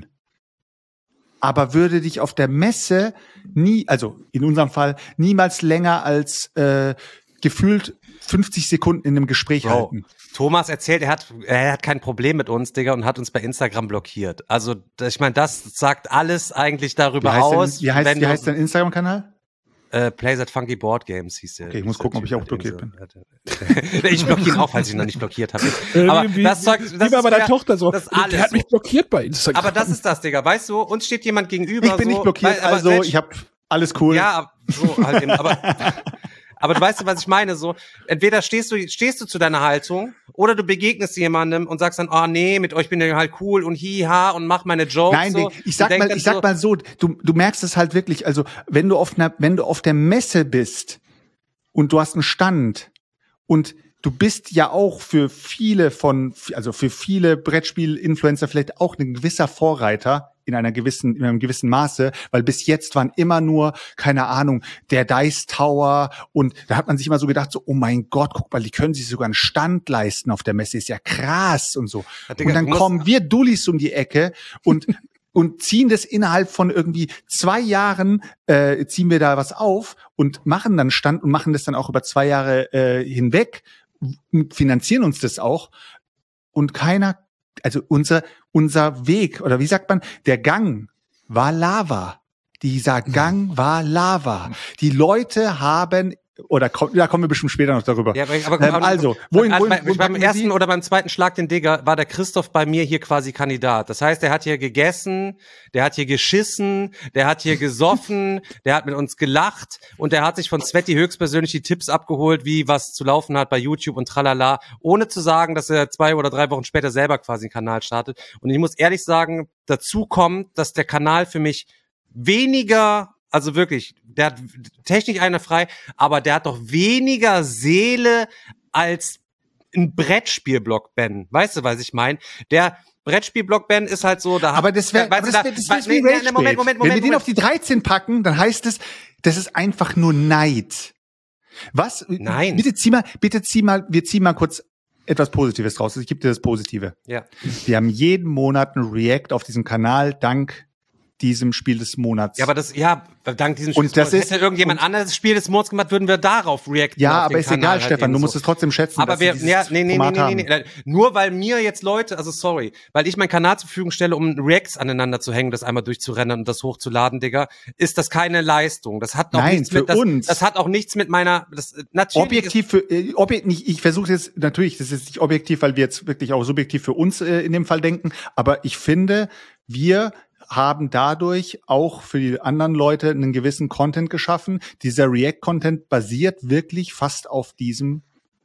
aber würde dich auf der Messe nie, also in unserem Fall, niemals länger als äh, gefühlt fünfzig Sekunden in einem Gespräch Bro, halten. Thomas erzählt, er hat, er hat kein Problem mit uns, Digga, und hat uns bei Instagram blockiert. Also, ich meine, das sagt alles eigentlich Wie darüber heißt, aus. denn, wie heißt, wenn wie du- heißt dein Instagram-Kanal? Äh, Plays at Funky Board Games hieß der. Okay, ich muss gucken, ob ich auch blockiert bin. Ich blockiere ihn auch, falls ich ihn noch nicht blockiert habe. Äh, Aber wie, das Zeug, wie das war ist bei der wieder- Tochter so. das ist Der alles hat mich so. blockiert bei Instagram. Aber das ist das, Digga. Weißt du, uns steht jemand gegenüber. Ich bin so, nicht blockiert, weil- aber also selbst- ich habe alles cool. Ja, so halt eben, aber, aber du weißt, was ich meine, so, entweder stehst du, stehst du zu deiner Haltung, oder du begegnest jemandem und sagst dann, oh nee, mit euch bin ich halt cool und hi-ha und mach meine Jokes. Nein, so. ich sag Und denk mal, dann ich sag so, mal so, du, du merkst es halt wirklich, also wenn du auf einer, wenn du auf der Messe bist und du hast einen Stand und du bist ja auch für viele von, also für viele Brettspiel-Influencer vielleicht auch ein gewisser Vorreiter in einer gewissen, in einem gewissen Maße, weil bis jetzt waren immer nur, keine Ahnung, der Dice Tower und da hat man sich immer so gedacht, so, oh mein Gott, guck mal, die können sich sogar einen Stand leisten auf der Messe, ist ja krass und so. Ja, Digga, und dann du musst- kommen wir Dullis um die Ecke und und ziehen das innerhalb von irgendwie zwei Jahren, äh, ziehen wir da was auf und machen dann Stand und machen das dann auch über zwei Jahre äh, hinweg, und finanzieren uns das auch und keiner, also unser unser Weg, oder wie sagt man, der Gang war Lava. Dieser Gang war Lava. Die Leute haben, oder komm, da kommen wir bestimmt später noch darüber. Ja, aber, aber, ähm, also, wohin, also wohin, bei, wohin beim packen wir ersten sie? oder beim zweiten Schlag den Digger war der Christoph bei mir hier quasi Kandidat. Das heißt, der hat hier gegessen, der hat hier geschissen, der hat hier gesoffen, der hat mit uns gelacht und der hat sich von Sveti höchstpersönlich die Tipps abgeholt, wie was zu laufen hat bei YouTube und tralala, ohne zu sagen, dass er zwei oder drei Wochen später selber quasi einen Kanal startet. Und ich muss ehrlich sagen, dazu kommt, dass der Kanal für mich weniger, also wirklich, der hat technisch eine frei, aber der hat doch weniger Seele als ein Brettspielblock, Ben. Weißt du, was ich meine? Der Brettspielblock, Ben, ist halt so, da Aber das wäre, weißt du, das da- wär, das weil- wär wie nee, nee, Rage nee, Moment, Moment, Wenn wir Moment, den Moment. auf die dreizehn packen, dann heißt es, das ist einfach nur Neid. Was? Nein. Bitte zieh mal, bitte zieh mal, wir ziehen mal kurz etwas Positives draus. Ich gebe dir das Positive. Ja. Wir haben jeden Monat ein React auf diesem Kanal dank diesem Spiel des Monats. Ja, aber das, ja, dank diesem Spiel, Und das ist- hätte irgendjemand anderes das Spiel des Monats gemacht, würden wir darauf reacten. ja, auf aber den ist Kanal egal, halt Stefan, eben du so. musst es trotzdem schätzen, Aber dass wir, sie dieses ja, nee, nee, nee, Format nee, nee, haben. nee, nee. Nur weil mir jetzt Leute, also sorry, weil ich meinen Kanal zur Verfügung stelle, um Reacts aneinander zu hängen, das einmal durchzurennen und das hochzuladen, Digga, ist das keine Leistung. Das hat auch Nein, nichts für mit, das, uns. das hat auch nichts mit meiner, das, natürlich. Objektiv für, äh, objekt, nicht, ich versuche jetzt, natürlich, das ist nicht objektiv, weil wir jetzt wirklich auch subjektiv für uns äh, in dem Fall denken, aber ich finde, wir haben dadurch auch für die anderen Leute einen gewissen Content geschaffen. Dieser React-Content basiert wirklich fast auf diesem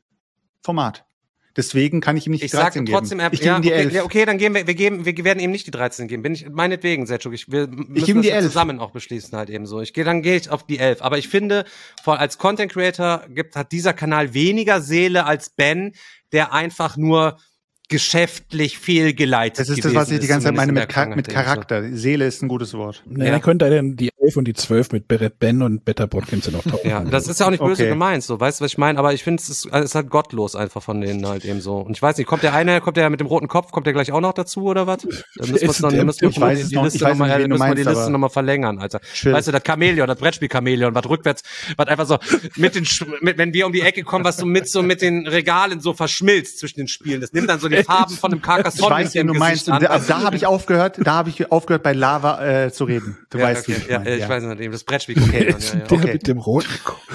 Format. Deswegen kann ich ihm nicht Ich die sage dreizehn trotzdem, geben. er, Ich gebe ja, ihm die okay, elf. ja, okay, dann geben wir, wir geben, wir werden ihm nicht die dreizehn geben. Bin ich, meinetwegen, Selçuk, ich, wir müssen gebe ihm das die ja elf. zusammen auch beschließen halt eben so. Ich gehe, dann gehe ich auf die elf. Aber ich finde, vor, als Content Creator gibt, hat dieser Kanal weniger Seele als Ben, der einfach nur geschäftlich fehlgeleitet. Das ist das, was ich die ganze Zeit meine mit, Char- mit Charakter. So. Seele ist ein gutes Wort. Nee, ja. Dann könnte er denn die elf und die zwölf mit Ben und Better Bodkinson noch tauchen. Ja, das ist ja auch nicht böse okay. gemeint, so, weißt du, was ich meine? Aber ich finde, es ist, es ist halt gottlos einfach von denen halt eben so. Und ich weiß nicht, kommt der eine, kommt der mit dem roten Kopf, kommt der gleich auch noch dazu oder was? Da müssen wir uns noch, da müssen wir die Liste nochmal noch mal, die Liste nochmal verlängern, Alter. Chill. Weißt du, das Chamäleon, das Brettspiel-Chamäleon, was rückwärts, was einfach so mit den, mit, wenn wir um die Ecke kommen, was so mit so mit den Regalen so verschmilzt zwischen den Spielen. Das nimmt dann so die Farben von dem Carcassonne. Ich weiß, wie du meinst. Da, da habe ich aufgehört, da habe ich aufgehört, bei Lava äh, zu reden. Du ja, weißt, okay. wie ich ja, meine. Ich ja. weiß nicht, das Brettspiel. Okay. Ja, ja. Der okay. mit dem roten.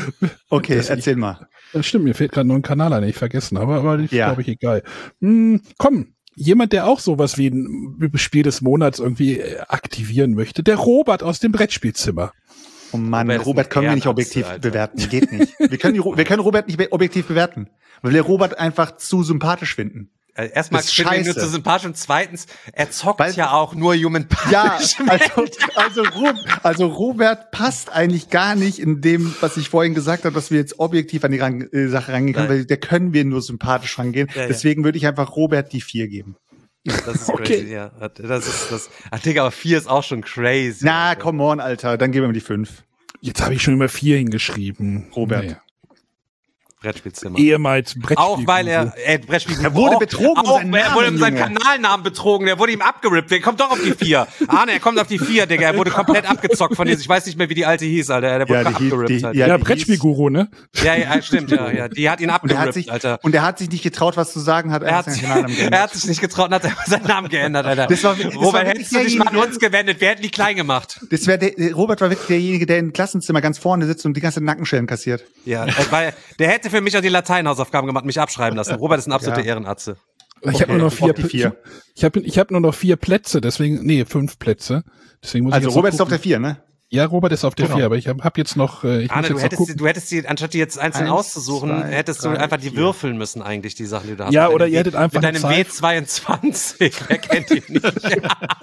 Okay, das erzähl ich, mal. Das stimmt, mir fehlt gerade nur ein Kanal ein, den ich vergessen habe, aber das ist, ja. glaube ich, egal. Hm, komm, jemand, der auch sowas wie ein Spiel des Monats irgendwie aktivieren möchte, der Robert aus dem Brettspielzimmer. Oh Mann, Robert, Robert können wir nicht objektiv Alter. bewerten. Geht nicht. Wir können, die, wir können Robert nicht objektiv bewerten, weil wir Robert einfach zu sympathisch finden. Also erstmal finde ich ihn nur zu sympathisch und zweitens, er zockt Weil, ja auch nur Human Punishment. Ja, also, also, also Robert passt eigentlich gar nicht in dem, was ich vorhin gesagt habe, dass wir jetzt objektiv an die Rang, äh, Sache rangehen können, weil der können wir nur sympathisch rangehen. Ja, Deswegen ja. würde ich einfach Robert die vier geben. Das ist okay. Crazy, ja. Das ist das. Ah, Digga, aber vier ist auch schon crazy. Na, Alter. Come on, Alter, dann geben wir ihm die fünf. Jetzt habe ich schon immer vier hingeschrieben. Robert. Naja. Brettspielzimmer. Ehemals Brettspiel. Auch weil er, äh, Brettspiel. Er wurde betrogen. Auch, um er wurde um seinen Kanalnamen betrogen. Der wurde ihm abgerippt. Der kommt doch auf die vier. Arne, er kommt auf die vier, Digga. Er wurde komplett abgezockt von diesem. Ich weiß nicht mehr, wie die alte hieß, Alter. Der wurde ja, abgerippt. Die, die, ja, ja Brettspielguru, ne? Ja, ja, stimmt, ja, ja. Die hat ihn abgerippt, und sich, Alter. Und er hat sich nicht getraut, was zu sagen, hat er, hat sich, er hat sich nicht getraut und hat seinen Namen geändert, Alter. Das war, das Robert, hättest du dich mal an uns gewendet, wir hätten die klein gemacht. Das wäre der, Robert war wirklich derjenige, der im Klassenzimmer ganz vorne sitzt und die ganze Nackenschellen kassiert. Ja, weil der hätte für mich auch die Lateinhausaufgaben gemacht, mich abschreiben lassen. Robert ist ein absoluter ja. Ehrenatze. Ich okay, habe nur noch vier, vier. Ich, ich habe ich hab nur noch vier Plätze, deswegen, nee, fünf Plätze. Deswegen muss also ich Robert ist auf der vier, ne? Ja, Robert ist auf der genau. vier, aber ich habe hab jetzt noch. Äh, ich Arne, muss du, jetzt hättest noch die, du hättest die, anstatt die jetzt einzeln Eins, auszusuchen, zwei, hättest drei, du einfach die vier. würfeln müssen, eigentlich, die Sachen, die du hast. Ja, oder ihr hättet einfach. Mit deinem W zweiundzwanzig, wer kennt ihn nicht?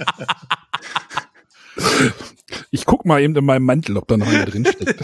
Ich guck mal eben in meinem Mantel, ob da noch einer drin steckt.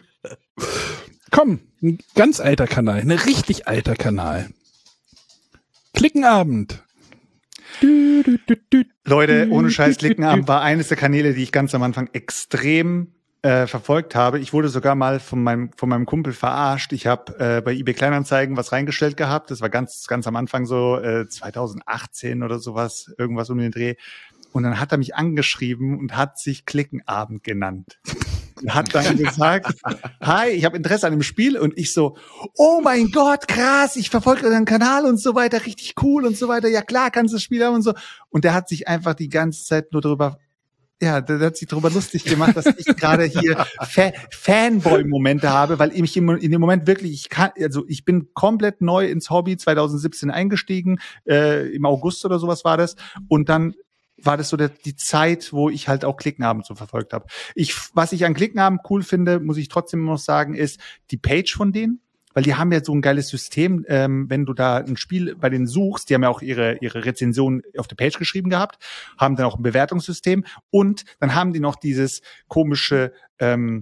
Komm, ein ganz alter Kanal, ein richtig alter Kanal. Klickenabend. Du, du, du, du, Leute, ohne Scheiß, Klickenabend war eines der Kanäle, die ich ganz am Anfang extrem äh, verfolgt habe. Ich wurde sogar mal von meinem von meinem Kumpel verarscht. Ich habe äh, bei eBay Kleinanzeigen was reingestellt gehabt. Das war ganz ganz am Anfang so äh, zwanzig achtzehn oder sowas, irgendwas um den Dreh. Und dann hat er mich angeschrieben und hat sich Klickenabend genannt. Und hat dann gesagt, hi, ich habe Interesse an dem Spiel. Und ich so, oh mein Gott, krass, ich verfolge deinen Kanal und so weiter, richtig cool und so weiter. Ja klar, kannst du das Spiel haben und so. Und der hat sich einfach die ganze Zeit nur darüber, ja, der hat sich darüber lustig gemacht, dass ich gerade hier Fa- Fanboy-Momente habe, weil ich im, in dem Moment wirklich, ich kann, also ich bin komplett neu ins Hobby zwanzig siebzehn eingestiegen, äh, im August oder sowas war das. Und dann war das so der, die Zeit, wo ich halt auch Klickenabend so verfolgt habe. Ich, was ich an Klickenabend cool finde, muss ich trotzdem noch sagen, ist die Page von denen, weil die haben ja so ein geiles System, ähm, wenn du da ein Spiel bei denen suchst, die haben ja auch ihre ihre Rezension auf der Page geschrieben gehabt, haben dann auch ein Bewertungssystem und dann haben die noch dieses komische ähm,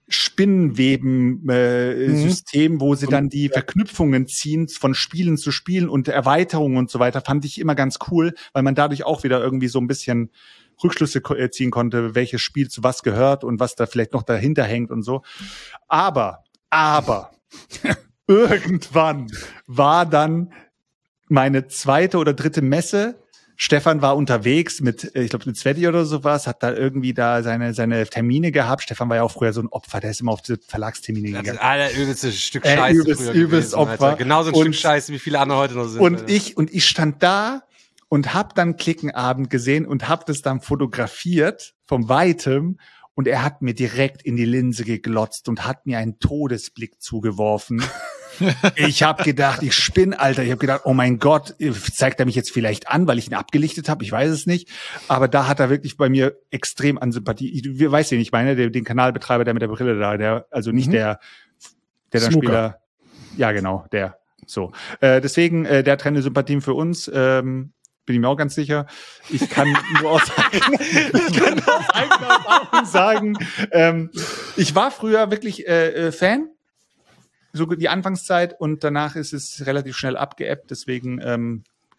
Spinnenweben-System, äh, mhm. wo sie dann die Verknüpfungen ziehen von Spielen zu Spielen und Erweiterungen und so weiter, fand ich immer ganz cool, weil man dadurch auch wieder irgendwie so ein bisschen Rückschlüsse ziehen konnte, welches Spiel zu was gehört und was da vielleicht noch dahinter hängt und so. Aber, aber, irgendwann war dann meine zweite oder dritte Messe. Stefan war unterwegs mit, ich glaube, mit Sveti oder sowas, hat da irgendwie da seine seine Termine gehabt. Stefan war ja auch früher so ein Opfer, der ist immer auf diese Verlagstermine gegangen. Das ist aller übelste Stück Scheiße. Äh, übelst, früher übelst gewesen, Opfer. Alter. Genauso ein und, Stück Scheiße, wie viele andere heute noch sind. Und Alter. ich und ich stand da und hab dann Klickenabend gesehen und hab das dann fotografiert vom Weitem. Und er hat mir direkt in die Linse geglotzt und hat mir einen Todesblick zugeworfen. Ich habe gedacht, ich spinn, Alter. Ich habe gedacht, oh mein Gott, zeigt er mich jetzt vielleicht an, weil ich ihn abgelichtet habe? Ich weiß es nicht. Aber da hat er wirklich bei mir extrem an Sympathie. Ich weiß den ich meine, der, den Kanalbetreiber, der mit der Brille da, der, also nicht mhm. der, der dann Spieler. Ja, genau, der. So. Äh, deswegen, äh, der hat keine Sympathien für uns. Ähm, bin ich mir auch ganz sicher. Ich kann nur aus eigener, ich kann nur aus eigener Erfahrung sagen, ähm, ich war früher wirklich äh, Fan, so die Anfangszeit, und danach ist es relativ schnell abgeebbt, deswegen ähm,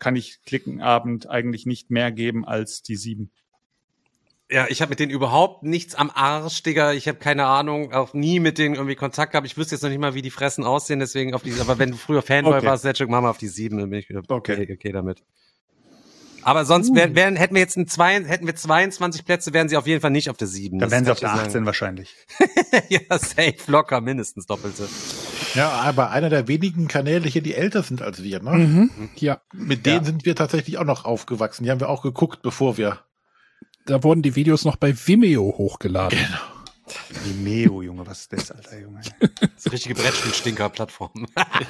kann ich Klickenabend eigentlich nicht mehr geben als die sieben. Ja, ich habe mit denen überhaupt nichts am Arsch, Digga. Ich habe keine Ahnung, auch nie mit denen irgendwie Kontakt gehabt. Ich wüsste jetzt noch nicht mal, wie die Fressen aussehen, deswegen auf die, aber wenn du früher Fanboy okay. warst, Setschuk, machen wir auf die sieben, dann bin ich wieder okay, okay, okay damit. Aber sonst uh. wären, wären, hätten wir jetzt ein zwei, hätten wir zweiundzwanzig Plätze, wären sie auf jeden Fall nicht auf der sieben. Dann wären sie auf der achtzehn sagen. Wahrscheinlich. Ja, safe, locker, mindestens doppelte. Ja, aber einer der wenigen Kanäle hier, die älter sind als wir, ne? Mhm. Ja. Mit denen ja. sind wir tatsächlich auch noch aufgewachsen. Die haben wir auch geguckt, bevor wir Da wurden die Videos noch bei Vimeo hochgeladen. Genau. Vimeo, Junge, was ist das, Alter, Junge? Das ist eine richtige Brettspiel-Stinker-Plattform.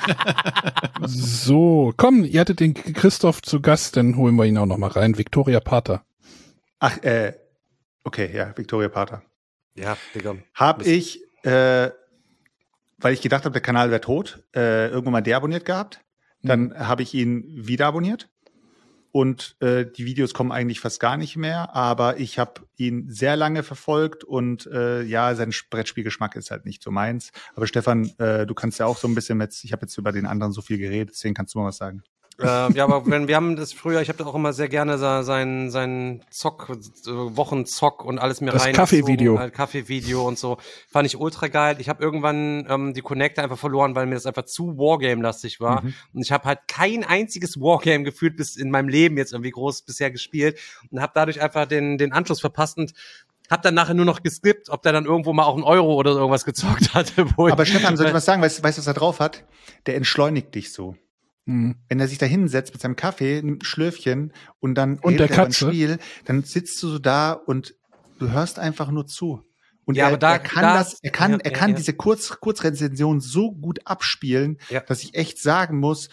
So, komm, ihr hattet den Christoph zu Gast, dann holen wir ihn auch noch mal rein. Victoria Pater. Ach, äh, okay, ja, Victoria Pater. Ja, Digga. Hab ich, äh, weil ich gedacht habe, der Kanal wäre tot, äh, irgendwann mal deabonniert gehabt. Dann mhm. habe ich ihn wieder abonniert. Und äh, die Videos kommen eigentlich fast gar nicht mehr, aber ich habe ihn sehr lange verfolgt und äh, ja, sein Brettspielgeschmack ist halt nicht so meins. Aber Stefan, äh, du kannst ja auch so ein bisschen mit, ich habe jetzt über den anderen so viel geredet, deswegen kannst du mal was sagen. Äh, ja, aber wenn wir haben das früher, ich habe auch immer sehr gerne seinen seinen Zock, Wochenzock und alles mir rein. Das Kaffeevideo. Halt Kaffeevideo und so. Fand ich ultra geil. Ich habe irgendwann ähm, die Connecte einfach verloren, weil mir das einfach zu Wargame-lastig war. Mhm. Und ich habe halt kein einziges Wargame gefühlt bis in meinem Leben jetzt irgendwie groß bisher gespielt und habe dadurch einfach den den Anschluss verpasst und hab dann nachher nur noch geskippt, ob der dann irgendwo mal auch einen Euro oder irgendwas gezockt hatte. Wo aber Stefan, soll ich was sagen? Weißt du, was er drauf hat? Der entschleunigt dich so. Mhm. Wenn er sich da hinsetzt mit seinem Kaffee, nimmt ein Schlürfchen und dann und der Katze. Spiel, dann sitzt du so da und du hörst einfach nur zu. Und ja, er, aber da, er kann da, das, er kann, ja, er kann ja, diese Kurz, Kurzrezension so gut abspielen, ja. dass ich echt sagen muss,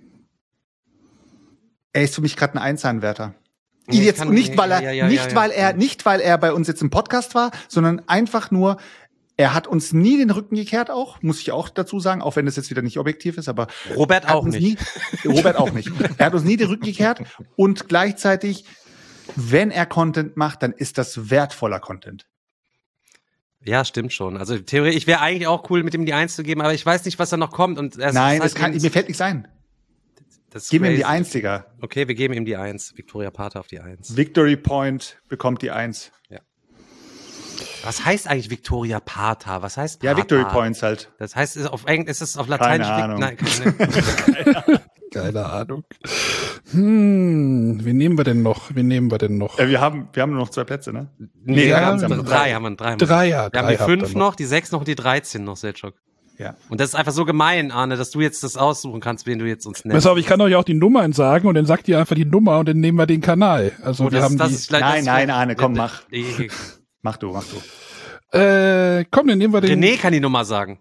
er ist für mich gerade ein Einzahnwärter. Ich jetzt kann, nicht, weil er, ja, ja, ja, nicht, ja, ja. weil er, nicht, weil er bei uns jetzt im Podcast war, sondern einfach nur, er hat uns nie den Rücken gekehrt auch, muss ich auch dazu sagen, auch wenn das jetzt wieder nicht objektiv ist, aber Robert auch nicht. Nie, Robert auch nicht. Er hat uns nie den Rücken gekehrt und gleichzeitig, wenn er Content macht, dann ist das wertvoller Content. Ja, stimmt schon. Also Theorie, ich wäre eigentlich auch cool, mit ihm die Eins zu geben, aber ich weiß nicht, was da noch kommt. Und erst, Nein, das das kann, mir fällt nichts ein. Das geben ihm die Eins, Digga. Okay, wir geben ihm die Eins. Victoria Pater auf die Eins. Victory Point bekommt die Eins. Ja. Was heißt eigentlich Victoria Pater? Was heißt Pater? Ja, Victory Points halt. Das heißt, ist, auf Englisch, ist es auf Lateinisch? Keine Ahnung. Nein, keine, keine Ahnung. Hm, wen nehmen wir denn noch? Wen nehmen wir denn noch? Äh, wir haben, wir haben nur noch zwei Plätze, ne? Nee, ja, wir haben wir drei, drei haben wir. Drei, haben wir. drei, ja, wir drei haben die fünf noch. noch, die sechs noch und die dreizehn noch, Setschok. Ja. Und das ist einfach so gemein, Arne, dass du jetzt das aussuchen kannst, wen du jetzt uns nennst. Pass auf, ich kann euch auch die Nummern sagen und dann sagt ihr einfach die Nummer und dann nehmen wir den Kanal. Also oh, wir haben das die. Ist, das nein, ist nein, Arne, komm, äh, mach. äh, mach du, mach du. Äh, komm, dann nehmen wir den. René kann die Nummer sagen.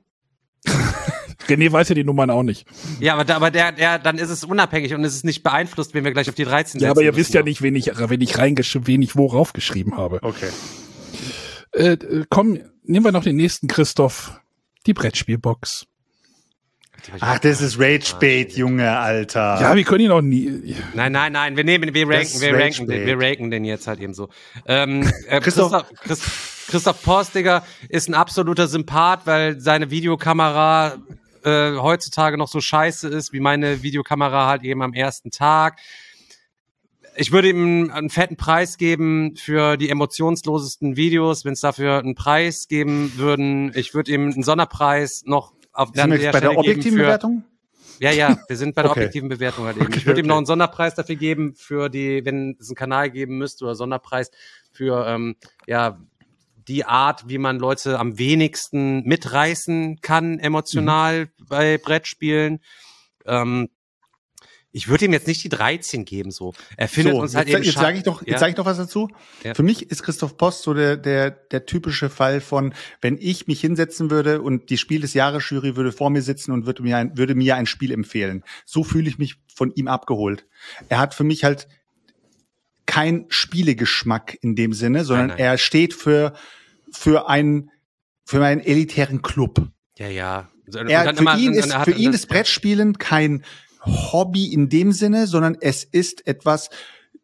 René weiß ja die Nummern auch nicht. Ja, aber, aber der, der, dann ist es unabhängig und es ist nicht beeinflusst, wenn wir gleich auf die dreizehn setzen. Ja, aber ihr wisst ja noch. nicht, wen ich, wen ich reingeschrieben, wen ich wo raufgeschrieben habe. Okay. Äh, komm, nehmen wir noch den nächsten Christoph. Die Brettspielbox. Ach, das ist Rage-Bait, Junge, Alter. Ja, wir können ihn auch nie. Nein, nein, nein, wir nehmen, wir ranken, wir ranken, den, wir ranken den jetzt halt eben so. Ähm, äh, Christoph, Christoph, Christoph, Christoph Post, Digga, ist ein absoluter Sympath, weil seine Videokamera äh, heutzutage noch so scheiße ist, wie meine Videokamera halt eben am ersten Tag. Ich würde ihm einen fetten Preis geben für die emotionslosesten Videos, wenn es dafür einen Preis geben würden. Ich würde ihm einen Sonderpreis noch auf Sind wir der bei Stelle der objektiven geben für, Bewertung? Ja, ja, wir sind bei der Okay. objektiven Bewertung halt eben. Okay, Ich würde ihm okay. noch einen Sonderpreis dafür geben, für die, wenn es einen Kanal geben müsste, oder Sonderpreis für ähm, ja die Art, wie man Leute am wenigsten mitreißen kann, emotional mhm. bei Brettspielen. Ähm, ich würde ihm jetzt nicht die dreizehn geben, so. Er findet so, uns halt jetzt, eben jetzt sage ich noch, ja? jetzt sage ich noch was dazu. Ja. Für mich ist Christoph Post so der, der, der typische Fall von, wenn ich mich hinsetzen würde und die Spiel des Jahres Jury würde vor mir sitzen und würde mir ein, würde mir ein Spiel empfehlen. So fühle ich mich von ihm abgeholt. Er hat für mich halt kein Spielegeschmack in dem Sinne, sondern Nein, nein. er steht für, für einen, für einen elitären Club. Ja, ja. Und Er, dann für immer- ihn und ist, er hat- für ihn ist Brettspielen kein Hobby in dem Sinne, sondern es ist etwas,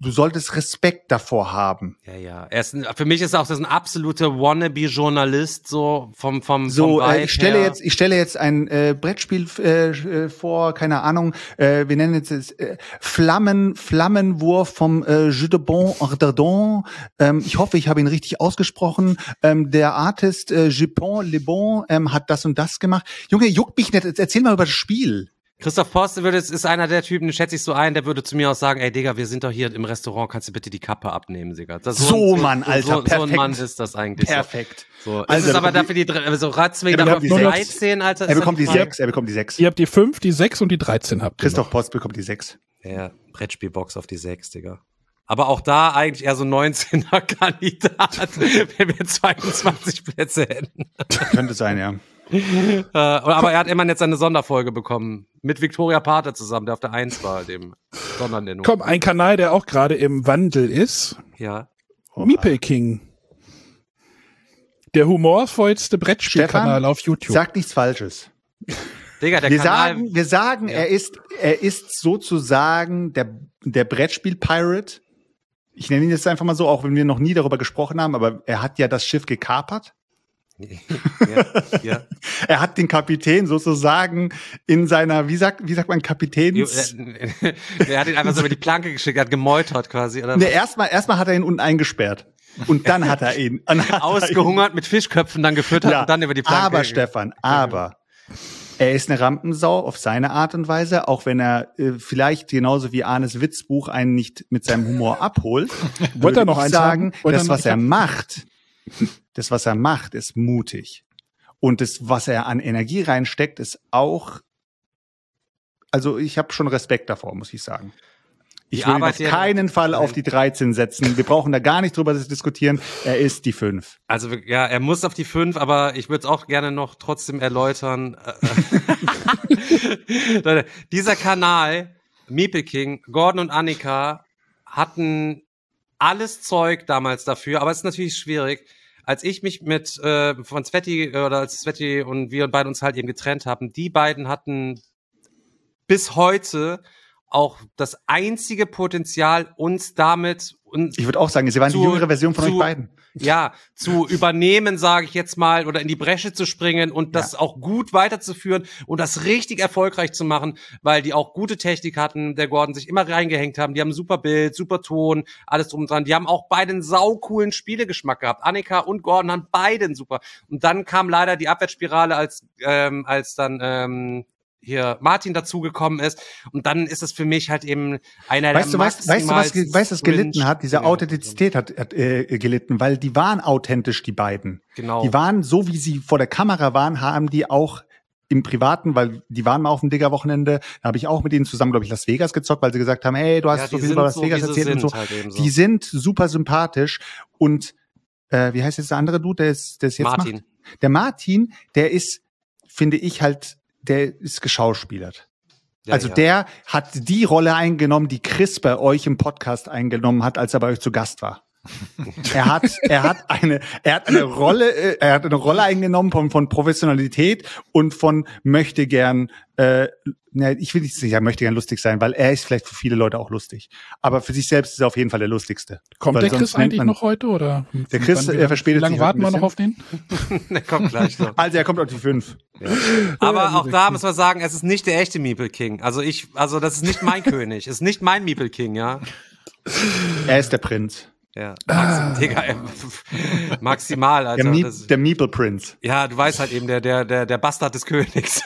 du solltest Respekt davor haben. Ja, ja. Er ist, für mich ist auch das ein absoluter Wannabe-Journalist, so vom vom So, vom äh, ich stelle her. jetzt, ich stelle jetzt ein äh, Brettspiel äh, vor, keine Ahnung, äh, wir nennen jetzt äh, Flammen, Flammenwurf vom äh, Jeu de Bon Ardardon. Ähm, ich hoffe, ich habe ihn richtig ausgesprochen. Ähm, der Artist äh, Jupon Le Bon ähm, hat das und das gemacht. Junge, juckt mich nicht. Erzähl mal über das Spiel. Christoph Post würde, ist einer der Typen, den schätze ich so ein, der würde zu mir auch sagen, ey Digga, wir sind doch hier im Restaurant, kannst du bitte die Kappe abnehmen, Digga. Das ist So, ein, Mann, Alter, so, perfekt. So ein Mann ist das eigentlich. Perfekt. So. So. Also, Es ist aber bekommt dafür die, die so Ratzweg Er dafür auf bekommt die die dreizehn, Alter. Er ist bekommt die Frage. sechs, er bekommt die sechs. Ihr habt die fünf, die sechs und die dreizehn habt ihr Christoph noch. Post bekommt die sechs. Ja, Brettspielbox auf die sechs, Digga. Aber auch da eigentlich eher so neunzehner-Kandidat, wenn wir zweiundzwanzig Plätze hätten. Könnte sein, ja. äh, aber er hat immerhin jetzt eine Sonderfolge bekommen. Mit Victoria Pater zusammen, der auf der eins war, dem Sondernennung. Komm, ein Kanal, der auch gerade im Wandel ist. Ja. Meeple King. Der humorvollste Brettspielkanal Stefan, auf YouTube. Sag nichts Falsches. Digga, der Wir Kanal. sagen, wir sagen, Ja. er ist, er ist sozusagen der, der Brettspiel-Pirate. Ich nenne ihn jetzt einfach mal so, auch wenn wir noch nie darüber gesprochen haben, aber er hat ja das Schiff gekapert. ja, ja. Er hat den Kapitän sozusagen in seiner, wie sagt, wie sagt man, Jo, Kapitäns? äh, Der hat ihn einfach so über die Planke geschickt, er hat gemeutert quasi. Oder Ne, erstmal, erstmal hat er ihn unten eingesperrt. Und dann hat er ihn dann hat ausgehungert, mit Fischköpfen dann gefüttert Ja, und dann über die Planke. aber Stefan, aber er ist eine Rampensau auf seine Art und Weise, auch wenn er äh, vielleicht genauso wie Arnes Witzbuch einen nicht mit seinem Humor abholt. Wollte er noch ich eins sagen, haben? Wollte das, er noch- was er macht, das, was er macht, ist mutig. Und das, was er an Energie reinsteckt, ist auch, also ich habe schon Respekt davor, muss ich sagen. Ich Die will ihn auf Arbeit, die er- keinen Fall auf die dreizehn setzen. Wir brauchen da gar nicht drüber diskutieren. Er ist die fünf. Also ja, er muss auf die fünf, aber ich würde es auch gerne noch trotzdem erläutern. Leute, dieser Kanal, Meeple King, Gordon und Annika hatten alles Zeug damals dafür, aber es ist natürlich schwierig. Als ich mich mit äh, von Sveti oder als Sveti und wir beide uns halt eben getrennt haben, die beiden hatten bis heute auch das einzige Potenzial, uns damit und Ich würde auch sagen, sie waren Zu- die jüngere Version von zu- euch beiden. ja, zu übernehmen, sage ich jetzt mal, oder in die Bresche zu springen und das Ja. auch gut weiterzuführen und das richtig erfolgreich zu machen, weil die auch gute Technik hatten, der Gordon sich immer reingehängt haben, die haben super Bild, super Ton, alles drum und dran. Die haben auch beide einen saucoolen Spielegeschmack gehabt. Annika und Gordon haben beide einen super. Und dann kam leider die Abwärtsspirale, als ähm, als dann ähm, hier Martin dazugekommen ist. Und dann ist es für mich halt eben einer Weißt du, der weißt, weißt du, was, ge- weißt, du, was gelitten hat? Diese Ja. Authentizität hat, hat äh, gelitten, weil die waren authentisch, die beiden. Genau. Die waren so, wie sie vor der Kamera waren, haben die auch im Privaten, weil die waren mal auf dem Digger-Wochenende, da habe ich auch mit ihnen zusammen, glaube ich, Las Vegas gezockt, weil sie gesagt haben, hey, du hast Ja, so die viel sind über Las so, Vegas wie sie erzählt und so. sind halt eben so. Die sind super sympathisch und äh, wie heißt jetzt der andere Dude, der ist, der ist jetzt Martin. macht? Der Martin, der ist, finde ich halt, der ist geschauspielert. Ja, Also ja. der hat die Rolle eingenommen, die Chris bei euch im Podcast eingenommen hat, als er bei euch zu Gast war. er hat, er hat eine, er hat eine Rolle, äh, er hat eine Rolle eingenommen von, von Professionalität und von möchte gern, äh, ne, ich will nicht sagen, er möchte gern lustig sein, weil er ist vielleicht für viele Leute auch lustig. Aber für sich selbst ist er auf jeden Fall der lustigste. Kommt Weil der sonst Chris nennt eigentlich man- noch heute oder? Der Chris, Wann- er verspätet Wie lange sich warten wir heute ein noch auf den? Der kommt gleich noch. Also er kommt auf die fünf. Aber auch da muss man sagen, es ist nicht der echte Meeple King. Also ich, also das ist nicht mein König. Es ist nicht mein Meeple King, ja. Er ist der Prinz. Ja. Maxim, Digga, ey, maximal, Alter. Der, Mie Das, der Meeple Prinz. ja, du weißt halt eben, der, der, der, der Bastard des Königs.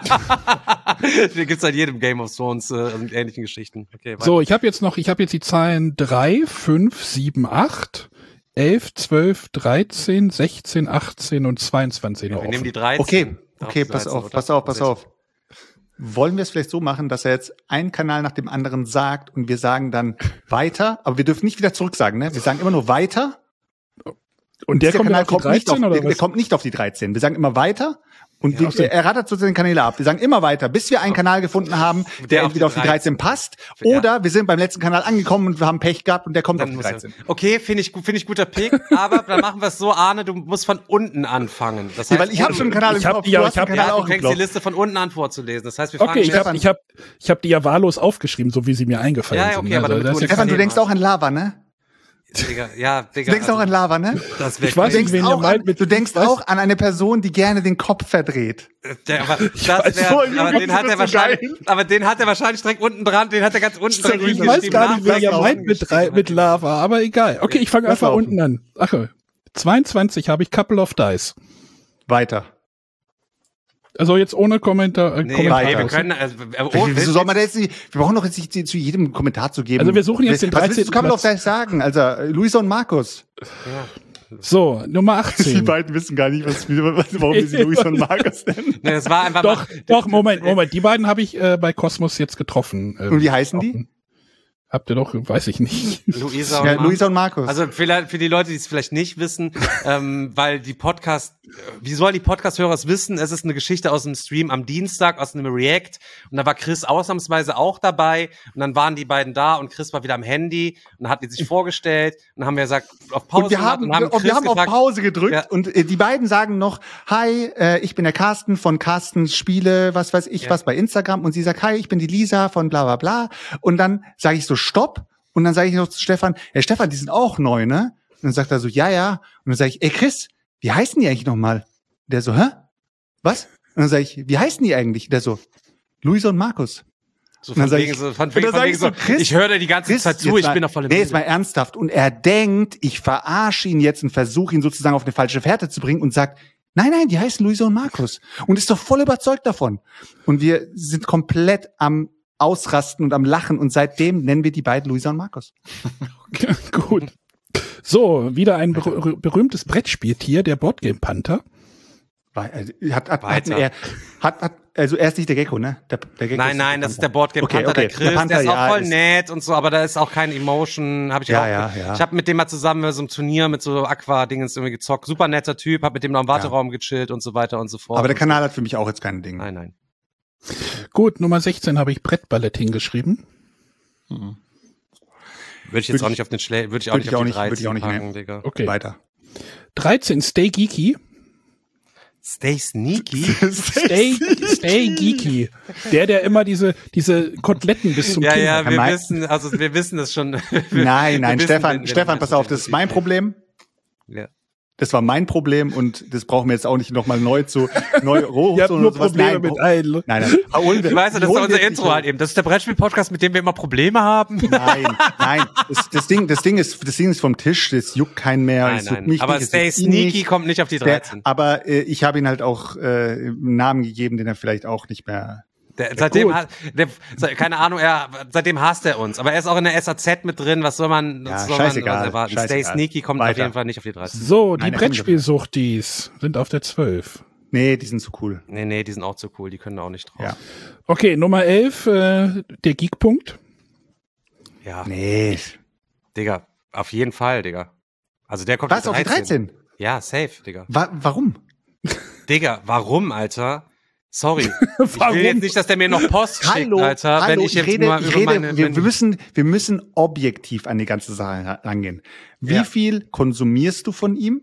Den gibt's halt jedem Game of Thrones äh, und ähnlichen Geschichten. Okay, weiter. So, ich habe jetzt noch, ich habe jetzt die Zahlen drei, fünf, sieben, acht, elf, zwölf, dreizehn, sechzehn, achtzehn und zweiundzwanzig noch Wir nehmen die offen. dreizehn. Okay, Auch okay, die pass dreizehn, auf, oder? pass auf, pass auf. Wollen wir es vielleicht so machen, dass er jetzt einen Kanal nach dem anderen sagt und wir sagen dann weiter, aber wir dürfen nicht wieder zurück sagen, ne? Wir sagen immer nur weiter. Und der Dieser kommt dann Kanal auf die kommt nicht auf, dreizehn oder der, der was? kommt nicht auf die dreizehn. Wir sagen immer weiter und wir, aus dem- er rattert sozusagen Kanäle ab. Wir sagen immer weiter, bis wir einen Kanal gefunden haben, der, Der auf entweder auf die die dreizehn passt Ja. oder wir sind beim letzten Kanal angekommen und wir haben Pech gehabt und der kommt Dann auf die muss er, dreizehn. okay, finde ich, gu- finde ich guter Pick, aber dann machen wir es so, Arne, du musst von unten anfangen. Das Ja, heißt, weil ich habe schon einen Kanal im Ich hab- Kopf, ja, du ich hast einen hab- Kanal ja, auch du im fängst die Kopf. Liste von unten an vorzulesen. Das heißt, wir Okay, fangen ich jetzt habe ich hab, Ich habe die ja wahllos aufgeschrieben, so wie sie mir eingefallen Ja, ja, okay, sind. aber Also, damit das du ist Stefan, du Problem denkst auch an Lava, ne? Digga, ja, Digga. Du denkst also, auch an Lava, ne? Das wär Ich weiß Du nicht, denkst, wen ihr auch meint an, mit- du denkst was? auch an eine Person, die gerne den Kopf verdreht. Der, aber, das weiß, wär, so, aber den hat er so wahrscheinlich, geil. aber den hat er wahrscheinlich direkt unten dran, den hat er ganz unten dran Ich weiß gar nicht, wer ihr meint mit, drei, mit Lava, aber egal. Okay, ich fange Lass einfach laufen. unten an. Ach, zweiundzwanzig habe ich Couple of Dice. Weiter. Also jetzt ohne Kommentar. Äh, Nee, Kommentar. okay, wir können, also, äh, oh, Wieso soll man da jetzt nicht, wir brauchen doch jetzt nicht zu jedem Kommentar zu geben. Also wir suchen jetzt den Was willst du dreizehnten kann man doch Platz. gleich sagen? Also, äh, Luisa und Markus. So, Nummer achtzehn. beiden wissen gar nicht, was, warum wir sie Luisa und Markus nennen. Nee, das war einfach Doch, mal, doch, Moment, Moment. Die beiden habe ich äh, bei Kosmos jetzt getroffen. Ähm, Und wie heißen die? Habt ihr doch, weiß ich nicht. Luisa und Ja, Markus. Luisa und Markus. Also für, für die Leute, die es vielleicht nicht wissen, ähm, weil die Podcast, wie sollen die Podcast-Hörer es wissen? Es ist eine Geschichte aus dem Stream am Dienstag, aus einem React. Und da war Chris ausnahmsweise auch dabei. Und dann waren die beiden da und Chris war wieder am Handy. Und dann hat die sich vorgestellt. Und dann haben wir gesagt, auf Pause und wir gemacht haben, und haben und wir Chris haben auf gefragt, Pause gedrückt Ja. und äh, die beiden sagen noch, hi, äh, ich bin der Carsten von Carstens Spiele, was weiß ich Ja. was bei Instagram. Und sie sagt, hi, ich bin die Lisa von bla bla bla. Und dann sage ich so, stopp. Und dann sage ich noch zu Stefan, ja Stefan, die sind auch neu, ne? Und dann sagt er so, ja, ja. Und dann sage ich, ey Chris, wie heißen die eigentlich nochmal? Der so, hä? Was? Und dann sage ich, wie heißen die eigentlich? Der so, Luisa und Markus. so Und dann von sag wegen ich- so, von und wegen, dann von sag wegen ich so, so, Chris, ich höre dir die ganze Chris, Zeit zu, jetzt ich mal- bin doch voll im Nee, jetzt Bilde. mal ernsthaft. Und er denkt, ich verarsche ihn jetzt und versuche ihn sozusagen auf eine falsche Fährte zu bringen und sagt, nein, nein, die heißen Luisa und Markus. Und ist doch voll überzeugt davon. Und wir sind komplett am Ausrasten und am Lachen und seitdem nennen wir die beiden Luisa und Markus. Gut. So, wieder ein ber berühmtes Brettspieltier, der Boardgame Panther. Weil, äh, Hat, hat, hat, Weiter. er, hat, hat, also er ist nicht der Gecko, ne? Der, der Gecko Nein, nein, das ist der Boardgame Okay, Panther, okay. der Chris, Der Panther, der ist auch ja, voll ist- nett und so, aber da ist auch kein Emotion, habe ich Ja, auch. ja, ja. Ich habe mit dem mal zusammen bei so einem Turnier mit so Aqua-Dingens irgendwie gezockt. Super netter Typ, hab mit dem noch im Warteraum gechillt und so weiter und so fort. Aber der Kanal hat für mich auch jetzt kein Ding. Nein, nein. Gut, Nummer sechzehn habe ich Brettballett hingeschrieben. Würde ich jetzt Würde auch ich- nicht auf den Schlä, würde ich auch würde nicht ich auf auch die nicht- würde ich dreizehn auch nicht packen, nehmen. Digga. Okay. Weiter. dreizehn, Stay Geeky. Stay sneaky? Stay, stay Geeky. Der, der immer diese, diese Koteletten bis zum ja, Kinn ja, hat. wir Mein- wissen, also wir wissen das schon. Nein, nein, wissen, Stefan, wenn- wenn Stefan, du pass meinst, auf, das ist mein Problem. Ja. Das war mein Problem und das brauchen wir jetzt auch nicht nochmal neu zu neu hoch Ihr habt zu nur sowas. Probleme Nein, mit oh, allen. Nein, nein. Holen wir- Ich weiß, das ist holen doch unser wir jetzt Intro nicht halt eben. Das ist der Brettspiel-Podcast, mit dem wir immer Probleme haben. Nein, nein. Das, das Ding, das Ding ist, das Ding ist vom Tisch. Das juckt keinen mehr. Nein, es juckt nein. mich Aber nicht, es Stay juckt ihn Sneaky nicht. kommt nicht auf die Der, dreizehn. aber äh, ich habe ihn halt auch äh, einen Namen gegeben, den er vielleicht auch nicht mehr. Der, seitdem, gut. hat, der, se- keine Ahnung, er, seitdem hasst er uns. Aber er ist auch in der S A Z mit drin. Was soll man, Ja, was soll scheißegal, man was erwarten? Stay scheißegal. Sneaky kommt auf Weiter. jeden Fall nicht auf die dreizehn. So, die Nein, er kommt Brettspielsuchtis sind auf der zwölf. Nee, die sind zu cool. Nee, nee, die sind auch zu cool. Die können da auch nicht drauf. Ja. Okay, Nummer elf, äh, der Geekpunkt. Ja, Nee. Digga. Auf jeden Fall, Digga. Also der kommt Was, auf die dreizehn? Ja, safe, Digga. Wa warum? Digga, warum, Alter? Sorry. Ich Warum? will jetzt nicht, dass der mir noch Post schickt, Hallo, Alter, hallo, wenn ich jetzt rede, mal ich über rede, meine... wir, wenn- wir müssen, wir müssen objektiv an die ganze Sache rangehen. Wie Ja. viel konsumierst du von ihm?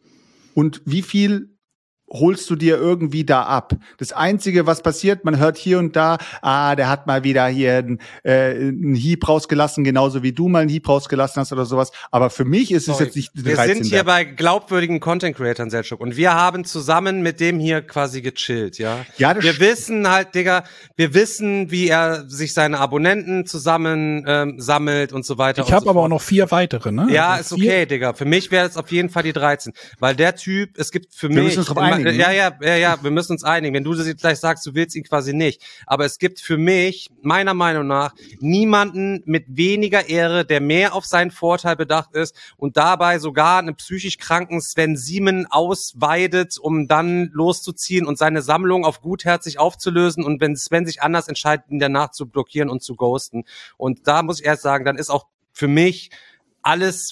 Und wie viel holst du dir irgendwie da ab? Das Einzige, was passiert, man hört hier und da, ah, der hat mal wieder hier einen, äh, einen Hieb rausgelassen, genauso wie du mal einen Hieb rausgelassen hast oder sowas. Aber für mich ist es Sorry. jetzt nicht Wir dreizehn sind hier wert. bei glaubwürdigen Content-Creatern, Selchuk. Und wir haben zusammen mit dem hier quasi gechillt, ja? Ja, das wir st- wissen halt, Digga, wir wissen, wie er sich seine Abonnenten zusammen ähm, sammelt und so weiter. Ich und habe so aber fort. auch noch vier weitere, ne? Ja, Also ist vier- okay, Digga. Für mich wäre es auf jeden Fall die dreizehn. Weil der Typ, es gibt für Wir mich... müssen uns drauf in me- einigen, Ja, ne? ja, ja, ja, wir müssen uns einigen. Wenn du das jetzt gleich sagst, du willst ihn quasi nicht. Aber es gibt für mich, meiner Meinung nach, niemanden mit weniger Ehre, der mehr auf seinen Vorteil bedacht ist und dabei sogar einen psychisch kranken Sven Siemen ausweidet, um dann loszuziehen und seine Sammlung auf gutherzig aufzulösen und wenn Sven sich anders entscheidet, ihn danach zu blockieren und zu ghosten. Und da muss ich erst sagen, dann ist auch für mich alles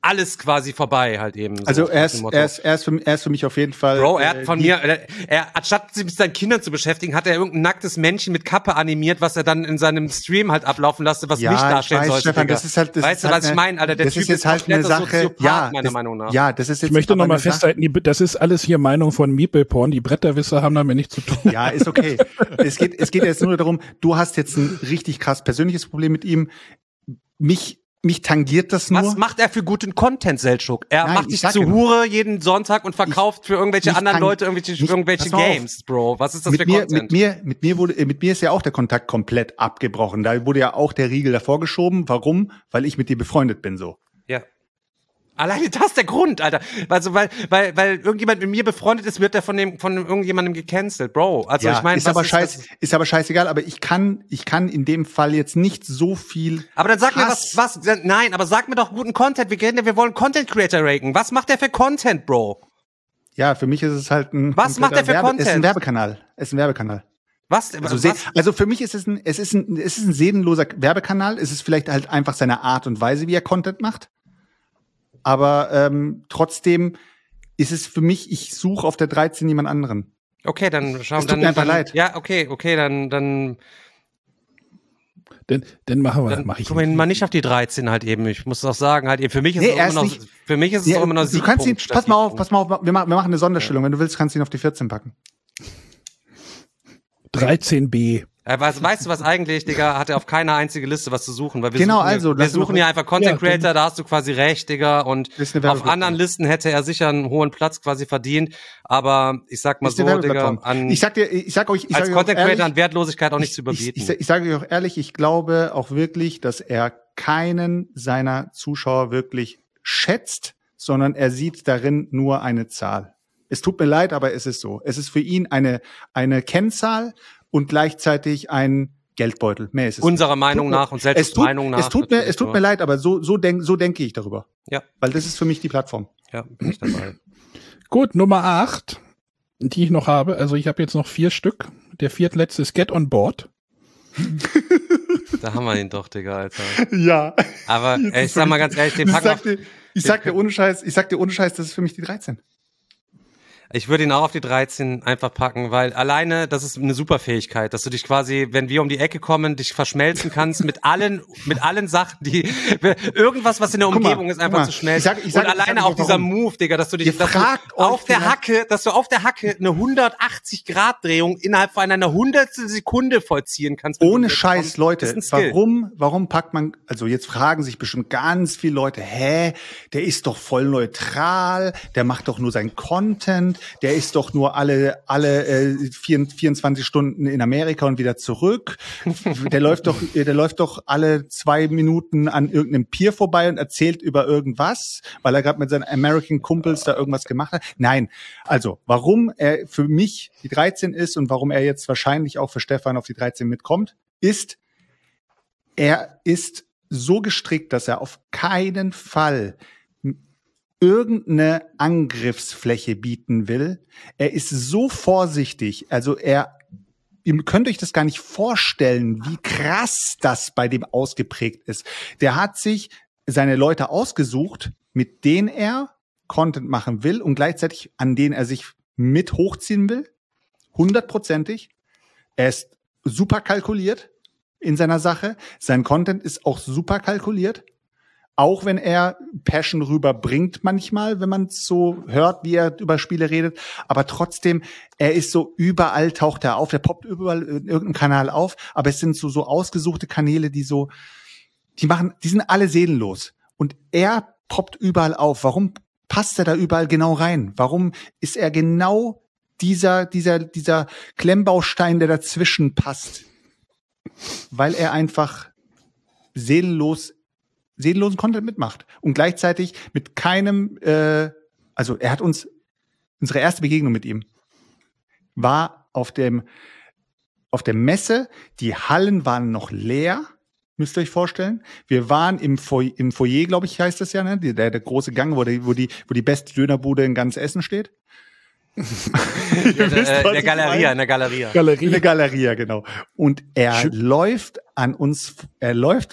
alles quasi vorbei halt eben. So also er ist, er, ist, er, ist für, er ist für mich auf jeden Fall... Bro, er hat von äh, mir, er, er, anstatt sich mit seinen Kindern zu beschäftigen, hat er irgendein nacktes Männchen mit Kappe animiert, was er dann in seinem Stream halt ablaufen lässt, was ja, nicht darstellen weiß, sollte. Stefan, das ist halt, das weißt ist du, halt was ich meine, Alter? Der das Typ ist jetzt halt eine Sache, Soziopath, ja, meiner das, Meinung nach. Ja, das ist jetzt ich möchte nochmal eine festhalten, die, das ist alles hier Meinung von Meeple Porn. Die Bretterwisser haben damit nichts zu tun. Ja, ist okay. es geht, es geht jetzt nur darum, du hast jetzt ein richtig krass persönliches Problem mit ihm. Mich Mich tangiert das nur. Was macht er für guten Content, Seltschuk? Er Nein, macht ich sich zu sag ja Hure jeden Sonntag und verkauft ich, für irgendwelche anderen tang- Leute irgendwelche, nicht, irgendwelche pass mal auf. Games, Bro. Was ist das mit für mir, Content? Mit mir, mit mir wurde, äh, mit mir ist ja auch der Kontakt komplett abgebrochen. Da wurde ja auch der Riegel davor geschoben. Warum? Weil ich mit dir befreundet bin, so. Ja. Alleine das ist der Grund, Alter. Also, weil, weil, weil irgendjemand mit mir befreundet ist, wird der von dem, von irgendjemandem gecancelt, Bro. Also, ja, ich meine, ist aber scheiß, ist, ist aber scheißegal. Aber ich kann, ich kann in dem Fall jetzt nicht so viel. Aber dann sag Hass. mir was, was, nein, aber sag mir doch guten Content. Wir reden, wir wollen Content Creator ranken. Was macht der für Content, Bro? Ja, für mich ist es halt ein. Was macht der für Werbe, Content? Es ist ein Werbekanal. Es ist ein Werbekanal. Was? Also, was? se- also für mich ist es ein, es ist ein, es ist ein seelenloser Werbekanal. Es ist vielleicht halt einfach seine Art und Weise, wie er Content macht. Aber ähm, trotzdem ist es für mich, ich suche auf der dreizehn jemand anderen. Okay, dann schauen Es tut dann. mir einfach dann, leid. Ja, okay, okay, dann, dann, Dann, dann machen wir, dann mach ich. guck mal mal nicht auf die dreizehn halt eben. Ich muss auch sagen, halt eben, für mich ist Nee, es er auch ist immer noch, nicht- für mich ist es Ja, auch immer noch du kannst ihn, Siegpunkt pass mal auf, statt pass mal auf, wir machen, wir machen eine Sonderstellung. Wenn du willst, kannst du ihn auf die vierzehn packen. dreizehn b. Äh, was, weißt du was eigentlich, Digga, hat er auf keine einzige Liste was zu suchen, weil wir Genau, suchen, also, hier, wir lass suchen uns- ja einfach Content Ja, Creator, da hast du quasi recht, Digga, und Ist eine auf Werbeplattform. anderen Listen hätte er sicher einen hohen Platz quasi verdient, aber ich sag mal Ist so, eine Digga, Werbeplattform. an, Ich sag dir, ich sag euch, ich als sag euch Content auch ehrlich, Creator an Wertlosigkeit auch nicht zu ich, überbieten. ich, ich, ich sage euch auch ehrlich, ich glaube auch wirklich, dass er keinen seiner Zuschauer wirklich schätzt, sondern er sieht darin nur eine Zahl. Es tut mir leid, aber es ist so. Es ist für ihn eine, eine Kennzahl und gleichzeitig ein Geldbeutel. Mehr ist es Unserer nicht. Meinung Tut mir- nach und selbst es tut, Meinung nach. Es tut mir, es natürlich tut nur. mir leid, aber so, so denk, so denke ich darüber. Ja. Weil das ist für mich die Plattform. Ja, bin ich dabei. Gut, Nummer acht, die ich noch habe. Also ich habe jetzt noch vier Stück. Der viertletzte ist Get on Board. Da haben wir ihn doch, Digga, Alter. Ja. Aber ey, ich sag mal ganz ehrlich, den Ich packen sag wir, dir, ich sag dir ohne Scheiß, ich sag dir ohne Scheiß, das ist für mich die dreizehn. ich würde ihn auch auf die dreizehn einfach packen, weil alleine, das ist eine Superfähigkeit, dass du dich quasi, wenn wir um die Ecke kommen, dich verschmelzen kannst mit allen, mit allen Sachen, die, irgendwas, was in der Guck mal, Umgebung ist, guck einfach mal. zu schmelzen. Ich sag- ich sag- und ich sag alleine euch auch dieser warum. Move, Digga, dass du dich, Ihr dass du fragt auf euch der vielleicht- Hacke, dass du auf der Hacke eine hundertachtzig Grad Drehung innerhalb von einer hundertstel Sekunde vollziehen kannst. wenn Ohne du Scheiß, kommst. Das Leute, ist ein Skill. warum, warum packt man, also jetzt fragen sich bestimmt ganz viele Leute, hä, der ist doch voll neutral, der macht doch nur sein Content, der ist doch nur alle, alle äh, vierundzwanzig Stunden in Amerika und wieder zurück, der läuft doch, der läuft doch alle zwei Minuten an irgendeinem Pier vorbei und erzählt über irgendwas, weil er gerade mit seinen American Kumpels da irgendwas gemacht hat. Nein, also, warum er für mich die dreizehn ist und warum er jetzt wahrscheinlich auch für Stefan auf die dreizehn mitkommt, ist, er ist so gestrickt, dass er auf keinen Fall irgendeine Angriffsfläche bieten will. Er ist so vorsichtig, also er, ihr könnt euch das gar nicht vorstellen, wie krass das bei dem ausgeprägt ist. Der hat sich seine Leute ausgesucht, mit denen er Content machen will und gleichzeitig an denen er sich mit hochziehen will. Hundertprozentig. Er ist super kalkuliert in seiner Sache. Sein Content ist auch super kalkuliert. Auch wenn er Passion rüberbringt manchmal, wenn man es so hört, wie er über Spiele redet. Aber trotzdem, er ist so überall, taucht er auf. Der poppt überall in irgendeinem Kanal auf. Aber es sind so, so ausgesuchte Kanäle, die so, die machen, die sind alle seelenlos. Und er poppt überall auf. Warum passt er da überall genau rein? Warum ist er genau dieser, dieser, dieser Klemmbaustein, der dazwischen passt? Weil er einfach seelenlos seelenlosen Content mitmacht und gleichzeitig mit keinem, äh, also er hat uns, unsere erste Begegnung mit ihm war auf dem, auf der Messe, die Hallen waren noch leer, müsst ihr euch vorstellen. Wir waren im Foyer, im Foyer, glaube ich, heißt das ja, ne? Der, der große Gang, wo die, wo die, wo die beste Dönerbude in ganz Essen steht. Ja, der, äh, der Galeria, in der Galeria. Galerie. In der Galeria, genau. Und er Schön. läuft an uns, er läuft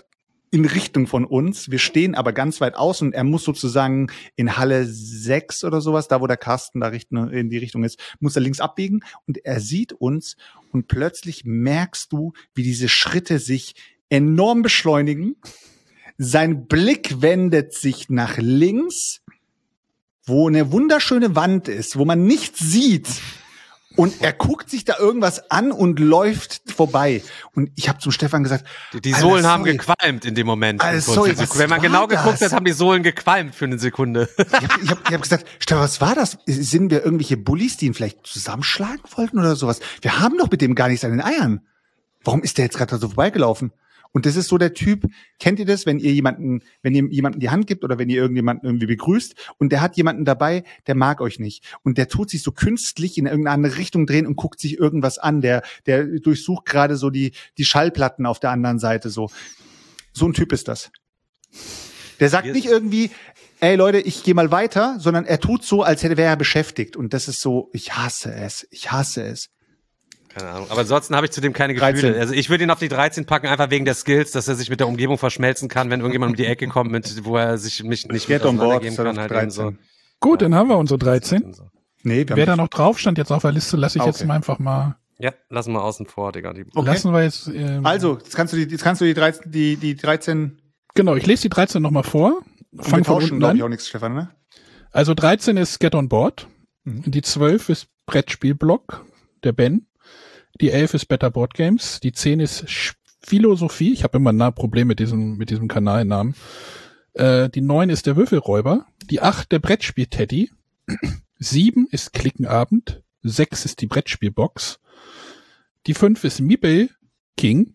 in Richtung von uns. Wir stehen aber ganz weit außen und er muss sozusagen in Halle sechs oder sowas, da wo der Carsten da in die Richtung ist, muss er links abbiegen und er sieht uns und plötzlich merkst du, wie diese Schritte sich enorm beschleunigen. Sein Blick wendet sich nach links, wo eine wunderschöne Wand ist, wo man nichts sieht. Und er guckt sich da irgendwas an und läuft vorbei. Und ich habe zum Stefan gesagt, die, die Sohlen haben gequalmt in dem Moment. Alter, sorry, Wenn man genau das? geguckt hat, haben die Sohlen gequalmt für eine Sekunde. Ich habe ich hab, ich hab gesagt, Stefan, was war das? Sind wir irgendwelche Bullies, die ihn vielleicht zusammenschlagen wollten oder sowas? Wir haben doch mit dem gar nichts an den Eiern. Warum ist der jetzt gerade so vorbeigelaufen? Und das ist so der Typ, kennt ihr das, wenn ihr jemanden, wenn ihr jemanden die Hand gibt oder wenn ihr irgendjemanden irgendwie begrüßt und der hat jemanden dabei, der mag euch nicht und der tut sich so künstlich in irgendeine andere Richtung drehen und guckt sich irgendwas an, der der durchsucht gerade so die die Schallplatten auf der anderen Seite so. So ein Typ ist das. Der sagt nicht irgendwie, ey Leute, ich gehe mal weiter, sondern er tut so, als hätte wäre er beschäftigt und das ist so, ich hasse es, ich hasse es. Keine Ahnung. Aber ansonsten habe ich zu dem keine Gefühle. dreizehn. Also ich würde ihn auf die dreizehn packen, einfach wegen der Skills, dass er sich mit der Umgebung verschmelzen kann, wenn irgendjemand um die Ecke kommt, mit, wo er sich mich nicht mit auseinandergeben kann. Halt eben so. Gut, dann haben wir unsere dreizehn. Nee, wer da noch drauf stand jetzt auf der Liste, lasse ich okay. jetzt mal einfach mal. Ja, lassen wir außen vor, Digga. Die Okay. Lassen wir jetzt. Ähm, Also, jetzt kannst du die, jetzt kannst du die dreizehn, die, die dreizehn. Genau, ich lese die dreizehn nochmal vor. Fang von unten an. Ich auch nichts, Stefan, ne? Also dreizehn ist Get on Board. Mhm. Die zwölf ist Brettspielblock, der Ben. Die elf ist Better Board Games. Die zehn ist Philosophie. Ich habe immer ein Problem mit diesem, mit diesem Kanalnamen. Äh, die neun ist der Würfelräuber. Die acht der Brettspiel-Teddy. sieben ist Klickenabend. sechs ist die Brettspielbox. Die fünf ist Meeple King.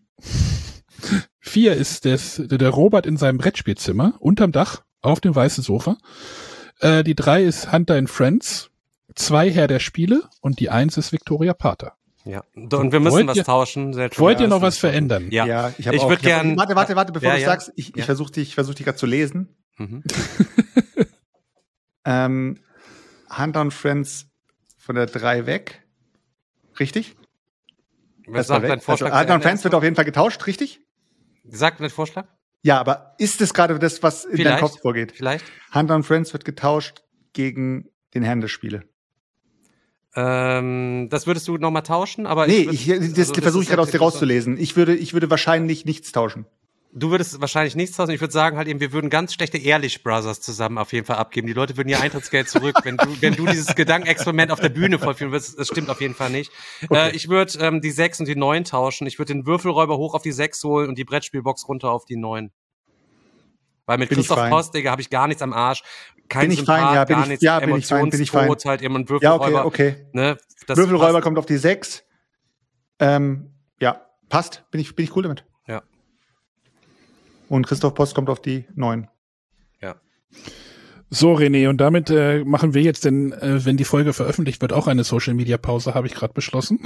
vier ist des, der Robert in seinem Brettspielzimmer. Unterm Dach. Auf dem weißen Sofa. Äh, die drei ist Hunter and Friends. zwei Herr der Spiele. Und die eins ist Victoria Pater. Ja, und wir müssen wollt was ihr, tauschen. Wollt ihr noch was verändern? Ja, ja ich, ich würde gerne. Warte, warte, warte, bevor ja, du ja. sagst, ich, ich ja. versuche dich, ich versuche dich gerade zu lesen. Mhm. ähm, Hunter and Friends von der drei weg. Richtig? Was sagt dein Vorschlag? Also, Hunter and Friends wird auf jeden Fall getauscht, richtig? Sagt dein Vorschlag? Ja, aber ist es gerade das, was in Vielleicht. deinem Kopf vorgeht? Vielleicht. Hunter and Friends wird getauscht gegen den Herrn der Spiele. Ähm, das würdest du nochmal tauschen, aber nee, ich, würd, ich das also, versuche ich gerade aus dir rauszulesen. Ich würde, ich würde wahrscheinlich nichts tauschen. Du würdest wahrscheinlich nichts tauschen. Ich würde sagen halt eben, wir würden ganz schlechte Ehrlich Brothers zusammen auf jeden Fall abgeben. Die Leute würden ihr Eintrittsgeld zurück, wenn du, wenn du dieses Gedankenexperiment auf der Bühne vollführen würdest. Das stimmt auf jeden Fall nicht. Okay. Äh, ich würde ähm, die sechs und die neun tauschen. Ich würde den Würfelräuber hoch auf die sechs holen und die Brettspielbox runter auf die neun. Weil mit bin Christoph Post, Digga, habe ich gar nichts am Arsch. Kein bin ich Sympath, fein, ja, bin gar ich, nichts, ja, bin ich fein, bin ich fein. halt eben ein Würfelräuber. Ja, okay, okay. Ne, das Würfelräuber passt. kommt auf die sechs. Ähm, ja, passt. Bin ich, bin ich cool damit. Ja. Und Christoph Post kommt auf die neun. Ja. So, René, und damit äh, machen wir jetzt denn, äh, wenn die Folge veröffentlicht wird, auch eine Social-Media-Pause, habe ich gerade beschlossen.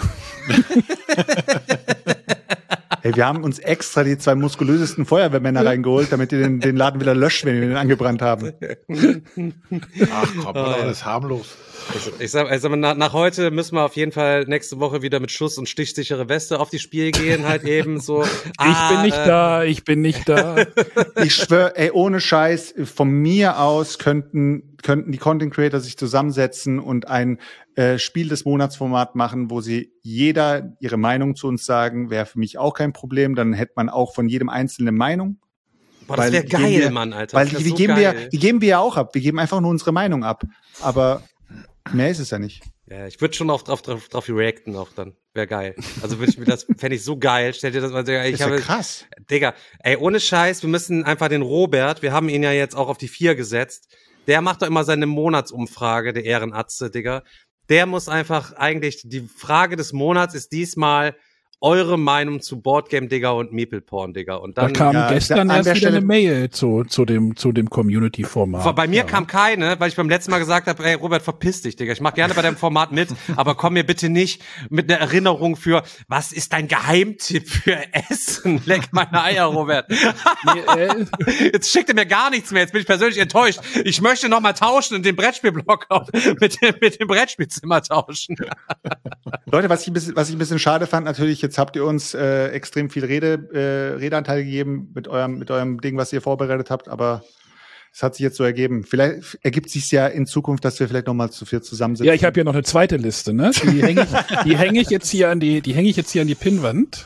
Hey, wir haben uns extra die zwei muskulösesten Feuerwehrmänner reingeholt, damit ihr den, den Laden wieder löscht, wenn wir den angebrannt haben. Ach komm, das ist harmlos. Also, ich sag, ich sag mal, nach, nach heute müssen wir auf jeden Fall nächste Woche wieder mit Schuss- und stichsichere Weste auf die Spiele gehen, halt eben so. Ah, ich bin nicht äh, da, ich bin nicht da. Ich schwöre, ey, ohne Scheiß, von mir aus könnten, könnten die Content Creator sich zusammensetzen und ein äh, Spiel des Monatsformat machen, wo sie jeder ihre Meinung zu uns sagen, wäre für mich auch kein Problem. Dann hätte man auch von jedem einzelne Meinung. Boah, das wäre geil, wir, Mann, Alter. Weil die, so geben geil. wir, die geben wir ja auch ab. Wir geben einfach nur unsere Meinung ab. Aber mehr ist es ja nicht. Ja, ich würde schon auf, auf, drauf, drauf reacten auch dann. Wäre geil. Also würde ich mir das, fände ich so geil. Stell dir das mal, Digga, ich ist ja habe, krass. Digga, ey, ohne Scheiß, wir müssen einfach den Robert, wir haben ihn ja jetzt auch auf die vier gesetzt. Der macht doch immer seine Monatsumfrage, der Ehrenatze, Digga. Der muss einfach eigentlich, die Frage des Monats ist diesmal eure Meinung zu Boardgame Digger und Meeple Porn Digger. Und dann da kam ja, gestern da, erst wieder Stelle eine Mail zu, zu dem, zu dem Community-Format. Bei mir ja. kam keine, weil ich beim letzten Mal gesagt habe, ey Robert, verpiss dich, Digga. Ich mach gerne bei deinem Format mit, aber komm mir bitte nicht mit einer Erinnerung für, was ist dein Geheimtipp für Essen? Leck meine Eier, Robert. Nee, äh, Jetzt schickt er mir gar nichts mehr. Jetzt bin ich persönlich enttäuscht. Ich möchte noch mal tauschen und den Brettspielblock mit dem, mit dem Brettspielzimmer tauschen. Leute, was ich, ein bisschen, was ich ein bisschen schade fand, natürlich, jetzt habt ihr uns äh, extrem viel Rede, äh, Redeanteil gegeben mit eurem, mit eurem Ding, was ihr vorbereitet habt, aber es hat sich jetzt so ergeben. Vielleicht ergibt sich ja in Zukunft, dass wir vielleicht noch mal zu viel zusammensitzen. Ja, ich habe ja noch eine zweite Liste, ne? Die hänge ich, die hänge ich jetzt hier an die, die hänge ich jetzt hier an die Pinnwand.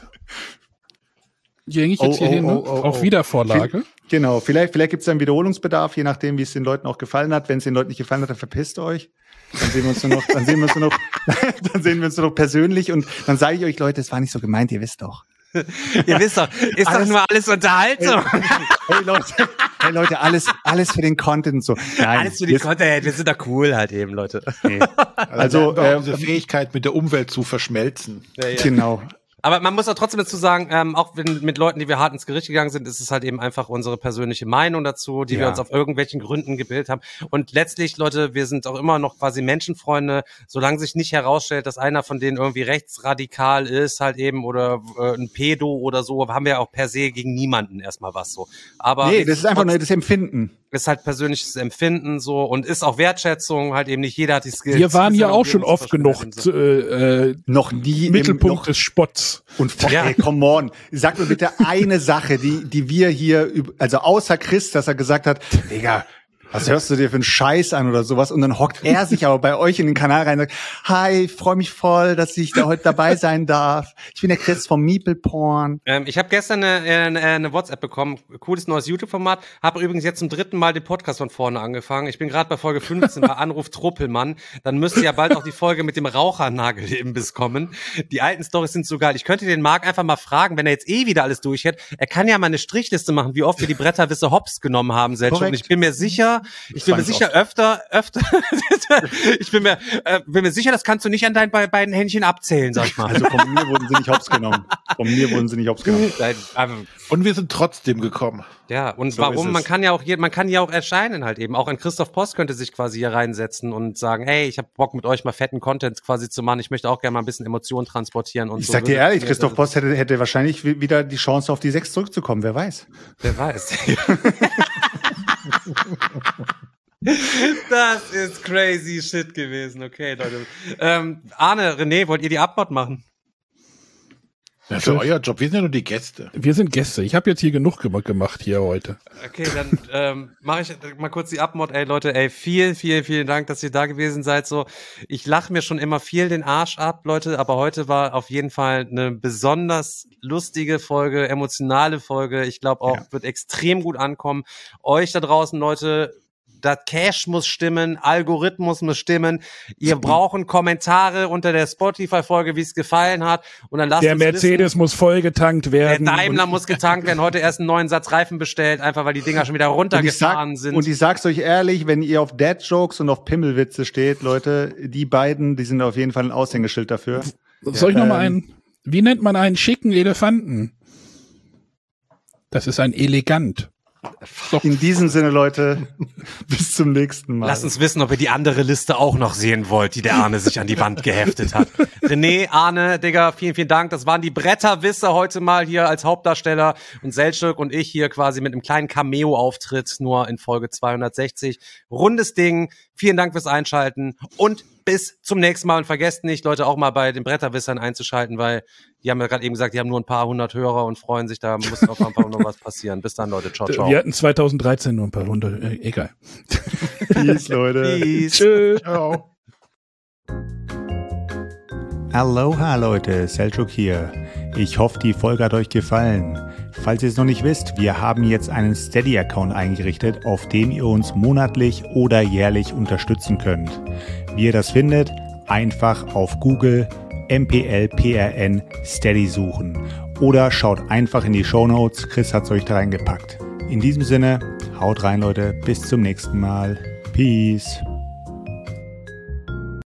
Die hänge ich jetzt Oh, hier oh, hin, oh, oh, auf oh. Wiedervorlage. Genau, vielleicht, vielleicht gibt es einen Wiederholungsbedarf, je nachdem, wie es den Leuten auch gefallen hat. Wenn es den Leuten nicht gefallen hat, dann verpisst euch. Dann sehen wir uns nur noch, dann sehen wir uns nur noch, dann sehen wir uns nur noch persönlich und dann sage ich euch, Leute, es war nicht so gemeint, ihr wisst doch. Ihr wisst doch, ist Alles- doch nur alles Unterhaltung. Hey Leute, hey Leute, alles, alles für den Content und so. Nein, Alles für die wir- Content, wir sind da cool halt eben, Leute. nee. Also, Also, äh, äh, diese Fähigkeit, mit der Umwelt zu verschmelzen. Ja, ja. genau. Aber man muss auch trotzdem dazu sagen, ähm, auch wenn mit Leuten, die wir hart ins Gericht gegangen sind, ist es halt eben einfach unsere persönliche Meinung dazu, die wir Ja. uns auf irgendwelchen Gründen gebildet haben. Und letztlich, Leute, wir sind auch immer noch quasi Menschenfreunde, solange sich nicht herausstellt, dass einer von denen irgendwie rechtsradikal ist halt eben oder äh, ein Pedo oder so, haben wir auch per se gegen niemanden erstmal was so. Aber Nee, das ist einfach nur das Empfinden. ist halt persönliches Empfinden so und ist auch Wertschätzung, halt eben nicht jeder hat die Skills. Wir waren hier Skills, auch schon um uns oft zu genug verstehen. äh, äh, Noch nie im- Mittelpunkt noch, des Spotts. und vor, Ja. ey, come on. Sag mir bitte eine Sache, die, die wir hier, üb- also außer Chris, dass er gesagt hat, Digga, was hörst du dir für einen Scheiß an oder sowas? Und dann hockt er sich aber bei euch in den Kanal rein und sagt, hi, ich freue mich voll, dass ich da heute dabei sein darf. Ich bin der Chris vom Meeple Porn. Ähm, ich habe gestern eine, eine, eine WhatsApp bekommen, cooles neues YouTube-Format, habe übrigens jetzt zum dritten Mal den Podcast von vorne angefangen. Ich bin gerade bei Folge fünfzehn bei Anruf Truppelmann. Dann müsste ja bald auch die Folge mit dem Rauchernagel-Imbiss kommen. Die alten Storys sind so geil. Ich könnte den Marc einfach mal fragen, wenn er jetzt eh wieder alles durch hätte. Er kann ja mal eine Strichliste machen, wie oft wir die Bretterwisse hops genommen haben, selbst. Und Korrekt. ich bin mir sicher, ich bin mir sicher öfter, öfter, ich bin mir, äh, bin mir sicher, das kannst du nicht an deinen be beiden Händchen abzählen, sag ich mal. Also von mir wurden sie nicht hops genommen. Von mir wurden sie nicht hops genommen. Nein, aber Und wir sind trotzdem gekommen. ja, und So warum? ist Man es. kann ja auch hier, man kann ja auch erscheinen halt eben. Auch ein Christoph Post könnte sich quasi hier reinsetzen und sagen, hey, ich habe Bock mit euch mal fetten Content quasi zu machen. Ich möchte auch gerne mal ein bisschen Emotionen transportieren und Ich so. sag dir Würde- ehrlich, Christoph Post hätte, hätte wahrscheinlich wi- wieder die Chance, auf die sechs zurückzukommen. Wer weiß. Wer weiß. Das ist crazy shit gewesen. Okay, Leute. Ähm, Arne, René, wollt ihr die Abmod machen? Das ist ja euer Job. Wir sind ja nur die Gäste. Wir sind Gäste. Ich habe jetzt hier genug gem- gemacht hier heute. Okay, dann ähm, mache ich mal kurz die Abmod. Ey, Leute, ey, vielen, vielen, vielen Dank, dass ihr da gewesen seid. So, ich lache mir schon immer viel den Arsch ab, Leute, aber heute war auf jeden Fall eine besonders lustige Folge, emotionale Folge. Ich glaube auch, Ja. wird extrem gut ankommen. Euch da draußen, Leute, das Cash muss stimmen, Algorithmus muss stimmen. Ihr braucht Kommentare unter der Spotify-Folge, wie es gefallen hat. Und dann lasst Der uns wissen, Mercedes muss vollgetankt der werden. Daimler Und- muss getankt werden. Heute erst einen neuen Satz Reifen bestellt, einfach weil die Dinger schon wieder Und ich, sag, runtergefahren sind. und ich sag's euch ehrlich, wenn ihr auf Dad-Jokes und auf Pimmelwitze steht, Leute, die beiden, die sind auf jeden Fall ein Aushängeschild dafür. Soll ich noch mal Ähm, einen, wie nennt man einen schicken Elefanten? Das ist ein Elegant. In diesem Sinne, Leute, bis zum nächsten Mal. Lasst uns wissen, ob ihr die andere Liste auch noch sehen wollt, die der Arne sich an die Wand geheftet hat. René, Arne, Digga, vielen, vielen Dank. Das waren die Bretterwisser heute mal hier als Hauptdarsteller und Selçuk und ich hier quasi mit einem kleinen Cameo-Auftritt nur in Folge zweihundertsechzig. Rundes Ding. Vielen Dank fürs Einschalten und bis zum nächsten Mal. Und vergesst nicht, Leute, auch mal bei den Bretterwissern einzuschalten, weil die haben ja gerade eben gesagt, die haben nur ein paar hundert Hörer und freuen sich, da muss auf jeden Fall noch was passieren. Bis dann, Leute. Ciao, ciao. Wir hatten zweitausenddreizehn nur ein paar hundert, äh, egal. Peace, Leute. Peace. Tschö. Ciao. Aloha Leute, Selçuk hier. Ich hoffe, die Folge hat euch gefallen. Falls ihr es noch nicht wisst, wir haben jetzt einen Steady-Account eingerichtet, auf dem ihr uns monatlich oder jährlich unterstützen könnt. Wie ihr das findet, einfach auf Google M P L P R N Steady suchen. Oder schaut einfach in die Shownotes, Chris hat's euch da reingepackt. In diesem Sinne, haut rein Leute, bis zum nächsten Mal. Peace.